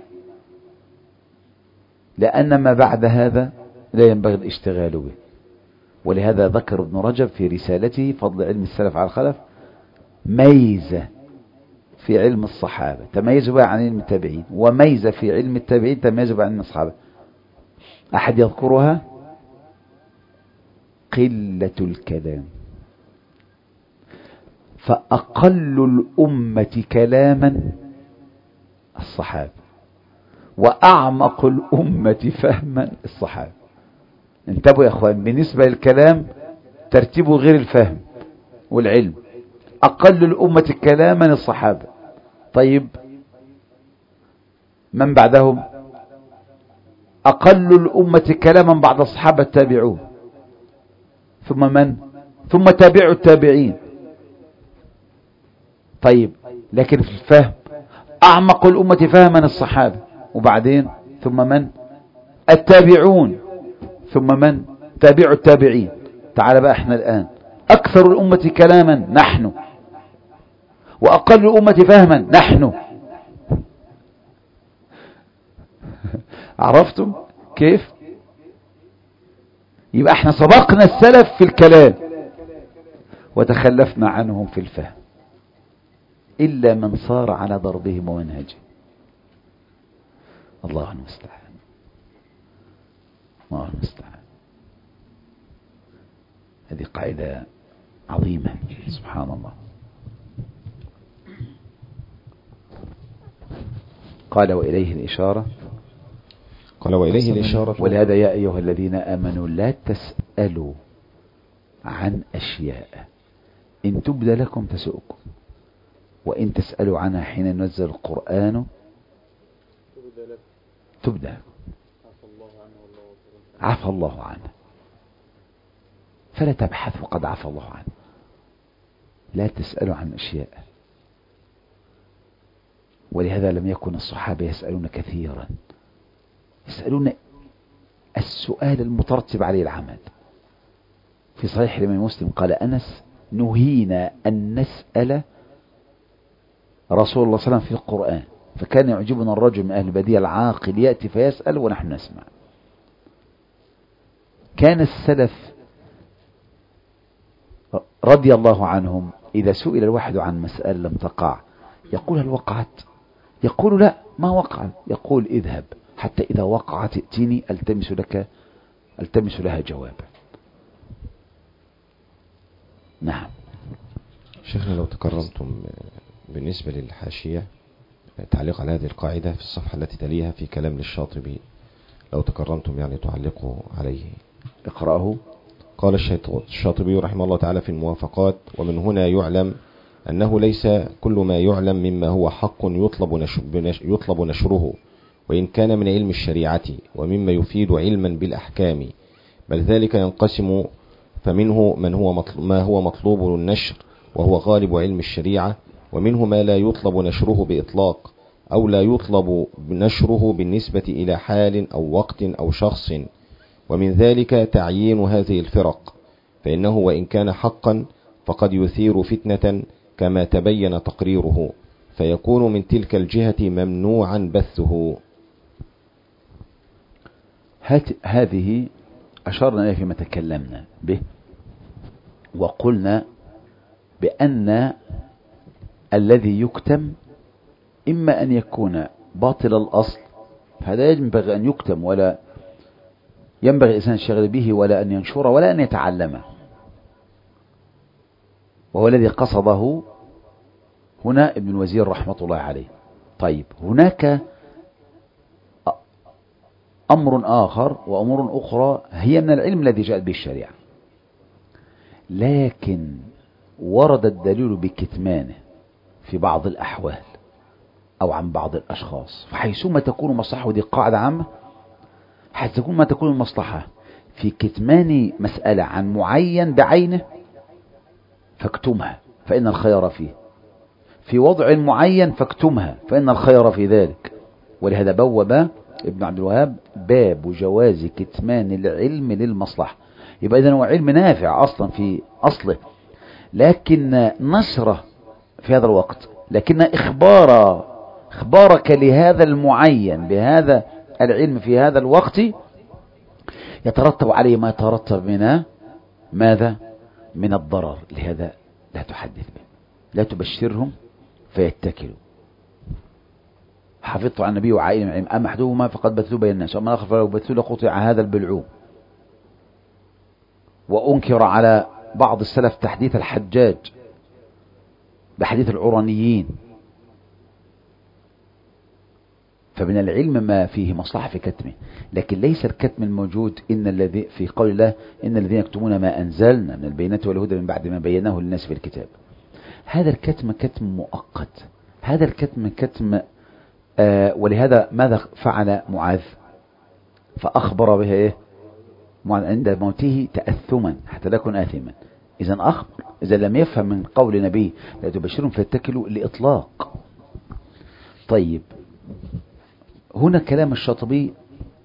لأن ما بعد هذا لا ينبغي الاشتغال به. ولهذا ذكر ابن رجب في رسالته فضل علم السلف على الخلف ميزة في علم الصحابة تميزوا بها عن علم التابعين، وميزة في علم التابعين تميزوا بها عن الصحابة. أحد يذكرها؟ قلة الكلام. فأقل الأمة كلاما الصحابة، وأعمق الأمة فهما الصحابة. انتبهوا يا أخوان، بالنسبة للكلام ترتيبه غير الفهم والعلم. أقل الأمة كلاما الصحابة. طيب من بعدهم؟ أقل الأمة كلاما بعد الصحابة التابعون، ثم من؟ ثم تابعوا التابعين. طيب لكن في الفهم أعمق الأمة فهما الصحابة، وبعدين ثم من؟ التابعون، ثم من؟ تابعوا التابعين. تعال بقى احنا الآن أكثر الأمة كلاما نحن، وأقل الأمة فهما نحن. عرفتم كيف؟ يبقى احنا سبقنا السلف في الكلام وتخلفنا عنهم في الفهم، إلا من صار على ضربهم ومنهجهم. الله المستعان. الله المستعان. هذه قاعدة عظيمة سبحان الله. قال وإليه الإشارة. قال وإليه الإشارة. ولهذا يا أيها الذين آمنوا لا تسألوا عن أشياء إن تبد لكم تسؤكم وإن تسألوا عنها حين ينزل القرآن تبد لكم عفى الله عنه. فلا تبحثوا قد عفى الله عنه. لا تسألوا عن أشياء. ولهذا لم يكن الصحابة يسألون كثيرا، يسألون السؤال المترتب عليه العمل. في صحيح الإمام مسلم قال أنس نهينا أن نسأل رسول الله صلى الله عليه وسلم في القرآن، فكان يعجبنا الرجل من أهل البادية العاقل يأتي فيسأل ونحن نسمع. كان السلف رضي الله عنهم إذا سئل الواحد عن مسألة لم تقع يقول هل وقعت؟ يقول لا ما وقع. يقول اذهب حتى إذا وقعت ائتني ألتمس لها جوابا. نعم. شيخنا لو تكرمتم بالنسبة للحاشية تعليق على هذه القاعدة في الصفحة التي تليها في كلام للشاطبي، لو تكرمتم يعني تعلقوا عليه. اقرأه. قال الشاطبي رحمه الله تعالى في الموافقات: ومن هنا يعلم أنه ليس كل ما يعلم مما هو حق يطلب نشره وإن كان من علم الشريعة ومما يفيد علما بالأحكام، بل ذلك ينقسم، فمنه ما هو مطلوب النشر وهو غالب علم الشريعة، ومنه ما لا يطلب نشره بإطلاق أو لا يطلب نشره بالنسبة إلى حال أو وقت أو شخص، ومن ذلك تعيين هذه الفرق، فإنه وإن كان حقا فقد يثير فتنة كما تبين تقريره، فيكون من تلك الجهة ممنوعا بثه. هذه أشرنا إليه فيما تكلمنا به، وقلنا بأن الذي يكتم إما أن يكون باطل الأصل، هذا ينبغي أن يكتم ولا ينبغي الإنسان الشغل به ولا أن ينشره ولا أن يتعلمه، وهو الذي قصده هنا ابن الوزير رحمة الله عليه. طيب هناك أمر آخر وأمور أخرى هي من العلم الذي جاءت به الشريعة، لكن ورد الدليل بكتمانه في بعض الأحوال أو عن بعض الأشخاص، فحيثما تكون مصلحة، ودي قاعدة عامة، حيثما ما تكون المصلحة في كتمان مسألة عن معين بعينه فاكتمها فإن الخير فيه، في وضع معين فاكتمها فإن الخير في ذلك. ولهذا بوب ابن عبد الوهاب باب جواز كتمان العلم للمصلحة. يبقى إذن هو علم نافع أصلا في أصله، لكن نشره في هذا الوقت، لكن إخبارك لهذا المعين بهذا العلم في هذا الوقت يترتب عليه ما يترتب من ماذا؟ من الضرر. لهذا لا تحدث به، لا تبشرهم فيتكلوا. حفظت عن النبي وعائل العلم، أما أحدهما فقد بثوا بين الناس وأما الآخر فلو بثوا لقطع هذا البلعوم. وأنكر على بعض السلف تحديث الحجاج بحديث العرانيين. فمن العلم ما فيه مصلحة في كتمه، لكن ليس الكتم الموجود إن الذي في قول الله إن الذين يكتمون ما أنزلنا من البينات والهدى من بعد ما بيناه للناس في الكتاب. هذا الكتم كتم مؤقت، هذا الكتم كتم ولهذا ماذا فعل معاذ؟ فأخبر بها إيه؟ عند موته تأثما حتى لا يكون آثما. إذا أخبر، إذا لم يفهم من قول نبي لا تبشرهم فيتكلوا لإطلاق. طيب هنا كلام الشاطبي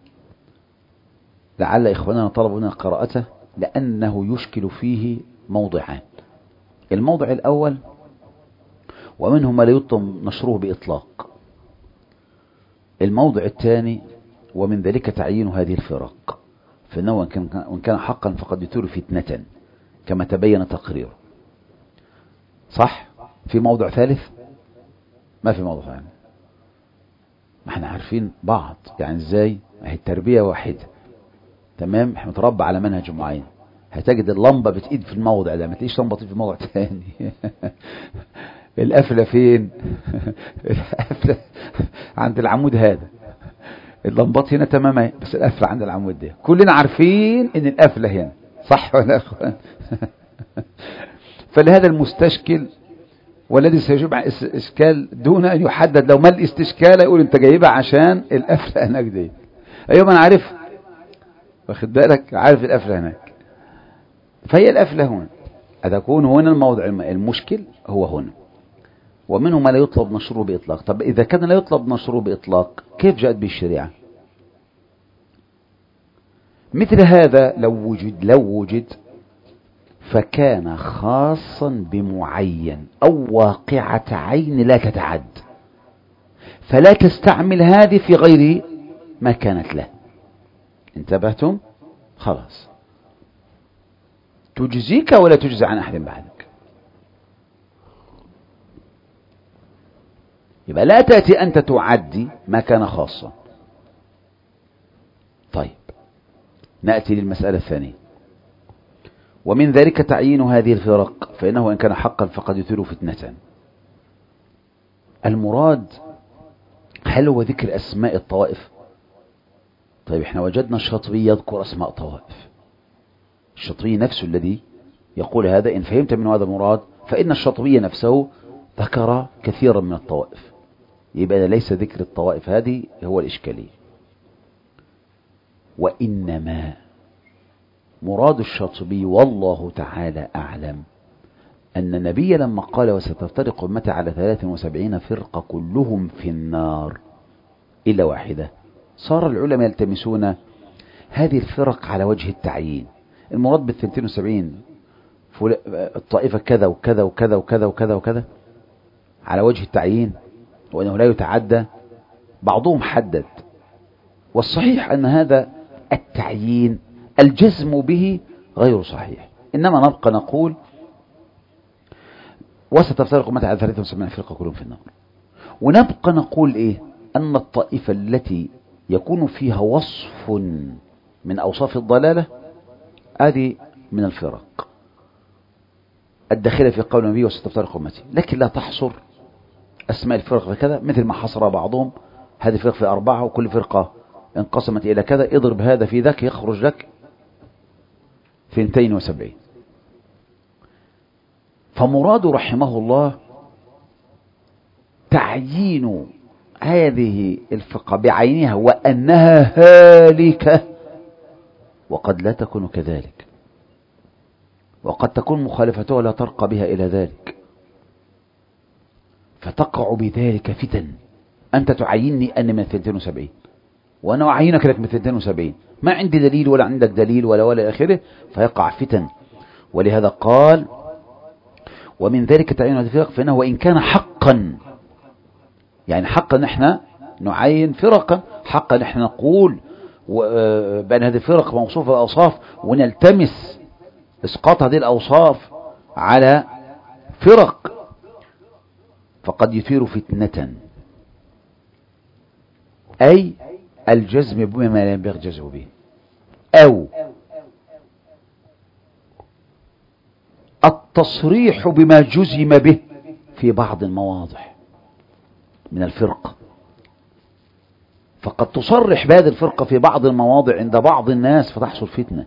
لعل إخواننا طلبوا لنا قراءته لأنه يشكل فيه موضعان. الموضع الأول ومنه ما لا يطلب نشره بإطلاق. الموضع الثاني ومن ذلك تعيين هذه الفرق، فإنه وإن كان حقا فقد يثير فتنة كما تبين تقريره. صح؟ في موضع ثالث؟ ما في موضع ثاني. ما احنا عارفين بعض يعني ازاي، ما هي التربية واحدة تمام، احنا متربى على منهج معين. هتجد اللمبة بتقيد في الموضع ده، ما تلاقيش لمبة تقيد في موضع تاني. القفلة فين؟ القفلة عند العمود هذا، اللمبات هنا تماما، بس القفلة عند العمود ده. كلنا عارفين ان القفلة هنا، صح ولا يا اخوان؟ فلهذا المستشكل والذي سيجيب عن إشكال دون أن يحدد لو ما الاستشكال يقول أنت جايبها عشان القفلة هناك دي. أيوة ما أنا عارف، واخد بالك، عارف القفلة هناك، فهي القفلة هنا. أتكون هنا الموضع المشكل هو هنا، ومنه ما لا يطلب نشره بإطلاق. طب إذا كان لا يطلب نشره بإطلاق كيف جاءت به الشريعة؟ مثل هذا لو وجد فكان خاصا بمعين أو واقعة عين لا تتعد، فلا تستعمل هذه في غير ما كانت له. انتبهتم؟ خلاص، تجزيك ولا تجزي عن أحد بعدك. يبقى لا تأتي أنت تعدي ما كان خاصا. طيب نأتي للمسألة الثانية، ومن ذلك تعيين هذه الفرق، فإنه إن كان حقا فقد يثير فتنة. المراد هل هو ذكر أسماء الطوائف؟ طيب احنا وجدنا الشاطبي يذكر أسماء طوائف، الشاطبي نفسه الذي يقول هذا. إن فهمت من هذا المراد فإن الشاطبي نفسه ذكر كثيرا من الطوائف، يبقى ليس ذكر الطوائف هذه هو الإشكالية. وإنما مراد الشاطبي والله تعالى أعلم أن النبي لما قال وستفترق أمتي على 73 فرقة كلهم في النار إلا واحدة، صار العلماء يلتمسون هذه الفرق على وجه التعيين. المراد بال 72 الطائفة كذا وكذا وكذا وكذا وكذا وكذا على وجه التعيين، وأنه لا يتعدى. بعضهم حدد، والصحيح أن هذا التعيين الجزم به غير صحيح، إنما نبقى نقول وستفترق أمتي على 73 فرقة كلهم في النار، ونبقى نقول إيه؟ أن الطائفة التي يكون فيها وصف من أوصاف الضلالة هذه من الفرق الداخلة في قول النبي وستفترق أمتي، لكن لا تحصر أسماء الفرق كذا، مثل ما حصر بعضهم هذه الفرق في 4، وكل فرقة انقسمت إلى كذا، اضرب هذا في ذاك يخرج لك 72. فمراد رحمه الله تعيين هذه الفرقة بعينها وأنها هالكة، وقد لا تكون كذلك، وقد تكون مخالفتها لا ترقى بها إلى ذلك، فتقع بذلك فتن. أنت تعيني أن من 72 وأنا أعينك لك من 72، ما عندي دليل ولا عندك دليل ولا آخره، فيقع فتن. ولهذا قال ومن ذلك تعيين هذه الفرق، فإنه وإن كان حقا، يعني حقا نحن نعين فرقا، حقا نحن نقول بأن هذه الفرق موصوفة بأوصاف، ونلتمس إسقاط هذه الأوصاف على فرق، فقد يثير فتنة، أي الجزم بما لا ينبغي الجزم به، أو التصريح بما جزم به في بعض المواضع من الفرقة، فقد تصرح بهذه الفرقة في بعض المواضع عند بعض الناس فتحصل فتنة.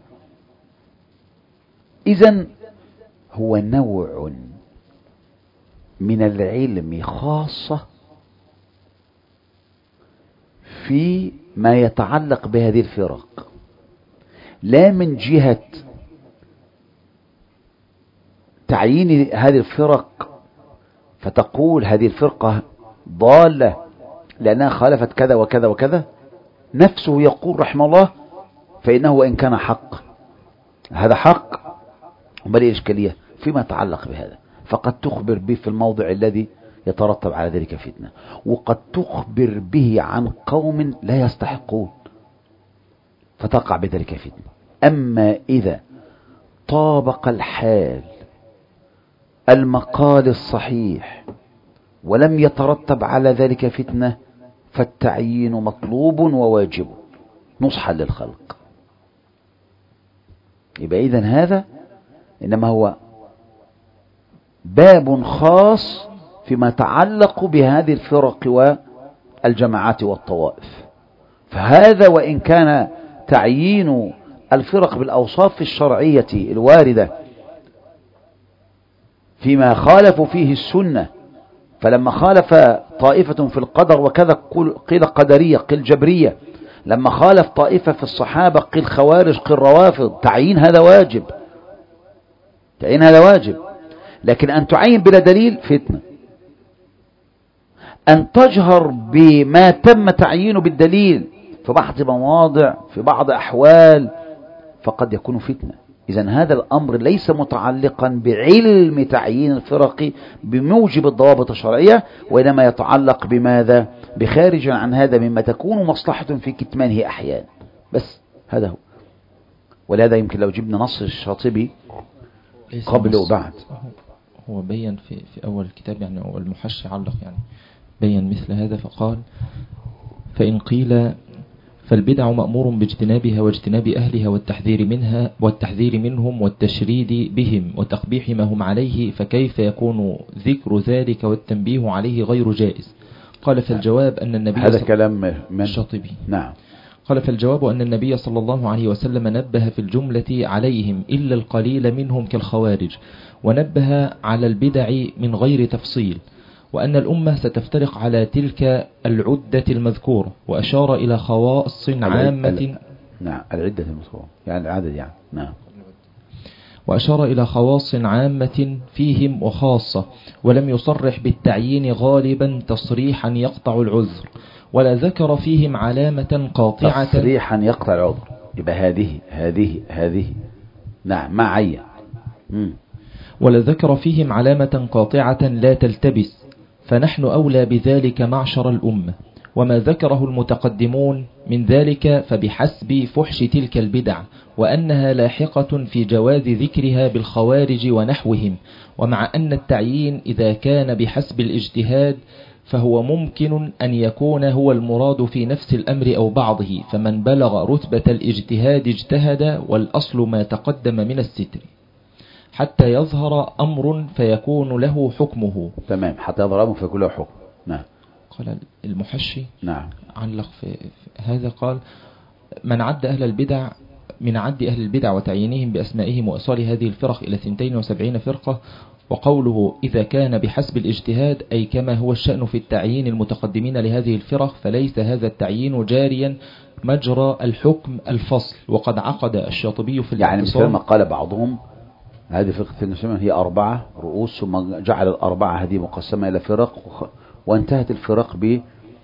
إذن هو نوع من العلم خاصة في ما يتعلق بهذه الفرق، لا من جهة تعيين هذه الفرق فتقول هذه الفرقة ضالة لأنها خالفت كذا وكذا وكذا. نفسه يقول رحمه الله فإنه وإن كان حق، هذا حق، بل إشكالية فيما يتعلق بهذا، فقد تخبر به في الموضع الذي يترتب على ذلك فتنة، وقد تخبر به عن قوم لا يستحقون فتقع بذلك فتنة. أما إذا طابق الحال المقال الصحيح ولم يترتب على ذلك فتنة فالتعيين مطلوب وواجب نصحا للخلق. يبقى إذن هذا إنما هو باب خاص فيما يتعلق بهذه الفرق والجماعات والطوائف. فهذا وإن كان تعيين الفرق بالأوصاف الشرعية الواردة فيما خالفوا فيه السنة، فلما خالف طائفة في القدر وكذا قيل قدرية قيل جبرية، لما خالف طائفة في الصحابة قيل خوارج قيل روافض، تعيين هذا واجب، تعيين هذا واجب. لكن أن تعين بلا دليل فتنة، أن تجهر بما تم تعيينه بالدليل في بعض مواضع في بعض أحوال فقد يكون فتنة. إذن هذا الأمر ليس متعلقا بعلم تعيين الفرق بموجب الضوابط الشرعية، وإنما يتعلق بماذا؟ بخارج عن هذا مما تكون مصلحة في كتمانه أحيانا. بس هذا هو. ولهذا يمكن لو جبنا نص الشاطبي قبل وبعد، هو بين في أول الكتاب يعني، أو المحشي علق يعني بين مثل هذا فقال: فإن قيل فالبدع مأمور باجتنابها واجتناب أهلها والتحذير منهم والتشريد بهم وتقبيح ما هم عليه، فكيف يكون ذكر ذلك والتنبيه عليه غير جائز؟ قال فالجواب أن النبي هذا كلام من الشاطبي. نعم. قال فالجواب أن النبي صلى الله عليه وسلم نبه في الجملة عليهم إلا القليل منهم كالخوارج، ونبه على البدع من غير تفصيل، وأن الأمة ستفترق على تلك العدة المذكورة، وأشار إلى خواص عامة. نعم العدة المذكورة يعني العدد يعني. نعم. وأشار إلى خواص عامة فيهم وخاصة، ولم يصرح بالتعيين غالبا تصريحا يقطع العذر، ولا ذكر فيهم علامة قاطعة. تصريحا يقطع العذر يبقى هذه نعم ما عين. ولا ذكر فيهم علامة قاطعة لا تلتبس، فنحن أولى بذلك معشر الأمة. وما ذكره المتقدمون من ذلك فبحسب فحش تلك البدع، وأنها لاحقة في جواز ذكرها بالخوارج ونحوهم. ومع أن التعيين إذا كان بحسب الاجتهاد فهو ممكن أن يكون هو المراد في نفس الأمر أو بعضه، فمن بلغ رتبة الاجتهاد اجتهد، والأصل ما تقدم من الستر حتى يظهر أمر فيكون له حكمه. تمام، حتى يظهر أمر فيكون له حكم. نعم. قال المحشي نعم علق في هذا، قال: من عد أهل البدع من عد أهل البدع وتعيينهم بأسمائهم وإصال هذه الفرق إلى 72 فرقة، وقوله إذا كان بحسب الاجتهاد أي كما هو الشأن في التعيين المتقدمين لهذه الفرق، فليس هذا التعيين جاريا مجرى الحكم الفصل. وقد عقد الشاطبي في يعني مثل ما قال بعضهم هذه فرقة المسلمين هي 4 رؤوس، ثم جعل 4 هذه مقسمة إلى فرق، وانتهت الفرق بهذه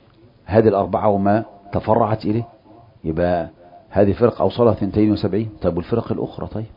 4 وما تفرعت إليه، يبقى هذه فرق أوصلها 72. طيب والفرق الأخرى؟ طيب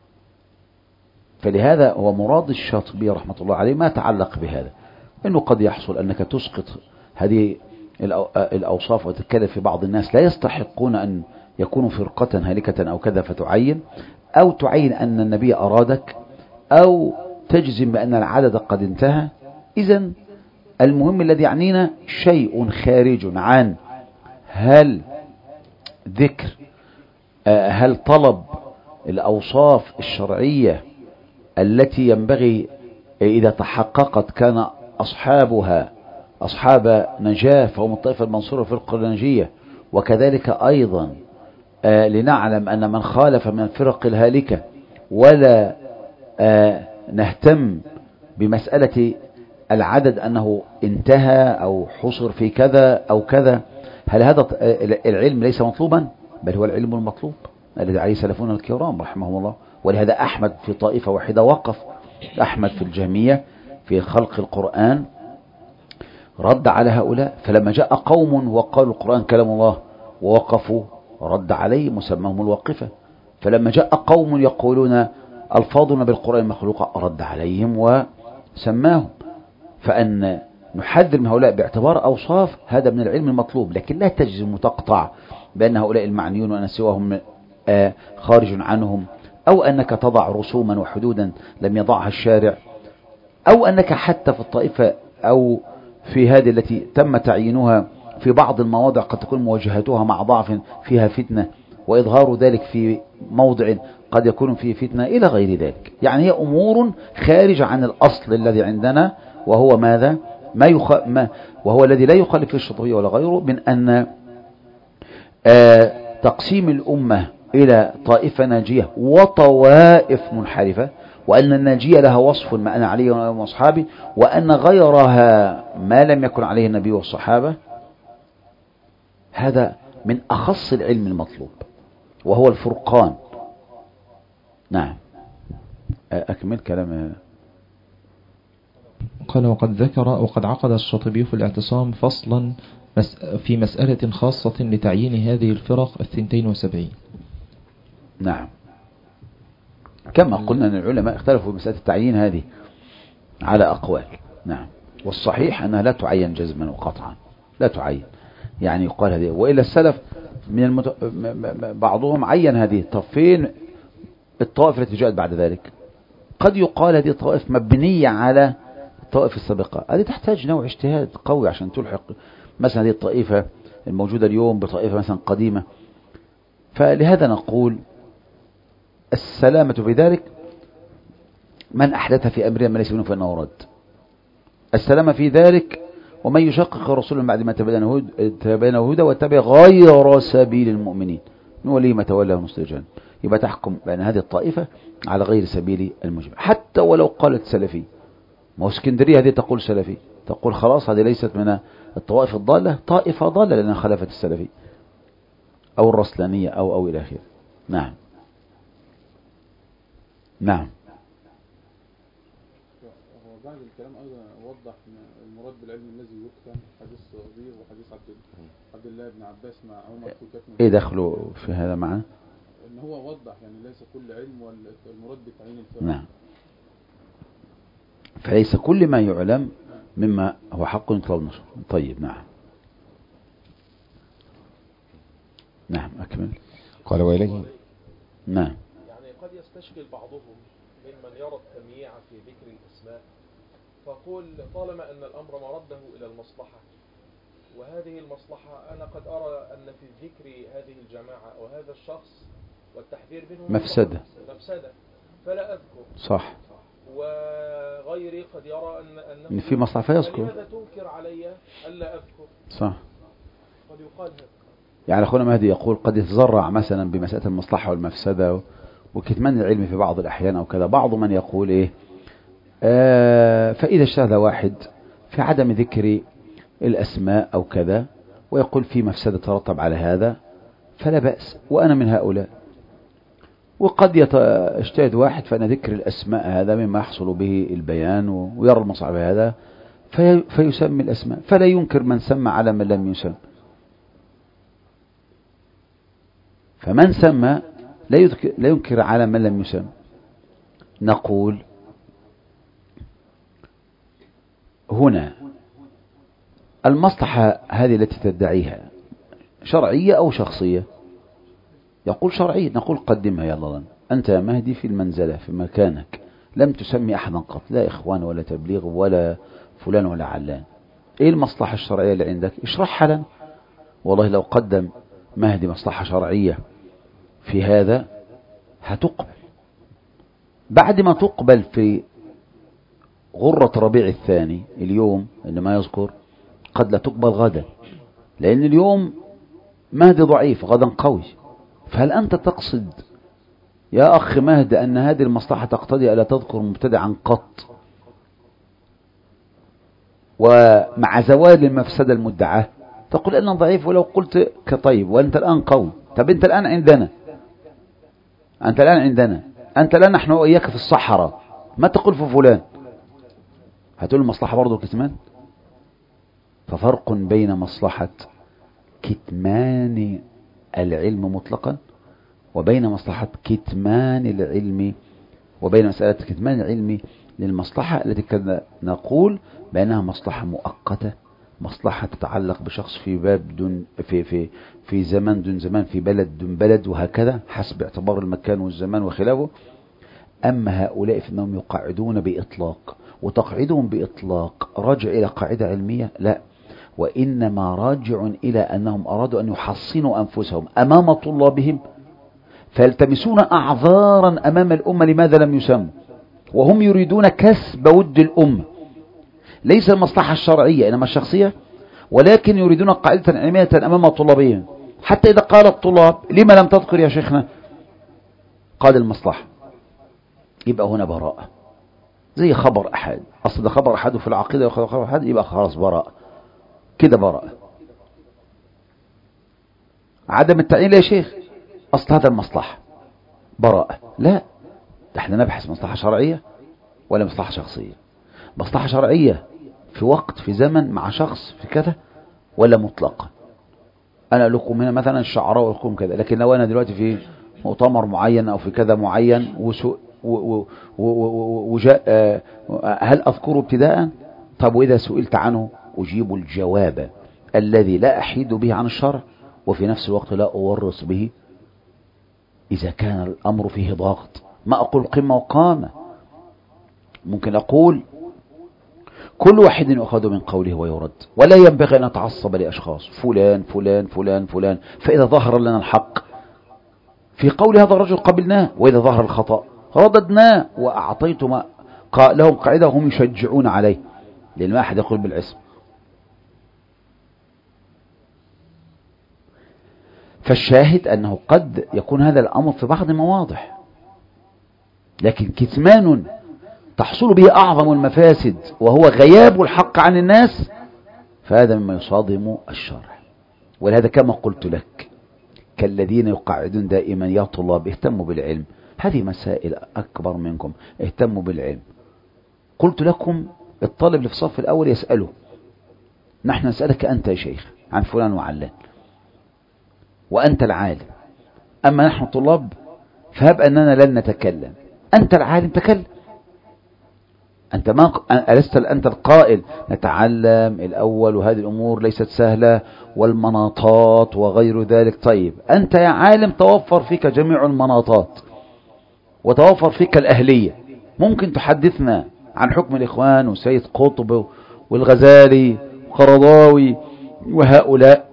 فلهذا هو مراد الشاطبي رحمة الله عليه ما تعلق بهذا، إنه قد يحصل أنك تسقط هذه الأوصاف وتتكلم في بعض الناس لا يستحقون أن يكونوا فرقة هالكة أو كذا، فتعين أو تعين أن النبي أرادك، أو تجزم بأن العدد قد انتهى. إذن المهم الذي يعنينا شيء خارج عن هل ذكر هل طلب الأوصاف الشرعية التي ينبغي إذا تحققت كان أصحابها أصحاب نجاة فهم الطائفة المنصورة في الفرقة الناجية، وكذلك أيضا لنعلم أن من خالف من الفرق الهالكة، ولا نهتم بمسألة العدد أنه انتهى أو حصر في كذا أو كذا. هل هذا العلم ليس مطلوبا؟ بل هو العلم المطلوب الذي عليه سلفنا الكرام رحمهم الله. ولهذا أحمد في طائفة واحدة وقف، أحمد في الجهمية في خلق القرآن رد على هؤلاء، فلما جاء قوم وقالوا القرآن كلام الله ووقفوا رد عليهم وسماهم الواقفة، فلما جاء قوم يقولون ألفاظنا بالقرآن مخلوقة رد عليهم وسماهم. فأن نحذر من هؤلاء باعتبار أوصاف هذا من العلم المطلوب، لكن لا تجزم وتقطع بأن هؤلاء المعنيون وأن سواهم خارج عنهم، أو أنك تضع رسوما وحدودا لم يضعها الشارع، أو أنك حتى في الطائفة أو في هذه التي تم تعيينها في بعض المواضع قد تكون مواجهتها مع ضعف فيها فتنة، وإظهار ذلك في موضع قد يكون فيه فتنة إلى غير ذلك. يعني هي أمور خارج عن الأصل الذي عندنا، وهو ماذا؟ وهو الذي لا يخالف في الشاطبية ولا غيره، من أن تقسيم الأمة إلى طائفة ناجية وطوائف منحرفة، وأن الناجية لها وصف ما أنا عليه وأصحابي، وأن غيرها ما لم يكن عليه النبي والصحابة. هذا من أخص العلم المطلوب، وهو الفرقان. نعم، أكمل كلام. قال: وقد عقد الشاطبي في الاعتصام فصلا في مسألة خاصة لتعيين هذه الفرق 72. نعم، كما قلنا أن العلماء اختلفوا في مسألة التعيين هذه على أقوال. نعم، والصحيح أنها لا تعين جزما وقطعا، لا تعين. يعني يقال هذه، وإلا السلف من بعضهم عين هذه. طب فين الطوائف التي جاءت بعد ذلك؟ قد يقال هذه الطوائف مبنية على الطوائف السابقة. هذه تحتاج نوع اجتهاد قوي عشان تلحق مثلا هذه الطائفة الموجودة اليوم بطائفة مثلا قديمة. فلهذا نقول السلامة في ذلك من أحدث في أمرنا ما ليس منه فإنه رد. السلامة في ذلك ومن يشقق الرسول بعد ما تبين هدى واتبع غير سبيل المؤمنين نوليه ما تولى ونصليه جهنم. يبقى تحكم بأن هذه الطائفة على غير سبيل المجمع، حتى ولو قالت سلفي. ما هو اسكندرية هذه تقول سلفي، تقول خلاص هذه ليست من الطوائف الضالة، طائفة ضالة لأنها خلفت السلفي أو الرسلانية أو إلى آخره. نعم نعم. هو بعد الكلام أيضا وضح المراد بالعلم الذي يكتم، حديث صغير وحديث عبد الله بن عباس مع عمر في كتم. إيه دخلوا في هذا معنا؟ إن هو وضح يعني ليس كل علم والمراد بتعيين الفرق. نعم، فليس كل ما يعلم مما هو حق يطلب نشر. طيب نعم نعم أكمل. قال وإليه. نعم، يعني قد يستشكل بعضهم ممن يرى التمييع في ذكر الأسماء، فقول طالما أن الأمر مرده إلى المصلحة، وهذه المصلحة أنا قد أرى أن في ذكر هذه الجماعة أو هذا الشخص والتحذير منه مفسدة، فلا أذكر. صح. وغيري قد يرى أنه في مصلحة فيذكر. لماذا تنكر علي ألا أذكر؟ صح. قد يقال هذا. يعني أخونا مهدي يقول قد يتزرع مثلا بمسألة المصلحة والمفسدة وكتمان العلم في بعض الأحيان أو كذا. بعض من يقول إيه فإذا اجتهد واحد في عدم ذكر الأسماء أو كذا ويقول في مفسدة ترتب على هذا فلا بأس، وأنا من هؤلاء. وقد يجتهد واحد فأن ذكر الأسماء هذا مما يحصل به البيان ويرى المصعب هذا فيسمي الأسماء، فلا ينكر من سمى على من لم يسمى. فمن سمى لا ينكر على من لم يسمى. نقول هنا المصلحة هذه التي تدعيها شرعية أو شخصية؟ يقول شرعية. نقول قدمها يلا لنا. أنت يا مهدي في المنزلة في مكانك لم تسمي أحدا قط، لا إخوان ولا تبليغ ولا فلان ولا علان. إيه المصلحة الشرعية اللي عندك؟ اشرحها لنا. والله لو قدم مهدي مصلحة شرعية في هذا هتقبل. بعد ما تقبل في غرة ربيع الثاني اليوم اللي ما يذكر قد لا تقبل غدا، لأن اليوم مهدي ضعيف غدا قوي. فهل أنت تقصد يا أخ مهدي أن هذه المصلحة تقتضي ألا تذكر مبتدعا قط، ومع زوال المفسدة المدعاة تقول أنا ضعيف ولو قلت كطيب وأنت الآن قوي؟ طب أنت الآن عندنا، أنت الآن نحن وإياك في الصحراء، ما تقول في فلان؟ هتقول المصلحة برضو الكتمان. ففرق بين مصلحة كتمان العلم مطلقا وبين مصلحة كتمان العلم، وبين مسألة كتمان العلم للمصلحة التي كنا نقول بأنها مصلحة مؤقتة، مصلحة تتعلق بشخص في باب دون في زمان دون زمان، في بلد دون بلد، وهكذا حسب اعتبار المكان والزمان وخلافه. أما هؤلاء فإنهم يقعدون بإطلاق، وتقعيدهم بإطلاق راجع إلى قاعدة علمية؟ لا، وإنما راجع إلى أنهم أرادوا أن يحصنوا أنفسهم أمام طلابهم، فيلتمسون أعذارا أمام الأمة لماذا لم يسموا، وهم يريدون كسب ود الأمة، ليس المصلحة الشرعية إنما الشخصية، ولكن يريدون قاعدة علمية أمام طلابهم. حتى إذا قال الطلاب لما لم تذكر يا شيخنا، قال المصلحة، يبقى هنا براءة. زي خبر أحد، أصل ده خبر أحد في العقيدة خبر أحد، يبقى خلاص براءة كده، براءة. عدم التعيين يا شيخ أصل هذا المصلحة، براءة. لا، ده احنا نبحث مصلحة شرعية ولا مصلحة شخصية. مصلحة شرعية في وقت في زمن مع شخص في كذا، ولا مطلقا. أنا لكم هنا مثلا الشعراء ولكم كذا، لكن لو أنا دلوقتي في مؤتمر معين أو في كذا معين وجاء هل أذكره ابتداء؟ طب وإذا سئلت عنه أجيب الجواب الذي لا أحيد به عن الشرع، وفي نفس الوقت لا أورص به إذا كان الأمر فيه ضغط. ما أقول قمة وقامة، ممكن أقول كل واحد يؤخذ من قوله ويرد، ولا ينبغي أن نتعصب لأشخاص فلان فلان فلان فلان. فإذا ظهر لنا الحق في قول هذا الرجل قبلناه، وإذا ظهر الخطأ رددناه، وأعطيت ما لهم قاعدة هم يشجعون عليه، لأن ما أحد يقول بالاسم. فالشاهد أنه قد يكون هذا الأمر في بعض مواضع، لكن كتمان تحصل به أعظم المفاسد وهو غياب الحق عن الناس، فهذا مما يصادم الشرع. ولهذا كما قلت لك كالذين يقعدون دائما يا طلاب اهتموا بالعلم، هذه مسائل أكبر منكم، اهتموا بالعلم. قلت لكم الطالب اللي في الصف الأول يسأله، نحن نسألك أنت يا شيخ عن فلان وعلان وأنت العالم، أما نحن طلاب فهب أننا لن نتكلم، أنت العالم تكلم. أنت ما ألست أنت القائل نتعلم الأول وهذه الأمور ليست سهلة والمناطات وغير ذلك. طيب أنت يا عالم توفر فيك جميع المناطات وتوفر فيك الأهلية، ممكن تحدثنا عن حكم الإخوان وسيد قطب والغزالي وقرضاوي وهؤلاء،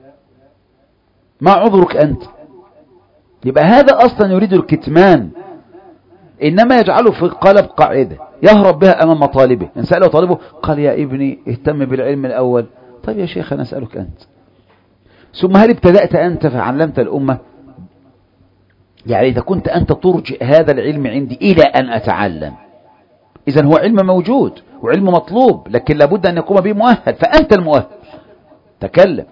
ما عذرك أنت؟ يبقى هذا أصلا يريد الكتمان، إنما يجعله في قالب قاعدة يهرب بها أمام طالبه. إن سأله طالبه قال يا ابني اهتم بالعلم الأول. طيب يا شيخ أنا أسألك أنت، ثم هل ابتدأت أنت فعلمت الأمة؟ يعني إذا كنت أنت ترجئ هذا العلم عندي إلى أن أتعلم، إذن هو علم موجود وعلم مطلوب، لكن لابد أن يقوم به مؤهل، فأنت المؤهل تكلم.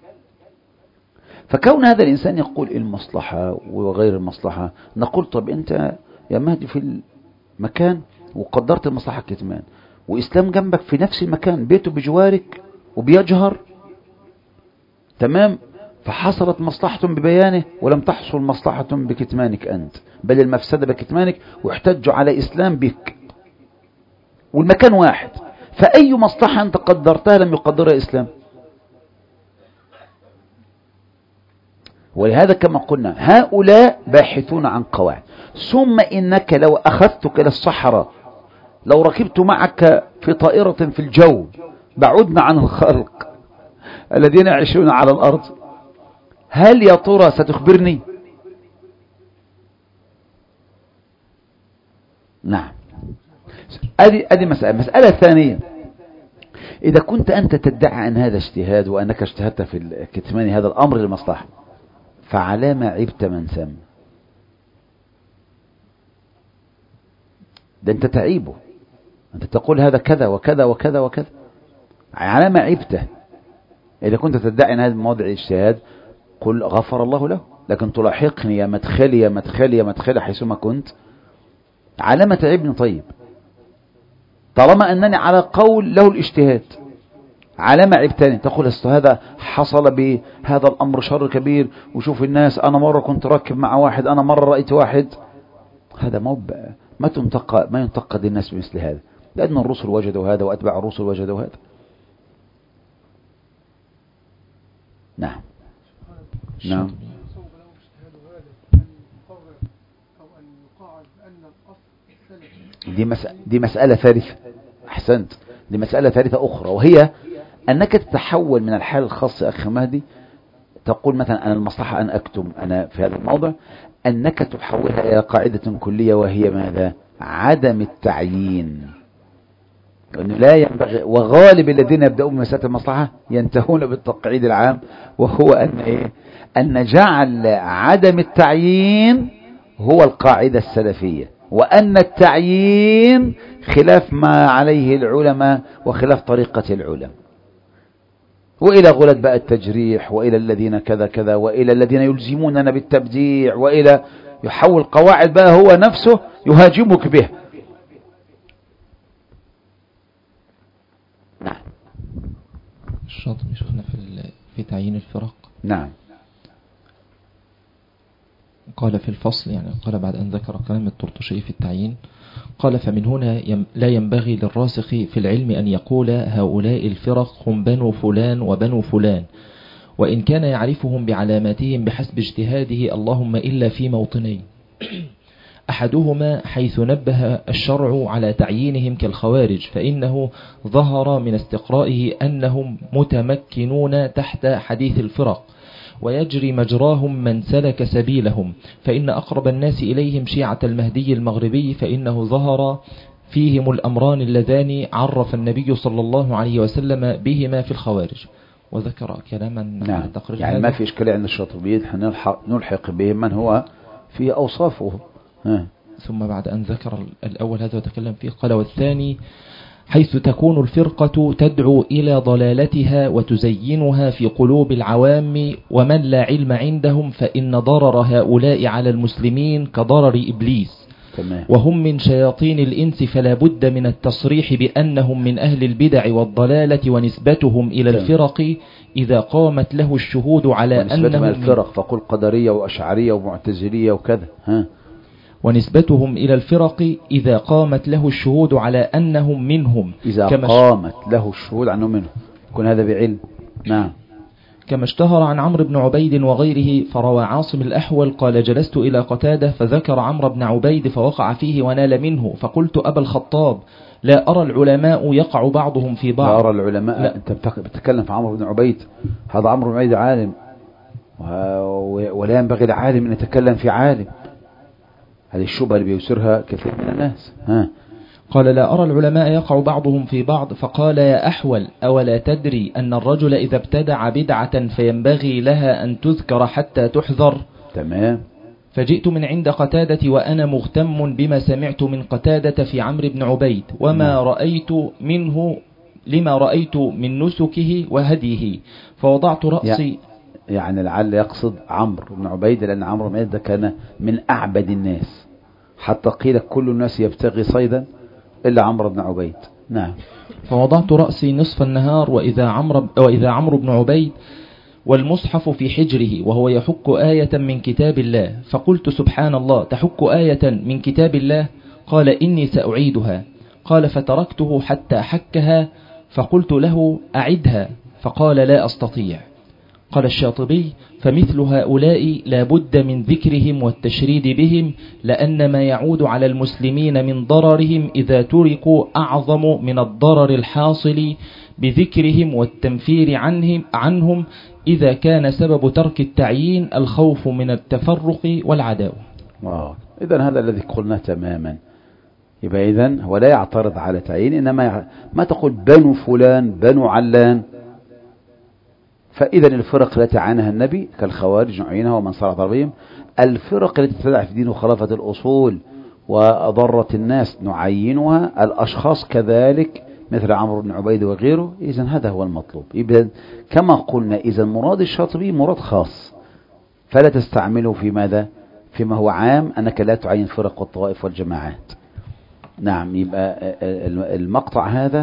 فكون هذا الإنسان يقول المصلحة وغير المصلحة، نقول طب أنت يا مهدي في المكان وقدرت المصلحة كتمان، وإسلام جنبك في نفس المكان بيته بجوارك وبيجهر، تمام، فحصلت مصلحة ببيانه ولم تحصل مصلحة بكتمانك أنت، بل المفسدة بكتمانك، واحتجوا على إسلام بك والمكان واحد، فأي مصلحة أنت قدرتها لم يقدرها إسلام. ولهذا كما قلنا هؤلاء باحثون عن قواعد. ثم إنك لو أخذتك إلى الصحراء، لو ركبت معك في طائرة في الجو، بعدنا عن الخلق الذين يعيشون على الأرض، هل يا ترى ستخبرني؟ نعم. هذه مسألة ثانية، إذا كنت أنت تدعي أن هذا اجتهاد وأنك اجتهدت في كتمان هذا الأمر للمصلحة، فعلى ما عبت من ثم؟ ده أنت تعيبه، أنت تقول هذا كذا وكذا وكذا وكذا، على ما عبته. إذا كنت تدعي أن هذا موضع اجتهاد قل غفر الله له، لكن تلاحقني يا مدخلي يا مدخلي يا مدخلي حيثما كنت، على ما تعبني؟ طيب طالما أنني على قول له الاجتهاد، على ما عبتني؟ تقول هذا حصل بهذا الأمر شر كبير، وشوف الناس، أنا مرة كنت راكب مع واحد، أنا مرة رأيت واحد. هذا ما ينتقد الناس بمثل هذا، لأن الرسل وجدوا هذا وأتباع الرسل وجدوا هذا. نعم نعم. دي مسألة ثالثة، أحسنت، دي مسألة ثالثة أخرى، وهي أنك تتحول من الحال الخاص أخي مهدي، تقول مثلا أنا المصلحة أن أكتم أنا في هذا الموضع، أنك تحولها إلى قاعدة كلية، وهي ماذا؟ عدم التعيين. لأنه لا ينبغي، وغالب الذين يبدأون بمسألة المصلحة ينتهون بالتقعيد العام، وهو أن جعل عدم التعيين هو القاعدة السلفية، وأن التعيين خلاف ما عليه العلماء وخلاف طريقة العلماء، وإلى غلة بقى التجريح، وإلى الذين كذا كذا، وإلى الذين يلزموننا بالتبديع، وإلى يحول قواعد بقى هو نفسه يهاجمك به. نعم. الشاطبي شفنا في تعيين الفرق. نعم. قال في الفصل، يعني قال بعد أن ذكر كلام الطرطشي في التعيين، قال فمن هنا لا ينبغي للراسخ في العلم أن يقول هؤلاء الفرق هم بنو فلان وبنو فلان، وإن كان يعرفهم بعلاماتهم بحسب اجتهاده، اللهم إلا في موطنين: أحدهما حيث نبه الشرع على تعيينهم كالخوارج، فإنه ظهر من استقرائه أنهم متمكنون تحت حديث الفرق، ويجري مجراهم من سلك سبيلهم، فإن أقرب الناس إليهم شيعة المهدي المغربي، فإنه ظهر فيهم الأمران اللذان عرف النبي صلى الله عليه وسلم بهما في الخوارج. وذكر كلاما. نعم. يعني ما في إشكالية عند الشاطبيين، نلحق بهم من هو في أوصافه. ثم بعد أن ذكر الأول هذا وتكلم فيه، قال والثاني حيث تكون الفرقة تدعو إلى ضلالتها وتزينها في قلوب العوام ومن لا علم عندهم، فإن ضرر هؤلاء على المسلمين كضرر إبليس، وهم من شياطين الإنس، فلا بد من التصريح بأنهم من أهل البدع والضلالة، ونسبتهم إلى الفرق إذا قامت له الشهود على أنهم الفرق، فقل قدرية وأشعرية ومعتزلية وكذا. ونسبتهم إلى الفرق إذا قامت له الشهود على أنهم منهم، إذا قامت له الشهود عنهم منهم، يكون هذا بعلم. نعم. كما اشتهر عن عمرو بن عبيد وغيره، فروى عاصم الأحول قال جلست إلى قتادة فذكر عمرو بن عبيد فوقع فيه ونال منه، فقلت أبا الخطاب لا أرى العلماء يقع بعضهم في بعض. لا أرى العلماء. لا. أنت بتتكلم في عمرو بن عبيد، هذا عمرو بن عبيد عالم، ولا ينبغي العالم أن يتكلم في عالم. هذه الشبهة اللي بيسرها كثير من الناس. قال لا أرى العلماء يقع بعضهم في بعض، فقال يا أحول أولا تدري أن الرجل إذا ابتدع بدعة فينبغي لها أن تذكر حتى تحذر؟ تمام. فجئت من عند قتادة وأنا مغتم بما سمعت من قتادة في عمرو بن عبيد، وما رأيت منه لما رأيت من نسكه وهديه، فوضعت رأسي. يعني لعل يقصد عمرو بن عبيد، لأن عمرو بن عبيد كان من أعبد الناس، حتى قيل كل الناس يبتغي صيدا إلا عمرو بن عبيد. نعم. فوضعت رأسي نصف النهار وإذا عمرو بن عبيد والمصحف في حجره وهو يحك آية من كتاب الله، فقلت سبحان الله، تحك آية من كتاب الله؟ قال إني سأعيدها. قال فتركته حتى حكها، فقلت له أعدها، فقال لا أستطيع. قال الشاطبي فمثل هؤلاء لا بد من ذكرهم والتشريد بهم، لأن ما يعود على المسلمين من ضررهم إذا تركوا أعظم من الضرر الحاصل بذكرهم والتنفير عنهم إذا كان سبب ترك التعيين الخوف من التفرق والعداوة. إذن هذا الذي قلناه تماما. يبقى إذن هو لا يعترض على تعيين، إنما ما تقول بنو فلان بنو علان، فإذا الفرق التي عانها النبي كالخوارج نعينها ومن صار ضربهم، الفرق التي تدعى في دين وخلافة الأصول وأضرت الناس نعينها، الأشخاص كذلك مثل عمرو بن عبيد وغيره. إذن هذا هو المطلوب. إذن كما قلنا، إذن مراد الشاطبي مراد خاص، فلا تستعمله في ماذا؟ فيما هو عام، أنك لا تعين فرق والطوائف والجماعات. نعم. يبقى المقطع هذا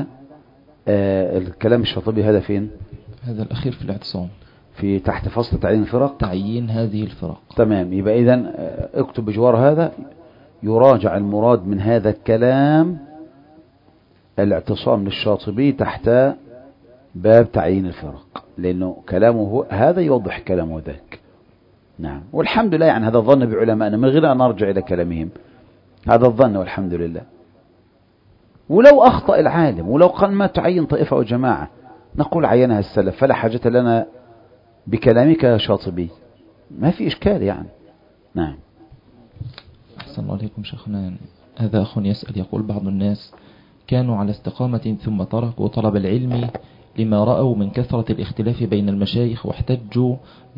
الكلام الشاطبي هذا فين؟ هذا الأخير في الاعتصام، في تحت فصل تعيين الفرق، تعيين هذه الفرق. تمام. يبقى إذن اكتب بجوار هذا يراجع المراد من هذا الكلام الاعتصام للشاطبي تحت باب تعيين الفرق، لأنه كلامه هذا يوضح كلامه ذاك. نعم. والحمد لله، يعني هذا الظن بعلمائنا من غير أن نرجع إلى كلامهم، هذا الظن والحمد لله. ولو أخطأ العالم، ولو قال ما تعين طائفة وجماعة، نقول عينها السلف، فلا حاجة لنا بكلامك يا شاطبي، ما في إشكال يعني. نعم. أحسن الله عليكم شيخنا. هذا أخ يسأل يقول: بعض الناس كانوا على استقامة ثم تركوا طلب العلم لما رأوا من كثرة الاختلاف بين المشايخ، واحتجوا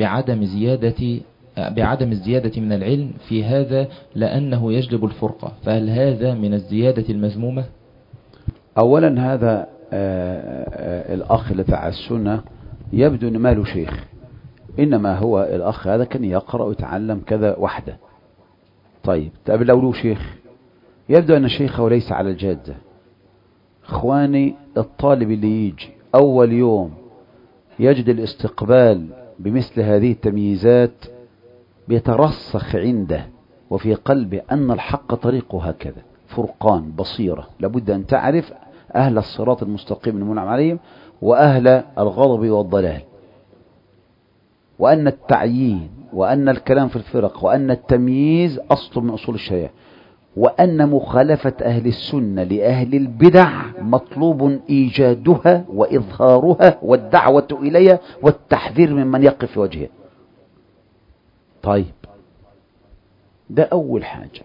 بعدم الزيادة من العلم في هذا لأنه يجلب الفرقة، فهل هذا من الزيادة المذمومة؟ أولا هذا الأخ اللي على السنة يبدو أن ما له شيخ، إنما هو الأخ هذا كان يقرأ ويتعلم كذا وحده. طيب لو له شيخ يبدو أن شيخه ليس على الجادة. إخواني، الطالب اللي يجي أول يوم يجد الاستقبال بمثل هذه التمييزات بيترسخ عنده وفي قلبه أن الحق طريقه هكذا، فرقان بصيرة. لابد أن تعرف أهل الصراط المستقيم المنعم عليهم وأهل الغضب والضلال، وأن التعيين وأن الكلام في الفرق وأن التمييز أصل من أصول الشريعة، وأن مخالفة أهل السنة لأهل البدع مطلوب إيجادها وإظهارها والدعوة إليها والتحذير ممن يقف في وجهها. طيب ده أول حاجة،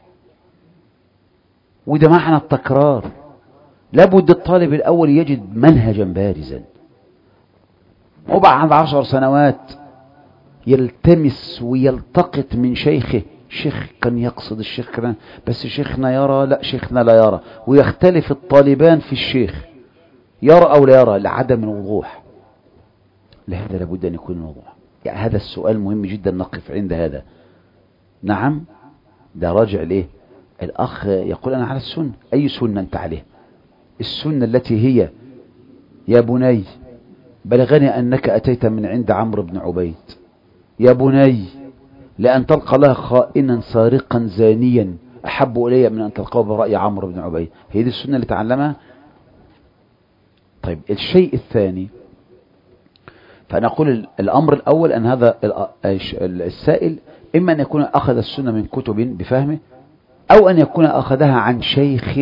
وده معنى التكرار. لابد الطالب الأول يجد منهجا بارزا، وبعد 10 سنوات يلتمس ويلتقط من شيخه. شيخ كان يقصد الشيخ كان، بس شيخنا يرى، لا شيخنا لا يرى، ويختلف الطالبان في الشيخ يرى أو لا يرى لعدم الوضوح. لهذا لابد أن يكون الوضوح. يعني هذا السؤال مهم جدا نقف عند هذا. نعم، ده راجع ليه؟ الأخ يقول أنا على السنة. أي سنة أنت عليه؟ السنة التي هي: يا بني بلغني أنك أتيت من عند عمرو بن عبيد، يا بني لأن تلقى الله خائنا سارقا زانيا أحب إلي من أن تلقاه برأي عمرو بن عبيد. هي دي السنة اللي تعلمها. طيب الشيء الثاني، فنقول الأمر الأول أن هذا السائل إما أن يكون أخذ السنة من كتب بفهمه، أو أن يكون أخذها عن شيخ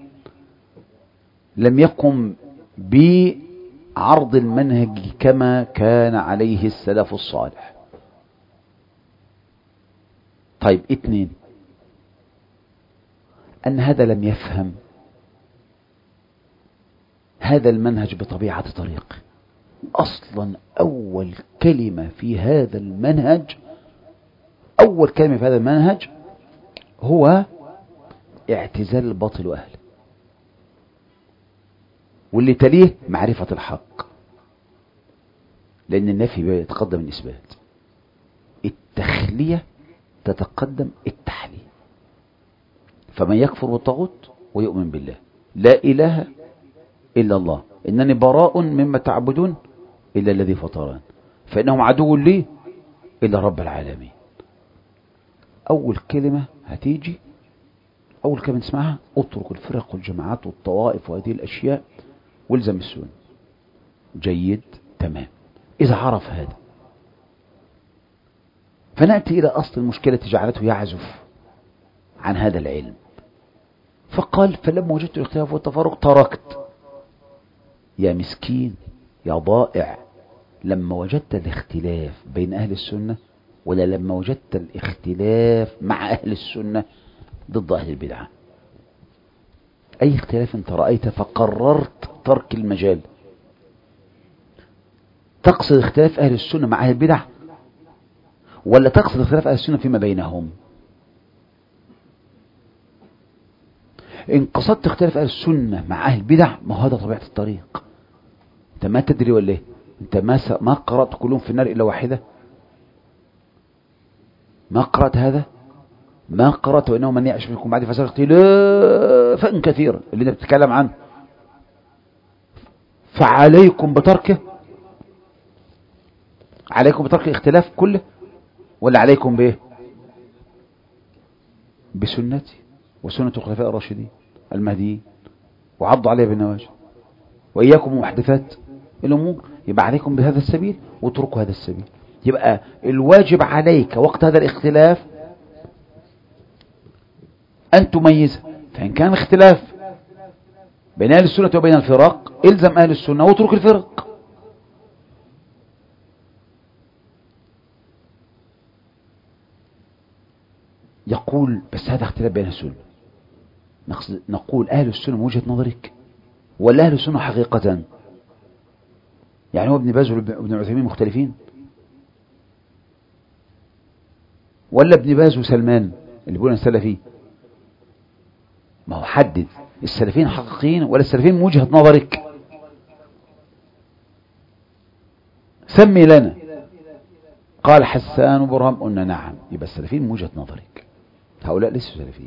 لم يقم بعرض المنهج كما كان عليه السلف الصالح. طيب 2، أن هذا لم يفهم هذا المنهج بطبيعة طريق. أصلا أول كلمة في هذا المنهج، أول كلمة في هذا المنهج هو اعتزال الباطل وأهله، واللي تليه معرفة الحق، لأن النفي يتقدم الإثبات، التخلية تتقدم التحلية. فمن يكفر بالطاغوت ويؤمن بالله، لا إله إلا الله، إنني براء مما تعبدون إلا الذي فطران، فإنهم عدو لي إلا رب العالمين. أول كلمة هتيجي، أول كلمة تسمعها: اترك الفرق والجماعات والطوائف وهذه الأشياء والزم السنة. جيد، تمام. إذا عرف هذا، فنأتي إلى أصل المشكلة جعلته يعزف عن هذا العلم، فقال: فلما وجدت الاختلاف والتفرق تركت. يا مسكين يا ضائع، لما وجدت الاختلاف بين أهل السنة ولا لما وجدت الاختلاف مع أهل السنة ضد أهل البدعة؟ أي اختلاف انت رأيت فقررت ترك المجال؟ تقصد اختلاف أهل السنة مع أهل البدع، ولا تقصد اختلاف أهل السنة فيما بينهم؟ إن قصدت اختلاف أهل السنة مع أهل البدع، ما هذا طبيعة الطريق. أنت ما تدري ولا إيه؟ أنت ما قرأت كلهم في النار إلا واحدة؟ ما قرأت هذا؟ ما قرأت وإنه من يعيش منكم بعد فسيرى اختلافا كثيرا اللي أنت بتتكلم عنه، فعليكم بتركه. عليكم بترك الاختلاف كله، ولا عليكم بإيه؟ بسنتي وسنة الخلفاء الراشدين المهديين، وعضوا عليها بالنواجذ، وإياكم محدثات الأمور. يبقى عليكم بهذا السبيل واتركوا هذا السبيل. يبقى الواجب عليك وقت هذا الاختلاف أن تميزه. فإن كان اختلاف بين أهل السنة وبين الفرق، الزم أهل السنة واترك الفرق. يقول بس هذا اختلاف بين السنة. نقول أهل السنة من وجهة نظرك ولا أهل السنة حقيقة؟ يعني هو ابن باز وابن عثيمين مختلفين، ولا ابن باز وسلمان اللي بيقولون السلفي؟ ما هو حدد السلفيين حقيقيين ولا السلفيين من وجهة نظرك؟ سمي لنا. قال حسان وبرهم، قلنا نعم، يبقى السلفيين من وجهة نظرك، هؤلاء ليسوا سلفيين.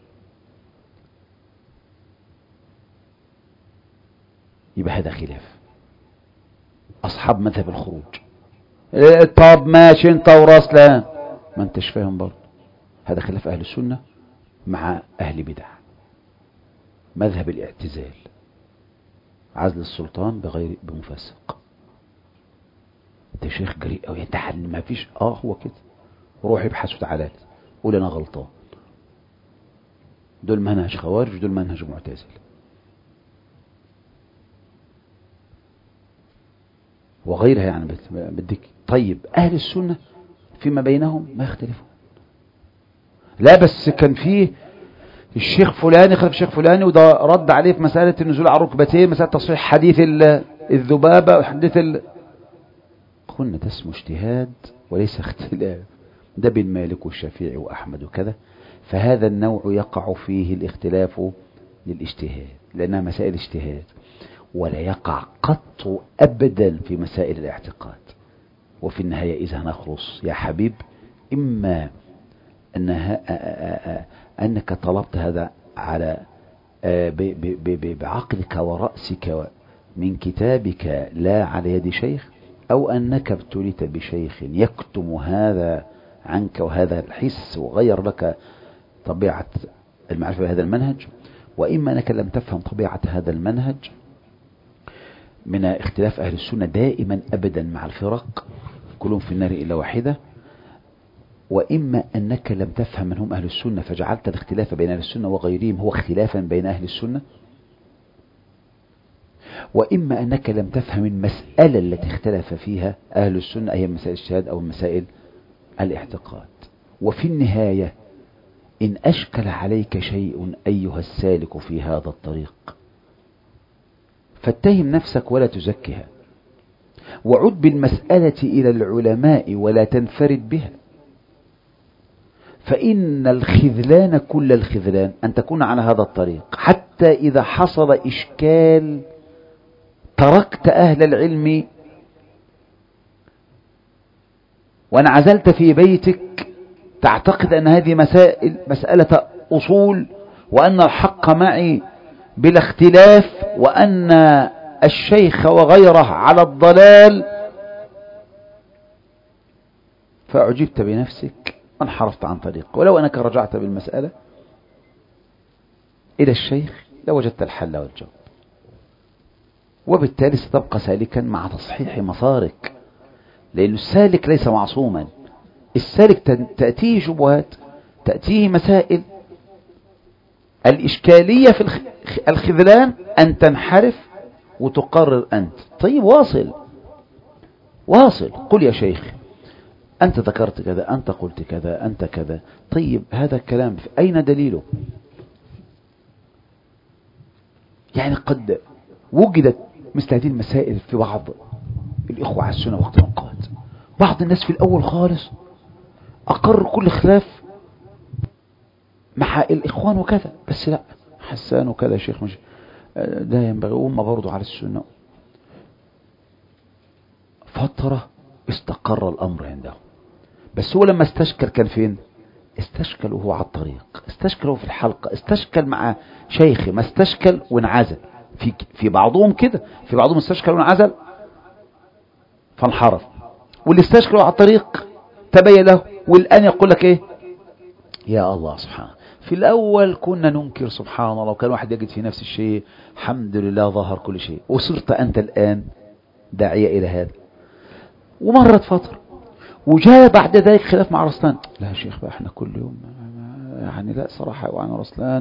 يبقى هذا خلاف أصحاب مذهب الخروج. طب ماشي انت وراسلان، ما انتش فاهم برضه. هذا خلاف أهل السنة مع أهل بدع. مذهب الاعتزال، عزل السلطان بغير بمفسق. انت شيخ جريء قوي، انت ما فيش هو كده، روح ابحث وتعالى قول انا غلطان. دول منهج خوارج، دول منهج معتزل. وغيرها يعني بدك. طيب أهل السنة فيما بينهم ما يختلفون. لا بس كان فيه الشيخ فلاني خلف الشيخ فلاني وده رد عليه في مسألة النزول على الركبتين، مسألة تصحيح حديث الذبابة وحديث قلنا ده اسمه اجتهاد وليس اختلاف. ده بين مالك والشافعي وأحمد وكذا. فهذا النوع يقع فيه الاختلاف للاجتهاد لأنها مسائل اجتهاد، ولا يقع قط أبدا في مسائل الاعتقاد. وفي النهاية إذا نخلص يا حبيب، إما أنك طلبت هذا على بعقلك ورأسك من كتابك لا على يد شيخ، أو أنك ابتليت بشيخ يكتم هذا عنك وهذا الحس وغير لك طبيعة المعرفة بهذا المنهج، وإما أنك لم تفهم طبيعة هذا المنهج من اختلاف أهل السنة دائما أبدا مع الفرق كلهم في النار إلا واحدة، وإما أنك لم تفهم من هم أهل السنة فجعلت الاختلاف بين أهل السنة وغيرهم هو اختلافا بين أهل السنة، وإما أنك لم تفهم المسألة التي اختلف فيها أهل السنة، أي مسائل الشهادة أو مسائل الاعتقاد. وفي النهاية إن أشكل عليك شيء أيها السالك في هذا الطريق فاتهم نفسك ولا تزكها، وعد بالمسألة إلى العلماء ولا تنفرد بها، فإن الخذلان كل الخذلان أن تكون على هذا الطريق، حتى إذا حصل إشكال تركت أهل العلم وانعزلت في بيتك تعتقد أن هذه مسألة أصول، وأن الحق معي بلا اختلاف، وأن الشيخ وغيره على الضلال، فأعجبت بنفسك وانحرفت عن طريق. ولو أنك رجعت بالمسألة إلى الشيخ لوجدت الحل والجواب، وبالتالي ستبقى سالكا مع تصحيح مسارك، لأن السالك ليس معصوما. السالك تأتيه شبهات، تأتيه مسائل، الإشكالية في الخذلان أن تنحرف وتقرر أنت. طيب واصل قل يا شيخ أنت ذكرت كذا، أنت قلت كذا، أنت كذا. طيب هذا الكلام أين دليله؟ يعني قد وجدت مثل هذه المسائل في بعض الإخوة على السنة وقت الأوقات. بعض الناس في الأول خالص أقر كل خلاف مع الإخوان وكذا، بس لا حسان وكذا يا شيخ مش ده ينبغي، وهم برضو على السنة. فترة استقر الأمر عندهم، بس هو لما استشكل كان فين؟ استشكل وهو على الطريق، استشكل وهو في الحلقة، استشكل مع شيخي، ما استشكل وانعزل. في بعضهم كده، في بعضهم استشكل وانعزل فانحرف، واللي استشكل على الطريق تبين له، والآن يقول لك ايه؟ يا الله سبحانه، في الأول كنا ننكر سبحان الله، وكان واحد يجد في نفس الشيء، الحمد لله ظهر كل شيء، وصرت أنت الآن داعية إلى هذا. ومرت فترة وجاء بعد ذلك خلاف مع رسلان. لا يا شيخ بقى احنا كل يوم يعني لا صراحة وعن رسلان،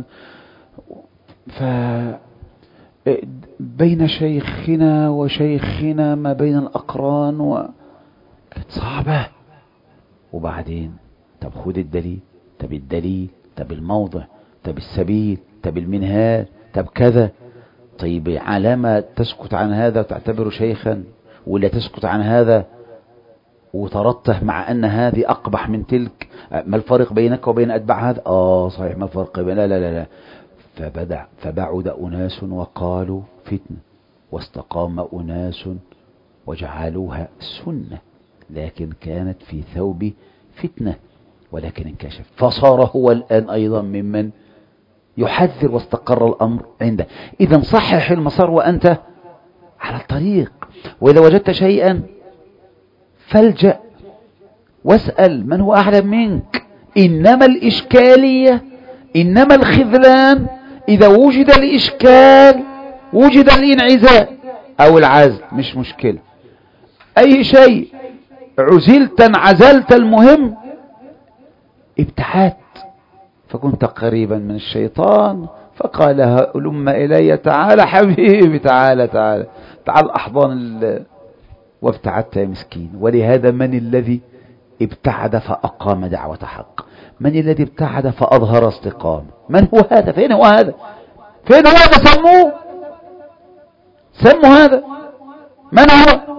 بين شيخنا وشيخنا ما بين الأقران كانت صعبة. وبعدين طب خد الدليل، طب الدليل، طب الموضع، طب السبيل، طب المنهاج، طب كذا. طيب علامة تسكت عن هذا وتعتبره شيخا، ولا تسكت عن هذا وترته مع أن هذه أقبح من تلك؟ ما الفرق بينك وبين أتباع هذا؟ صحيح، ما الفرق بين، لا لا لا لا. فبعد أناس وقالوا فتنة، واستقام أناس وجعلوها سنة، لكن كانت في ثوب فتنة، ولكن انكشف، فصار هو الآن أيضا ممن يحذر، واستقر الأمر عنده. إذا صحح المسار وأنت على الطريق. وإذا وجدت شيئا فالجأ واسأل من هو أعلم منك. إنما الإشكالية، إنما الخذلان إذا وجد الإشكال وجد الانعزال أو العزل، مش مشكلة. أي شيء عزلت انعزلت، المهم ابتعدت. فكنت قريبا من الشيطان فقال هلم إلي، تعال حبيبي، تعال تعال تعال أحضان وابتعدت يا مسكين. ولهذا من الذي ابتعد فأقام دعوة حق؟ من الذي ابتعد فأظهر استقامة؟ من هو هذا؟ فين هو هذا؟ فين هو هذا؟ سموه، سموا هذا من هو؟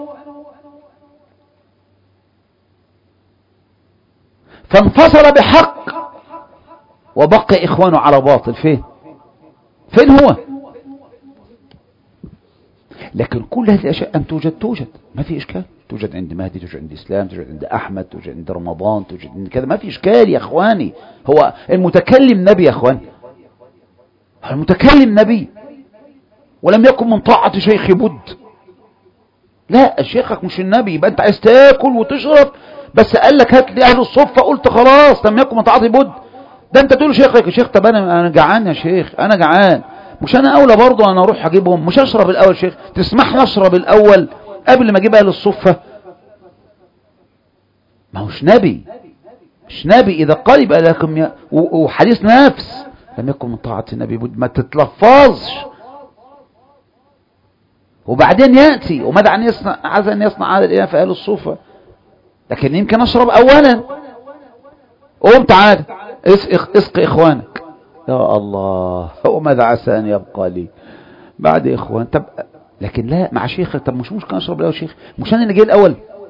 فانفصل بحق وبقي إخوانه على باطل. فين هو؟ لكن كل هذه الأشياء أن توجد ما في إشكال. توجد عند مهدي، توجد عند إسلام، توجد عند أحمد، توجد عند رمضان، توجد عند كذا، ما في إشكال يا أخواني. هو المتكلم نبي يا أخواني، المتكلم نبي، ولم يكن من طاعة شيخ بد. لا، شيخك مش النبي، يبقى أنت عايز تاكل وتشرب بس قال لك هات لي أهل الصفة، قلت خلاص لم يكن من طاعة بد. ده أنت تقول شيخك يا شيخ، طب أنا جعان يا شيخ، أنا جعان، مش أنا أولى برضه أنا أروح أجيبهم؟ مش أشرب الأول شيخ؟ تسمح لي أشرب الأول قبل ما أجيب أهل الصفة؟ ما هوش نبي، مش نبي. إذا قال يبقى لكم وحديث نفس، لم يكن من طاعة النبي بد. ما تتلفظش. وبعدين يأتي وماذا عن يصنع، عايز أن يصنع هذا الإله في أهل الصفة، لكن يمكن أشرب أولا. قوم تعال اسقي إخوانك. يا الله، وماذا عسى أن يبقى لي بعد إخوان؟ طب لكن لا، مع شيخك. طب مش ممكن أشرب الأول شيخ؟ مش أنا اللي جاي الأول؟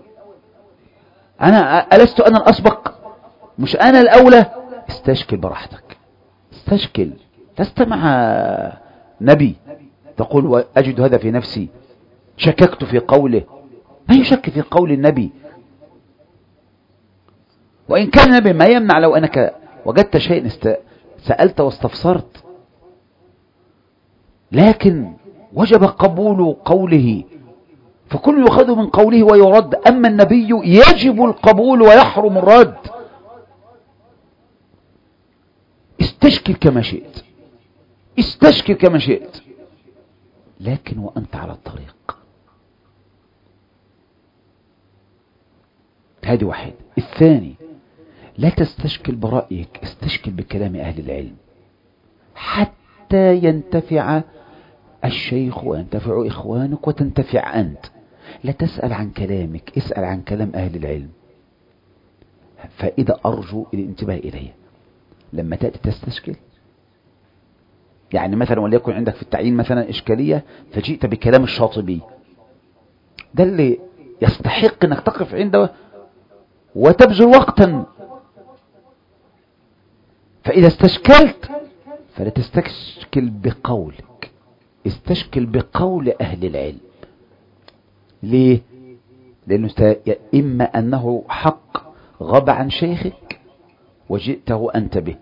أنا ألست أنا الأسبق؟ مش أنا الأولى؟ استشكل براحتك، استشكل. لست مع نبي تقول أجد هذا في نفسي، شككت في قوله. ما يشك في قول النبي، وإن كان النبي ما يمنع لو أنك وجدت شيء سألت واستفسرت، لكن وجب قبول قوله، فكل يؤخذ من قوله ويرد. أما النبي يجب القبول ويحرم الرد. استشكل كما شئت، استشكل كما شئت، لكن وأنت على الطريق. هذه واحد. الثاني، لا تستشكل برأيك، استشكل بكلام أهل العلم حتى ينتفع الشيخ وينتفع إخوانك وتنتفع أنت. لا تسأل عن كلامك، اسأل عن كلام أهل العلم. فإذا أرجو الانتباه إليه لما تأتي تستشكل، يعني مثلا وليكن عندك في التعيين مثلا إشكالية فجئت بكلام الشاطبي، ده اللي يستحق أنك تقف عنده وتبذل وقتا. فإذا استشكلت فلا تستشكل بقولك، استشكل بقول أهل العلم. ليه؟ لأنه إما أنه حق غاب عن شيخك وجئته أنت به،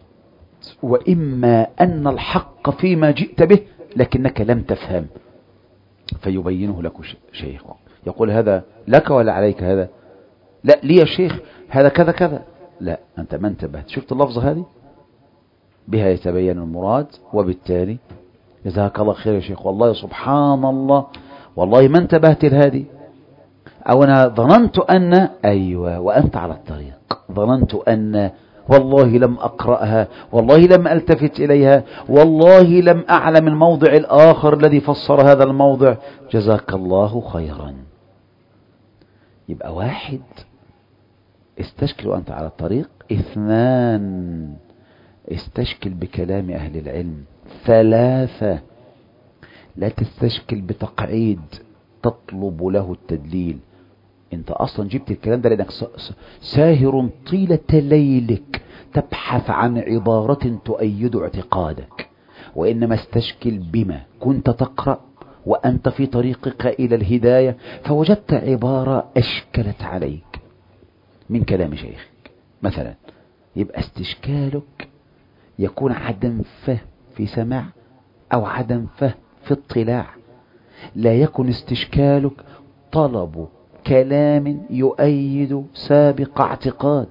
وإما أن الحق فيما جئت به لكنك لم تفهم فيبينه لك شيخك، يقول هذا لك ولا عليك؟ هذا لا لي يا شيخ، هذا كذا كذا. لا، أنت ما انتبهت. شفت اللفظة هذه؟ بها يتبين المراد، وبالتالي جزاك الله خير يا شيخ، والله سبحان الله، والله ما انتبهت لهذه، أو أنا ظننت أن، أيوة، وأنت على الطريق، ظننت أن، والله لم أقرأها، والله لم ألتفت إليها، والله لم أعلم الموضع الآخر الذي فسر هذا الموضع، جزاك الله خيرا. يبقى واحد استشكل وأنت على الطريق. 2 استشكل بكلام أهل العلم. 3 لا تستشكل بتقعيد تطلب له التدليل. انت اصلا جبت الكلام ده لانك ساهر طيلة ليلك تبحث عن عبارة تؤيد اعتقادك، وإنما استشكل بما كنت تقرأ وأنت في طريقك إلى الهداية فوجدت عبارة أشكلت عليك من كلام شيخك مثلا. يبقى استشكالك يكون عدم فهم في سماع أو عدم فهم في اطلاع، لا يكن استشكالك طلب كلام يؤيد سابق اعتقاد.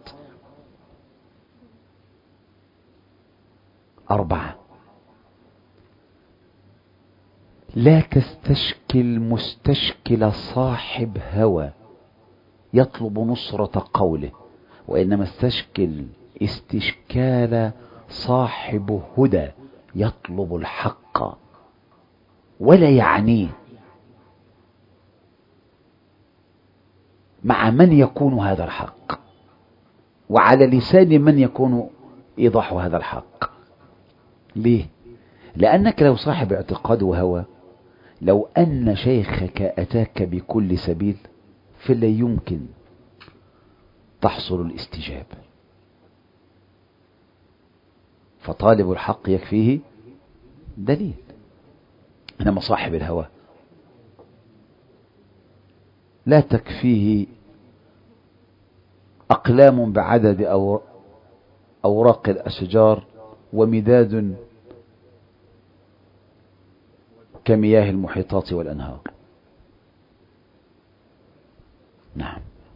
4 لا تستشكل مستشكل صاحب هوى يطلب نصرة قوله، وإنما استشكل استشكال صاحب هدى يطلب الحق ولا يعنيه مع من يكون هذا الحق وعلى لسان من يكون إيضاح هذا الحق. ليه؟ لأنك لو صاحب اعتقاد وهوى، لو أن شيخك أتاك بكل سبيل فلا يمكن تحصل الاستجابة. فطالب الحق يكفيه دليل، إنما صاحب الهوى لا تكفيه أقلام بعدد أوراق الأشجار ومداد كمياه المحيطات والأنهار. نعم.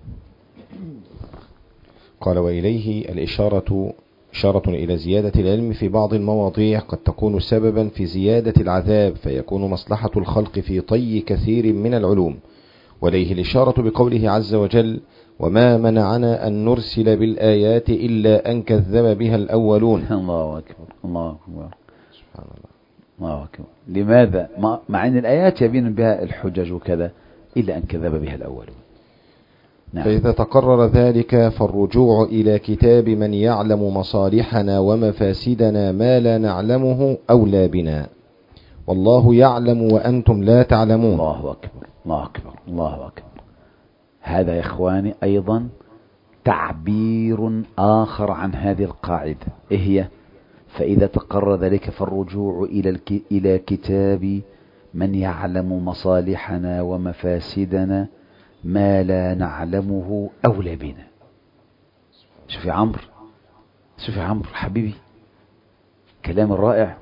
قال وإليه الإشارة إشارة إلى زيادة العلم في بعض المواضيع قد تكون سببا في زيادة العذاب، فيكون مصلحة الخلق في طي كثير من العلوم. وليه الإشارة بقوله عز وجل وما منعنا أن نرسل بالآيات إلا أن كذب بها الأولون. الله أكبر الله أكبر سبحان الله أكبر. لماذا مع أن الآيات يبين بها الحجج وكذا إلا أن كذب بها الأولون؟ نعم. فإذا تقرر ذلك فالرجوع إلى كتاب من يعلم مصالحنا ومفاسدنا ما لا نعلمه أولى بنا، والله يعلم وأنتم لا تعلمون. الله أكبر الله أكبر الله أكبر. هذا يا إخواني أيضا تعبير آخر عن هذه القاعدة. إيه هي؟ فإذا تقرر ذلك فالرجوع إلى كتاب من يعلم مصالحنا ومفاسدنا ما لا نعلمه أولى بنا. شوفي عمرو شوفي عمرو حبيبي كلام الرائع.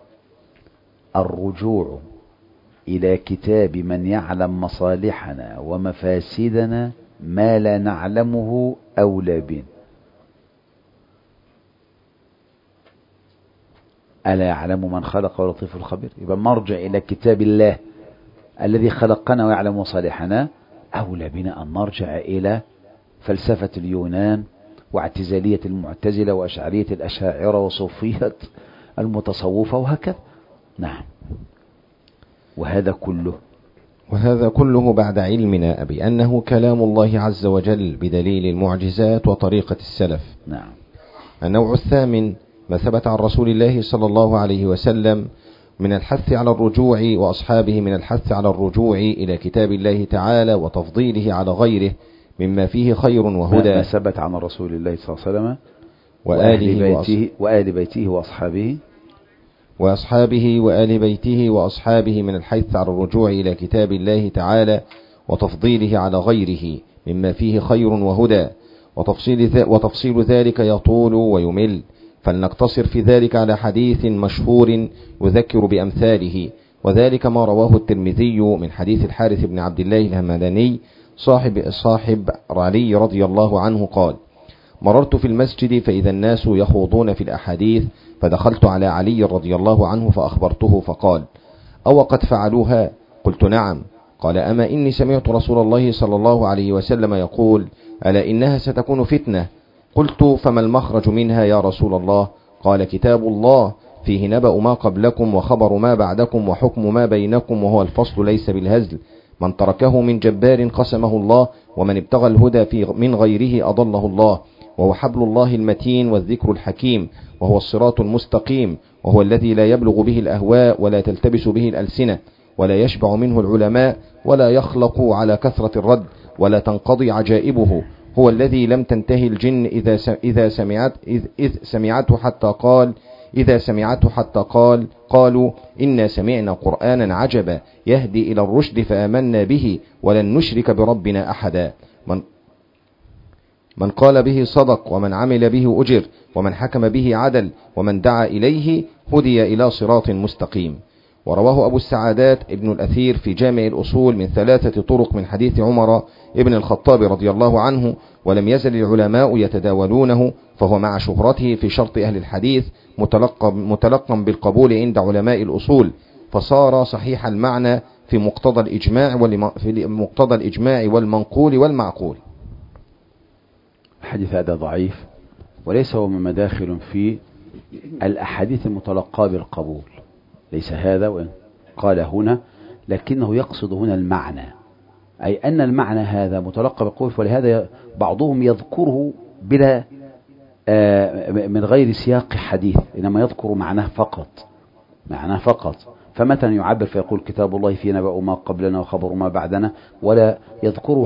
الرجوع إلى كتاب من يعلم مصالحنا ومفاسدنا ما لا نعلمه أولى بنا. ألا يعلم من خلق ولطيف الخبير؟ يبقى مرجع إلى كتاب الله الذي خلقنا ويعلم مصالحنا أولى بنا أن نرجع إلى فلسفة اليونان واعتزالية المعتزلة وأشعرية الأشاعرة وصوفية المتصوفة وهكذا. نعم. وهذا كله بعد علمنا بأنه كلام الله عز وجل بدليل المعجزات وطريقة السلف. نعم. النوع الثامن ما ثبت عن رسول الله صلى الله عليه وسلم من الحث على الرجوع وأصحابه من الحث على الرجوع إلى كتاب الله تعالى وتفضيله على غيره مما فيه خير وهدى. ما ثبت عن رسول الله صلى الله عليه وسلم وآل بيته وأصحابه وآل بيته وأصحابه من الحث على الرجوع إلى كتاب الله تعالى وتفضيله على غيره مما فيه خير وهدى. وتفصيل ذلك يطول ويمل، فلنقتصر في ذلك على حديث مشهور يذكر بأمثاله، وذلك ما رواه الترمذي من حديث الحارث بن عبد الله الهمداني صاحب علي رضي الله عنه قال مررت في المسجد فإذا الناس يخوضون في الأحاديث فدخلت على علي رضي الله عنه فأخبرته فقال أو قد فعلوها؟ قلت نعم. قال أما إني سمعت رسول الله صلى الله عليه وسلم يقول ألا إنها ستكون فتنة. قلت فما المخرج منها يا رسول الله؟ قال كتاب الله فيه نبأ ما قبلكم وخبر ما بعدكم وحكم ما بينكم وهو الفصل ليس بالهزل من تركه من جبار قسمه الله، ومن ابتغى الهدى من غيره أضله الله، وهو حبل الله المتين والذكر الحكيم، وهو الصراط المستقيم، وهو الذي لا يبلغ به الأهواء ولا تلتبس به الألسنة ولا يشبع منه العلماء ولا يخلق على كثرة الرد ولا تنقضي عجائبه. هو الذي لم تنتهي الجن إذ سمعته حتى قالوا إنا سمعنا قرآنا عجبا يهدي إلى الرشد فآمنا به ولن نشرك بربنا أحدا. من قال به صدق، ومن عمل به أجر، ومن حكم به عدل، ومن دعا إليه هدي إلى صراط مستقيم. ورواه أبو السعادات ابن الأثير في جامع الأصول من 3 طرق من حديث عمر ابن الخطاب رضي الله عنه، ولم يزل العلماء يتداولونه، فهو مع شهرته في شرط أهل الحديث متلقا بالقبول عند علماء الأصول، فصار صحيح المعنى في مقتضى الإجماع والمنقول والمعقول. الحديث هذا ضعيف، وليس هو مما داخل في الأحاديث المتلقاة بالقبول، ليس هذا وإن قال هنا، لكنه يقصد هنا المعنى، أي أن المعنى هذا متلقى بالقبول، ولهذا بعضهم يذكره بلا من غير سياق حديث، إنما يذكر معناه فقط. فمثلا يعبر فيقول كتاب الله فيه نبأ ما قبلنا وخبر ما بعدنا، ولا يذكره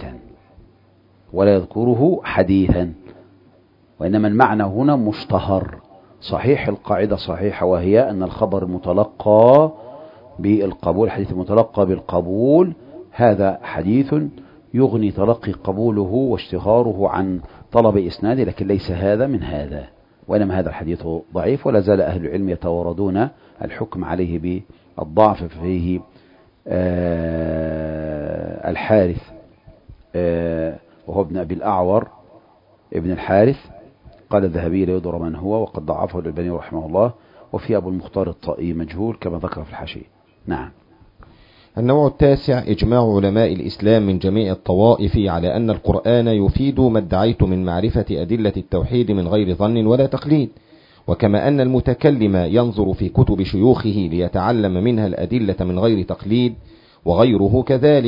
حديثا، وإنما المعنى هنا مشتهر. صحيح القاعدة صحيحة، وهي أن الخبر المتلقى بالقبول، الحديث المتلقى بالقبول، هذا حديث يغني تلقي قبوله واشتهاره عن طلب إسناده، لكن ليس هذا من هذا، وإنما هذا الحديث ضعيف، ولا زال أهل العلم يتواردون الحكم عليه بالضعف. فيه الحارث وهو ابن أبي الأعور ابن الحارث، قال الذهبي لا يدرى من هو، وقد ضعفه الألباني رحمه الله. وفي أبو المختار الطائي مجهول كما ذكر في الحاشية. نعم. النوع التاسع: إجماع علماء الإسلام من جميع الطوائف على أن القرآن يفيد ما ادعيت من معرفة أدلة التوحيد من غير ظن ولا تقليد، وكما أن المتكلم ينظر في كتب شيوخه ليتعلم منها الأدلة من غير تقليد، وغيره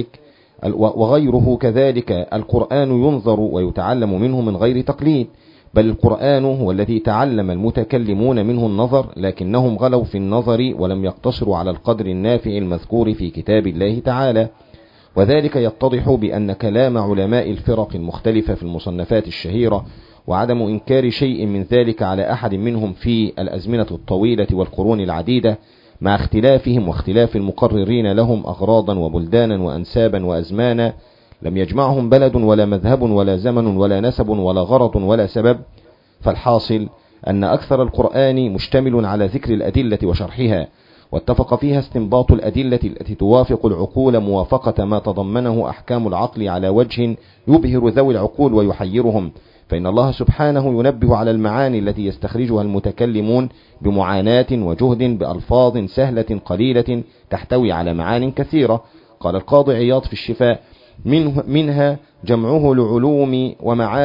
كذلك القرآن ينظر ويتعلم منه من غير تقليد، بل القرآن هو الذي تعلم المتكلمون منه النظر، لكنهم غلوا في النظر ولم يقتصروا على القدر النافع المذكور في كتاب الله تعالى. وذلك يتضح بأن كلام علماء الفرق المختلفة في المصنفات الشهيرة، وعدم إنكار شيء من ذلك على أحد منهم في الأزمنة الطويلة والقرون العديدة، مع اختلافهم واختلاف المقررين لهم أغراضا وبلدانا وأنسابا وأزمانا، لم يجمعهم بلد ولا مذهب ولا زمن ولا نسب ولا غرض ولا سبب. فالحاصل أن أكثر القرآن مشتمل على ذكر الأدلة وشرحها، واتفق فيها استنباط الأدلة التي توافق العقول موافقة ما تضمنه أحكام العقل على وجه يبهر ذوي العقول ويحيرهم، فإن الله سبحانه ينبه على المعاني التي يستخرجها المتكلمون بمعاناة وجهد بألفاظ سهلة قليلة تحتوي على معان كثيرة. قال القاضي عياض في الشفاء: منها جمعه لعلوم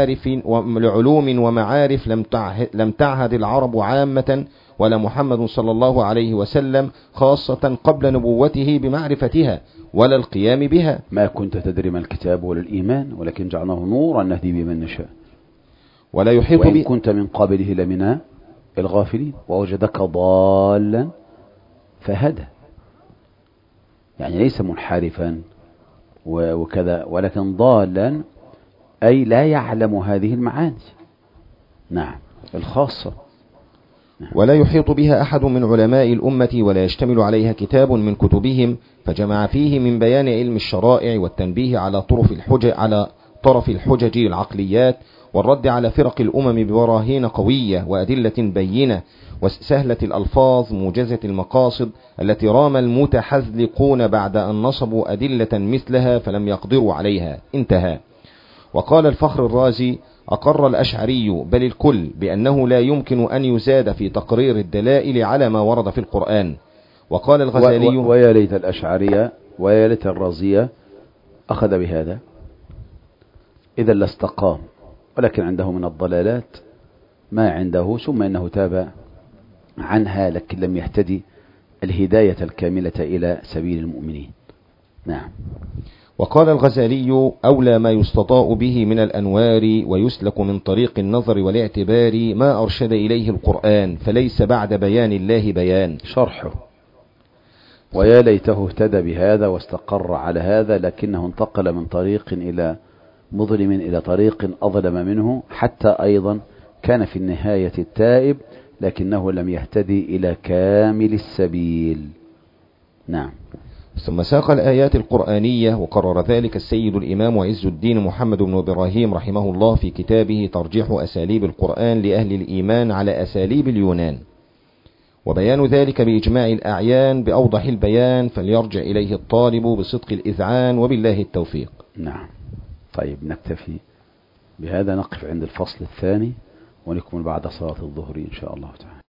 ومعارف لم تعهد العرب عامة ولا محمد صلى الله عليه وسلم خاصة قبل نبوته بمعرفتها ولا القيام بها. ما كنت تدري ما الكتاب ولا الإيمان، ولكن جعلناه نورا نهدي بمن نشاء، ولا يحيط وإن كنت من قبله لمن الغافلين، ووجدك ضالا فهدى. يعني ليس منحرفا وكذا، ولكن ضالا أي لا يعلم هذه المعاني. نعم، الخاصة. نعم. ولا يحيط بها أحد من علماء الأمة ولا يشتمل عليها كتاب من كتبهم، فجمع فيه من بيان علم الشرائع والتنبيه على طرف الحجج العقليات، والرد على فرق الأمم ببراهين قوية وأدلة بينة وسهلة الألفاظ موجزة المقاصد التي رام المتحذلقون بعد أن نصبوا أدلة مثلها فلم يقدروا عليها. انتهى. وقال الفخر الرازي: أقر الأشعري بل الكل بأنه لا يمكن أن يزاد في تقرير الدلائل على ما ورد في القرآن. وقال الغزالي: ويا ليت الأشعرية ويا ليت الرازية أخذ بهذا، إذا لاستقام، ولكن عنده من الضلالات ما عنده، ثم إنه تاب عنها، لكن لم يهتدي الهداية الكاملة إلى سبيل المؤمنين. نعم. وقال الغزالي: أولى ما يستضاء به من الأنوار ويسلك من طريق النظر والاعتبار ما أرشد إليه القرآن، فليس بعد بيان الله بيان. شرحه. ويا ليته اهتدى بهذا واستقر على هذا، لكنه انتقل من طريق إلى مظلم إلى طريق أظلم منه، حتى أيضا كان في النهاية التائب، لكنه لم يهتدي إلى كامل السبيل. نعم. ثم ساق الآيات القرآنية، وقرر ذلك السيد الإمام عز الدين محمد بن إبراهيم رحمه الله في كتابه ترجيح أساليب القرآن لأهل الإيمان على أساليب اليونان، وبيان ذلك بإجماع الأعيان بأوضح البيان، فليرجع إليه الطالب بصدق الإذعان، وبالله التوفيق. نعم. طيب نكتفي بهذا، نقف عند الفصل الثاني ونكمل بعد صلاة الظهر إن شاء الله تعالى.